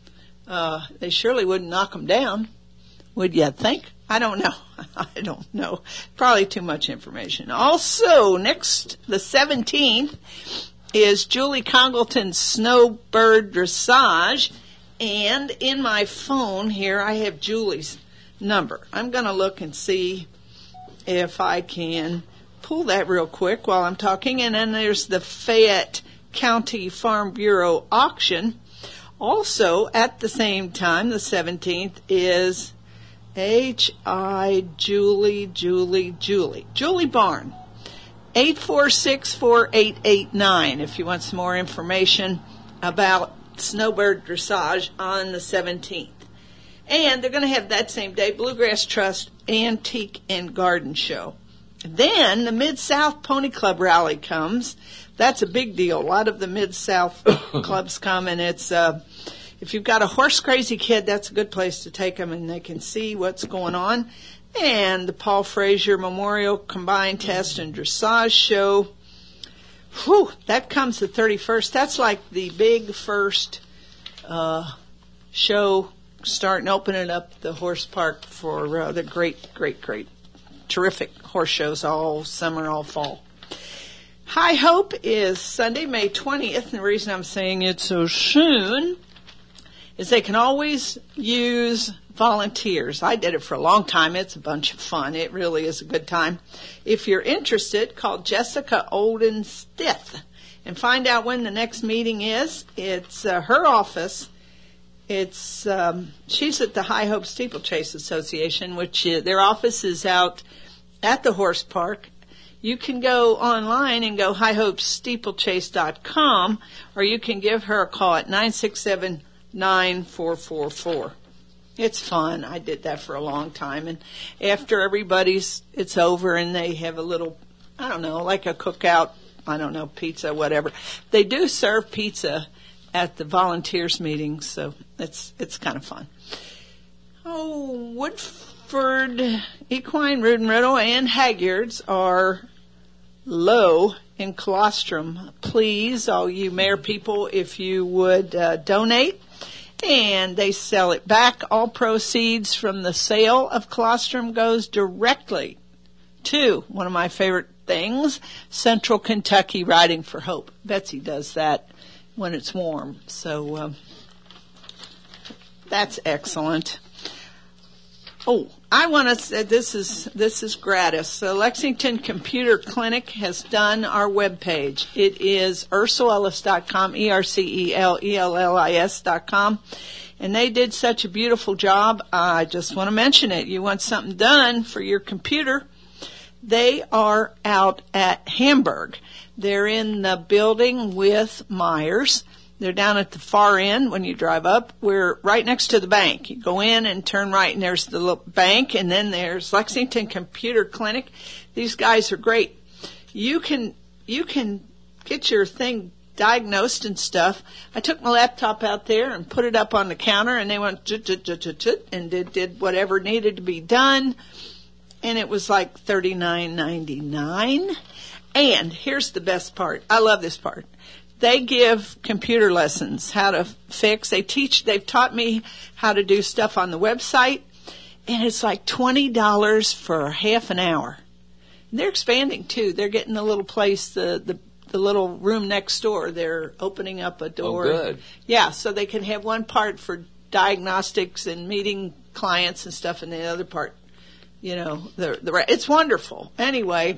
Uh, they surely wouldn't knock them down, would you think? I don't know. I don't know. Probably too much information. Also, next, the seventeenth, is Julie Congleton's Snowbird Dressage. And in my phone here, I have Julie's number. I'm going to look and see if I can pull that real quick while I'm talking. And then there's the Fayette County Farm Bureau auction. Also, at the same time, the seventeenth, is H I Julie, Julie, Julie. Julie Barn. eight four six, four eight eight nine if you want some more information about Snowbird Dressage on the seventeenth. And they're going to have that same day Bluegrass Trust Antique and Garden Show. Then the Mid-South Pony Club rally comes. That's a big deal. A lot of the Mid-South clubs come, and it's uh, if you've got a horse-crazy kid, that's a good place to take them, and they can see what's going on. And the Paul Frazier Memorial Combined Test and Dressage Show. Whew, that comes the thirty-first. That's like the big first uh, show starting opening up the horse park for uh, the great, great, great, terrific horse shows all summer, all fall. High Hope is Sunday, May twentieth. And the reason I'm saying it so soon is they can always use volunteers. I did it for a long time. It's a bunch of fun. It really is a good time. If you're interested, call Jessica Olden Stith and find out when the next meeting is. It's uh, her office. It's um, she's at the High Hope Steeplechase Association, which is, their office is out at the horse park. You can go online and go high hope steeplechase dot com, or you can give her a call at nine six seven, nine four four four. It's fun. I did that for a long time. And after everybody's, it's over and they have a little, I don't know, like a cookout, I don't know, pizza, whatever. They do serve pizza at the volunteers meetings, so it's it's kind of fun. Oh, Woodford Equine, Rood and Riddle, and Hagyards are low in colostrum. Please, all you mare people, if you would uh, donate. And they sell it back. All proceeds from the sale of colostrum goes directly to one of my favorite things, Central Kentucky Riding for Hope. Betsy does that when it's warm. So um, that's excellent. Oh, I want to say this is this is gratis. The Lexington Computer Clinic has done our webpage. It is Ursel Ellis dot com, E R C E L E L L I S dot com. And they did such a beautiful job. I just want to mention it. You want something done for your computer, they are out at Hamburg. They're in the building with Myers. They're down at the far end when you drive up. We're right next to the bank. You go in and turn right, and there's the little bank, and then there's Lexington Computer Clinic. These guys are great. You can you can get your thing diagnosed and stuff. I took my laptop out there and put it up on the counter, and they went jut, jut, jut, jut, jut, and did, did whatever needed to be done, and it was like thirty-nine ninety-nine. And here's the best part. I love this part. They give computer lessons, how to fix. They teach, they've taught me how to do stuff on the website, and it's like twenty dollars for half an hour. They're expanding too. They're getting a little place, the the the little room next door. They're opening up a door. Oh, good. Yeah, so they can have one part for diagnostics and meeting clients and stuff, and the other part, you know, the the it's wonderful. Anyway,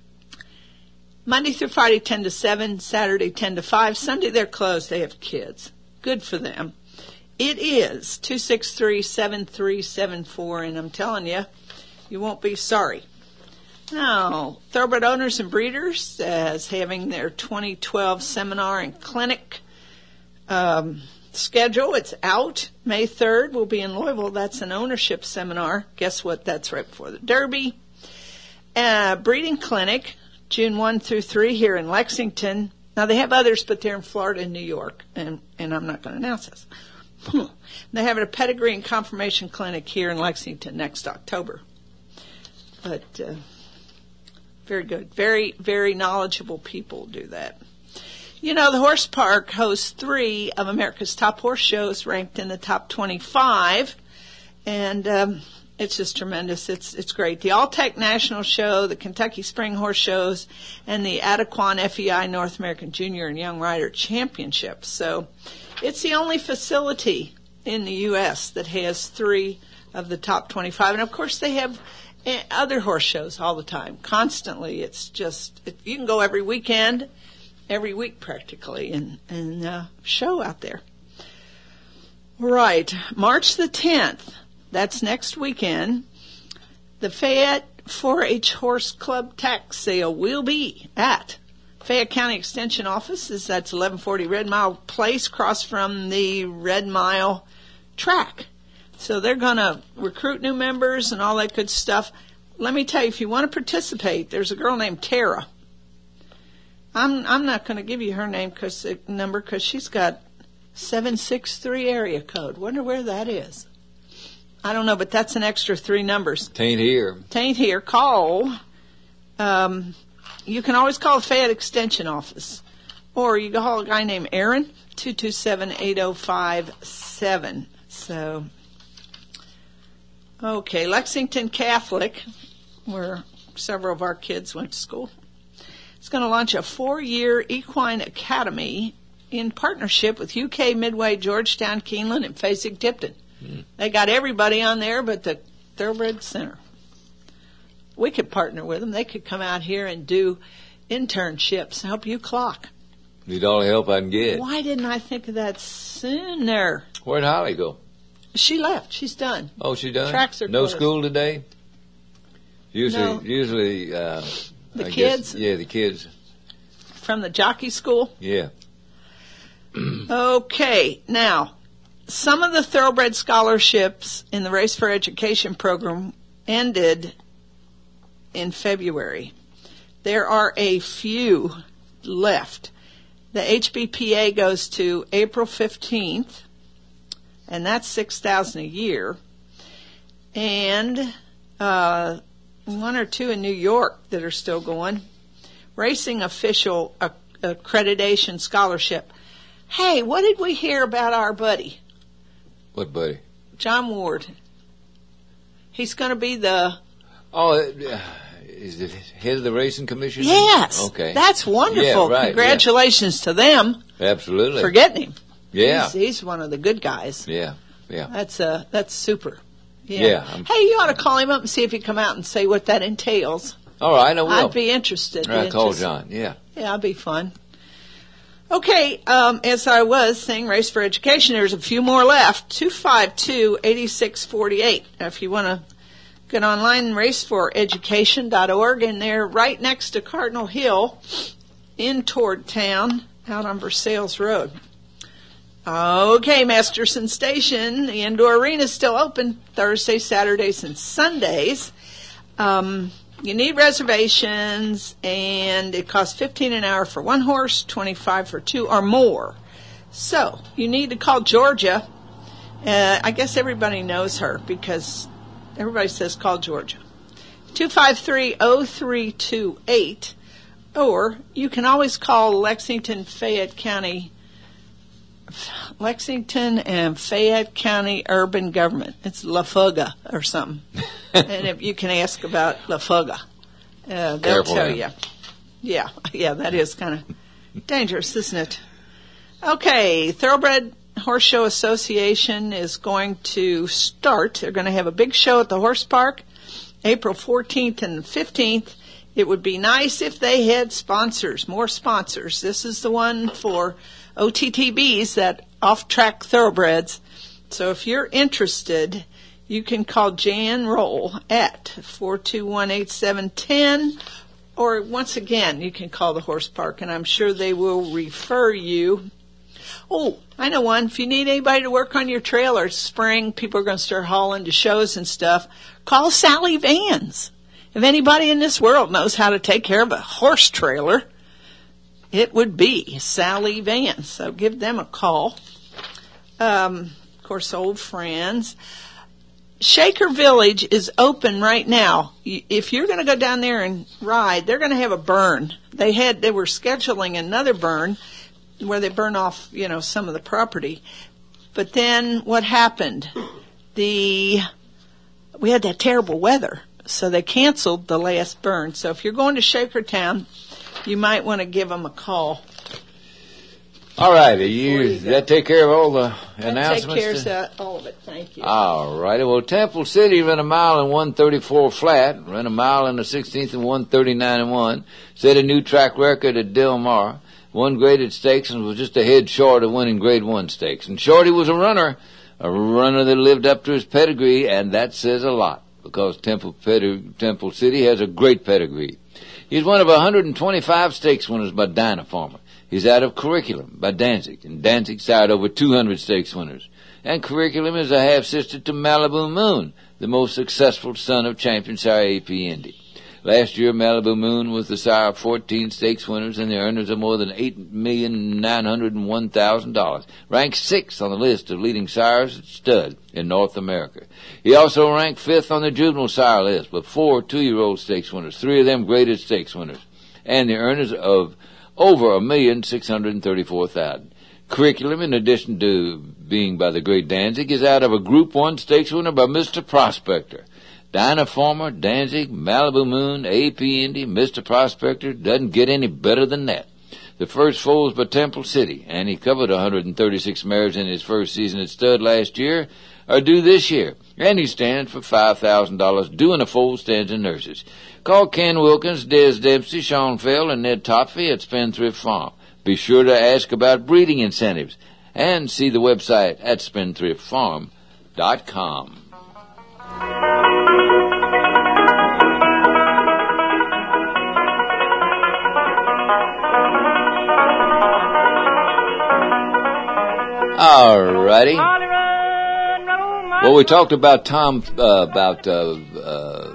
Monday through Friday, ten to seven, Saturday, ten to five. Sunday, they're closed. They have kids. Good for them. It is two six three, seven three seven four, and I'm telling you, you won't be sorry. Now, Thoroughbred Owners and Breeders is having their twenty twelve seminar and clinic um, schedule. It's out. May third will be in Louisville. That's an ownership seminar. Guess what? That's right before the Derby. Uh, breeding clinic, June first through three here in Lexington. Now, they have others, but they're in Florida and New York, and, and I'm not going to announce this. They have a pedigree and confirmation clinic here in Lexington next October. But uh, very good. Very, very knowledgeable people do that. You know, the Horse Park hosts three of America's top horse shows, ranked in the top twenty-five. And um, it's just tremendous. It's it's great. The All-Tech National Show, the Kentucky Spring Horse Shows, and the Adequan F E I North American Junior and Young Rider Championships. So it's the only facility in the U S that has three of the top twenty-five. And, of course, they have other horse shows all the time, constantly. It's just, it, you can go every weekend, every week practically, and, and uh, show out there. Right. March the tenth, that's next weekend, the Fayette four H Horse Club tax sale will be at Fayette County Extension Offices. That's eleven forty Red Mile Place, across from the Red Mile track. So they're going to recruit new members and all that good stuff. Let me tell you, if you want to participate, there's a girl named Tara. I'm I'm not going to give you her name cause, uh, number because she's got seven six three area code. Wonder where that is. I don't know, but that's an extra three numbers. Tain't here. Tain't here. Call. Um, you can always call the Fayette Extension Office. Or you can call a guy named Aaron, two two seven, eight oh five seven. So, okay, Lexington Catholic, where several of our kids went to school, is going to launch a four-year equine academy in partnership with U K Midway, Georgetown, Keeneland, and Fasig-Tipton. Mm. They got everybody on there but the Thoroughbred Center. We could partner with them. They could come out here and do internships and help you clock. Need all the help I can get. Why didn't I think of that sooner? Where'd Holly go? She left. She's done. Oh, she done? Tracks are No closed. school today? Usually, No. usually, uh, The I kids? Guess, yeah, the kids. From the jockey school? Yeah. Okay. Now, some of the thoroughbred scholarships in the Race for Education program ended in February. There are a few left. The H B P A goes to April fifteenth, and that's six thousand dollars a year. And uh, one or two in New York that are still going. Racing Official Acc- Accreditation Scholarship. Hey, what did we hear about our buddy? What buddy? John Ward. He's going to be the... Oh, uh, is it head of the racing commission? Yes. Okay. That's wonderful. Yeah, right, Congratulations yeah. to them. Absolutely. For getting him. Yeah. He's, he's one of the good guys. Yeah, yeah. That's uh, that's super. Yeah. yeah hey, you ought to call him up and see if he come out and say what that entails. All right, I will. I'd be interested. I'll be call interested. John, yeah. Yeah, that'd be fun. Okay, um, as I was saying, Race for Education, there's a few more left. two five two, eight six four eight. Now, if you want to get online, race for education dot org, and they're right next to Cardinal Hill in toward town, out on Versailles Road. Okay, Masterson Station, the indoor arena is still open Thursdays, Saturdays, and Sundays. Um, you need reservations, and it costs fifteen dollars an hour for one horse, twenty-five dollars for two or more. So, you need to call Georgia. Uh, I guess everybody knows her because everybody says call Georgia. two five three, oh three two eight. Or you can always call Lexington, Fayette County, Lexington and Fayette County Urban Government. It's La Fuga or something. And if you can ask about La Fuga. Uh, they'll Careful tell now. you. Yeah, yeah, that is kind of dangerous, isn't it? Okay, Thoroughbred Horse Show Association is going to start. They're going to have a big show at the horse park, April fourteenth and fifteenth. It would be nice if they had sponsors, more sponsors. This is the one for O T T Bs, that off-track thoroughbreds. So if you're interested, you can call Jan Roll at four two one, eight seven one zero, or once again, you can call the horse park, and I'm sure they will refer you. Oh, I know one. If you need anybody to work on your trailer, it's spring, people are going to start hauling to shows and stuff, call Sally Vans. If anybody in this world knows how to take care of a horse trailer, it would be Sally Vans. So give them a call. Um, of course, old friends. Shaker Village is open right now. If you're going to go down there and ride, they're going to have a burn. They had, they were scheduling another burn where they burn off, you know, some of the property. But then what happened? The, we had that terrible weather. So they canceled the last burn. So if you're going to Shakertown, you might want to give them a call. All righty. You, you that take care of all the that announcements? Take care of that, all of it. Thank you. All righty. Well, Temple City ran a mile in one thirty-four flat, ran a mile in the sixteenth in one thirty-nine and one, set a new track record at Del Mar, won graded stakes and was just a head short of winning grade one stakes. And Shorty was a runner, a runner that lived up to his pedigree, and that says a lot. Because Temple, Pedi- Temple City has a great pedigree. He's one of one hundred twenty-five stakes winners by Dynafarmer. He's out of Curriculum by Danzig, and Danzig sired over two hundred stakes winners. And Curriculum is a half-sister to Malibu Moon, the most successful son of champion sire A P Indy. Last year, Malibu Moon was the sire of fourteen stakes winners and the earners of more than eight million nine hundred one thousand dollars. Ranked sixth on the list of leading sires at stud in North America. He also ranked fifth on the juvenile sire list with four two-year-old stakes winners, three of them graded stakes winners, and the earners of over a million six hundred thirty-four thousand. Curriculum, in addition to being by the great Danzig, is out of a Group One stakes winner by Mister Prospector. Dynafarmer, Danzig, Malibu Moon, A P Indy, Mister Prospector, doesn't get any better than that. The first foal was by Temple City, and he covered one hundred thirty-six mares in his first season at stud last year, or due this year, and he stands for five thousand dollars doing a foal stands and nurses. Call Ken Wilkins, Des Dempsey, Sean Fell, and Ned Topfy at Spendthrift Farm. Be sure to ask about breeding incentives, and see the website at spendthrift farm dot com. All righty. Well, we talked about Tom, uh, about, uh, uh,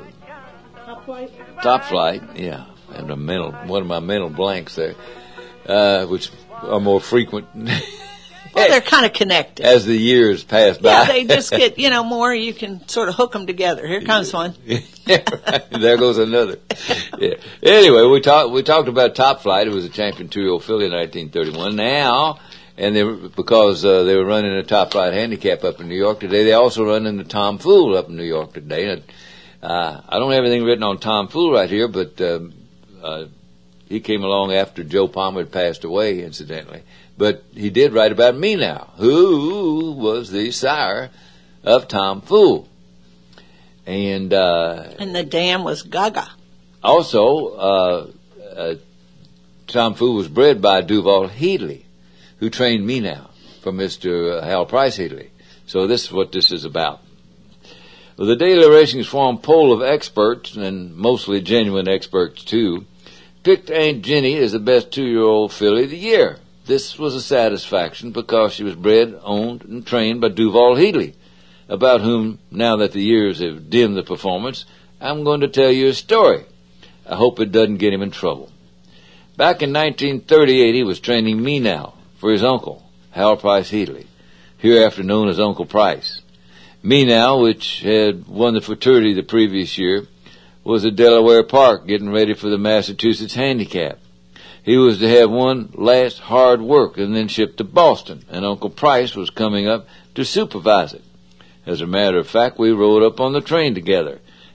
Top Flight. Yeah. And a mental, one of my mental blanks there, uh, which are more frequent. Well, they're kind of connected. As the years pass by. Yeah, they just get, you know, more, you can sort of hook them together. Here comes one. There goes another. Yeah. Anyway, we talked, we talked about Top Flight. It was a champion two-year-old filly in nineteen thirty-one. Now, and they were, because uh, they were running a Top Flight handicap up in New York today, they also run in the Tom Fool up in New York today. And, uh, I don't have anything written on Tom Fool right here, but um, uh, he came along after Joe Palmer had passed away, incidentally. But he did write about Me Now, who was the sire of Tom Fool. And uh, and the dam was Gaga. Also, uh, uh, Tom Fool was bred by Duval Headley, who trained Me Now for Mister Hal Price Headley. So this is what this is about. Well, the Daily Racing's Farm poll of experts, and mostly genuine experts too, picked Aunt Jenny as the best two-year-old filly of the year. This was a satisfaction because she was bred, owned, and trained by Duval Headley, about whom, now that the years have dimmed the performance, I'm going to tell you a story. I hope it doesn't get him in trouble. Back in nineteen thirty-eight, he was training Me Now for his uncle, Hal Price Headley, hereafter known as Uncle Price. Me Now, which had won the Futurity the previous year, was at Delaware Park getting ready for the Massachusetts Handicap. He was to have one last hard work and then shipped to Boston, and Uncle Price was coming up to supervise it. As a matter of fact, we rode up on the train together,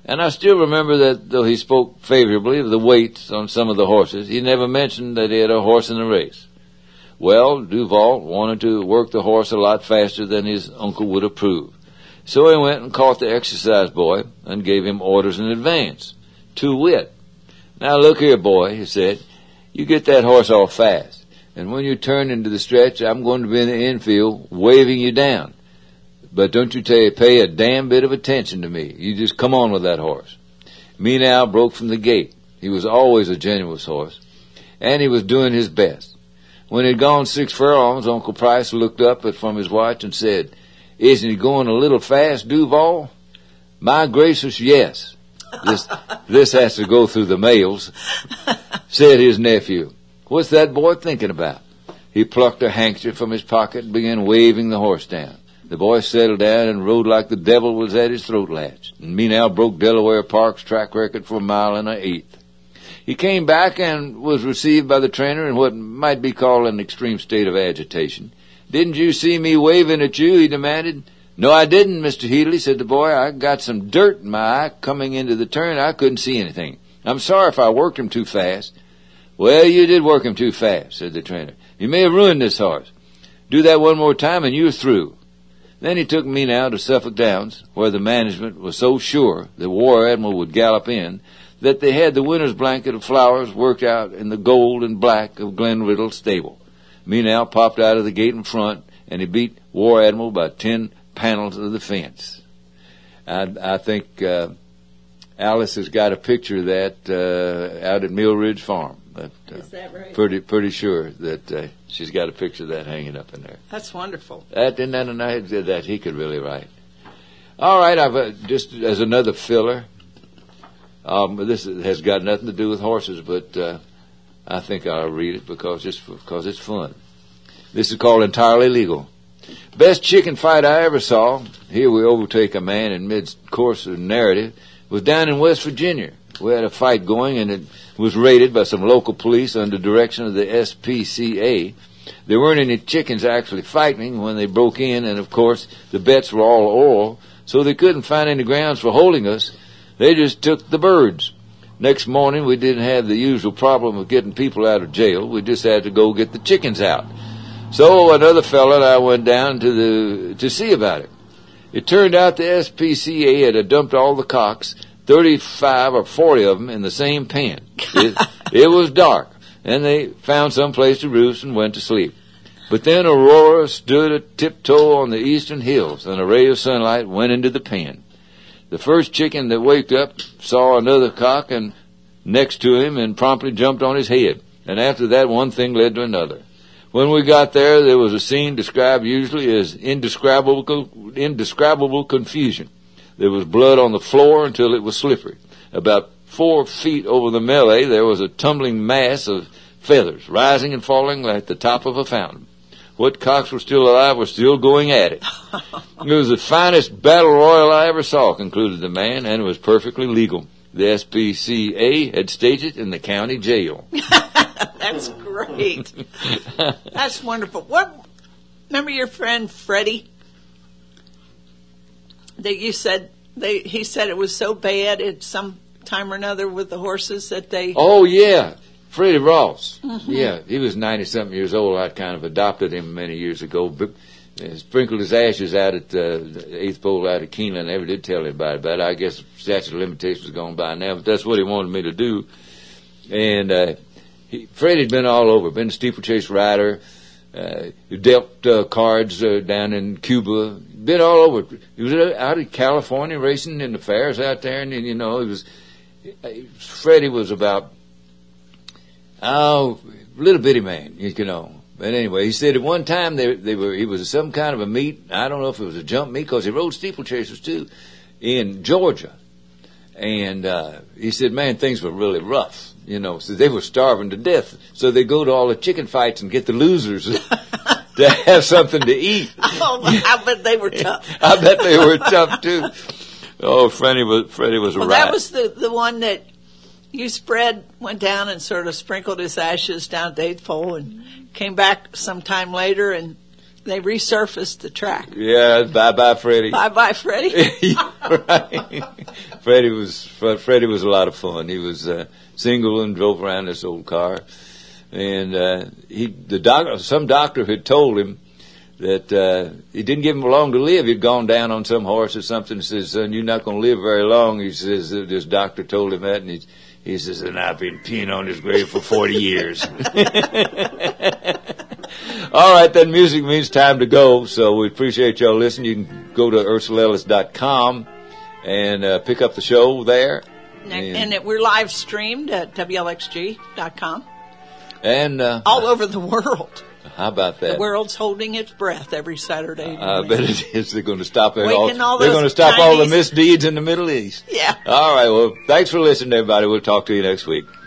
And I still remember that though he spoke favorably of the weights on some of the horses, he never mentioned that he had a horse in the race. Well, Duval wanted to work the horse a lot faster than his uncle would approve. So he went and caught the exercise boy and gave him orders in advance. To wit, "Now look here, boy," he said, "you get that horse off fast. And when you turn into the stretch, I'm going to be in the infield waving you down. But don't you tell, pay a damn bit of attention to me. You just come on with that horse." Meow broke from the gate. He was always a generous horse, and he was doing his best. When he'd gone six furlongs, Uncle Price looked up at from his watch and said, "Isn't he going a little fast, Duval?" "My gracious, yes. This, this has to go through the mails," said his nephew. "What's that boy thinking about?" He plucked a handkerchief from his pocket and began waving the horse down. The boy settled down and rode like the devil was at his throat latch, and meanwhile broke Delaware Park's track record for a mile and an eighth. He came back and was received by the trainer in what might be called an extreme state of agitation. "Didn't you see me waving at you?" he demanded. "No, I didn't, Mister Healy," said the boy. "I got some dirt in my eye coming into the turn. I couldn't see anything. I'm sorry if I worked him too fast." "Well, you did work him too fast," said the trainer. "You may have ruined this horse. Do that one more time and you're through." Then he took me now to Suffolk Downs, where the management was so sure the War Admiral would gallop in that they had the winter's blanket of flowers worked out in the gold and black of Glen Riddle's stable. Me now popped out of the gate in front, and he beat War Admiral by ten panels of the fence. I, I think uh, Alice has got a picture of that uh, out at Mill Ridge Farm. But, uh, Is that right? Pretty, pretty sure that uh, she's got a picture of that hanging up in there. That's wonderful. That and then I did that he could really write. All right, I've uh, just as another filler. Um, this has got nothing to do with horses, but uh, I think I'll read it because it's because it's fun. This is called Entirely Legal. Best chicken fight I ever saw. Here we overtake a man in mid-course of narrative. Was down in West Virginia. We had a fight going, and it was raided by some local police under direction of the S P C A. There weren't any chickens actually fighting when they broke in, and of course the bets were all oral, so they couldn't find any grounds for holding us. They just took the birds. Next morning, we didn't have the usual problem of getting people out of jail. We just had to go get the chickens out. So another fellow and I went down to the to see about it. It turned out the S P C A had dumped all the cocks, thirty-five or forty of them, in the same pen. It, it was dark, and they found some place to roost and went to sleep. But then Aurora stood a tiptoe on the eastern hills, and a ray of sunlight went into the pen. The first chicken that waked up saw another cock and next to him and promptly jumped on his head. And after that, one thing led to another. When we got there, there was a scene described usually as indescribable, indescribable confusion. There was blood on the floor until it was slippery. About four feet over the melee, there was a tumbling mass of feathers, rising and falling like the top of a fountain. What cocks were still alive were still going at it. It was the finest battle royal I ever saw, concluded the man, and it was perfectly legal. The S P C A had staged it in the county jail. That's great. That's wonderful. What? Remember your friend Freddie? That you said they he said it was so bad at some time or another with the horses that they. Oh yeah, Freddie Ross. Mm-hmm. Yeah, he was ninety something years old. I kind of adopted him many years ago. But uh, sprinkled his ashes out at uh, the eighth bowl out at Keeneland. Never did tell anybody about it. I guess the statute of limitations is gone by now, but that's what he wanted me to do. And uh, he, Freddie'd been all over. Been a steeplechase rider. Uh, he dealt uh, cards uh, down in Cuba. Been all over. He was out in California racing in the fairs out there, and you know, he was. Freddie was about oh, little bitty man, you know. But anyway, he said at one time they they were he was some kind of a meet. I don't know if it was a jump meet because he rode steeplechasers too in Georgia, and uh, he said, man, things were really rough. You know, so they were starving to death. So they go to all the chicken fights and get the losers to have something to eat. Oh, I bet they were tough. I bet they were tough too. Oh, Freddie was Freddie was a well, riot. That was the the one that you spread went down and sort of sprinkled his ashes down at the eighth pole and came back sometime later, and They resurfaced the track. Yeah, bye-bye, Freddie. Bye-bye, Freddie. Right. Freddie was Freddie was a lot of fun. He was uh, single and drove around this old car, and uh, he the doctor some doctor had told him that uh, he didn't give him long to live. He'd gone down on some horse or something and says, "Son, you're not going to live very long." He says, this doctor told him that, and he, he says, "And I've been peeing on his grave for forty years." All right, then music means time to go, so we appreciate y'all listening. You can go to ursula ellis dot com and uh, pick up the show there. And, and it, we're live streamed at W L X G dot com. And uh, all over the world. How about that? The world's holding its breath every Saturday morning. I bet it is. They're going to stop it. All, all they're going to stop Chinese. all the misdeeds in the Middle East. Yeah. All right. Well, thanks for listening, everybody. We'll talk to you next week.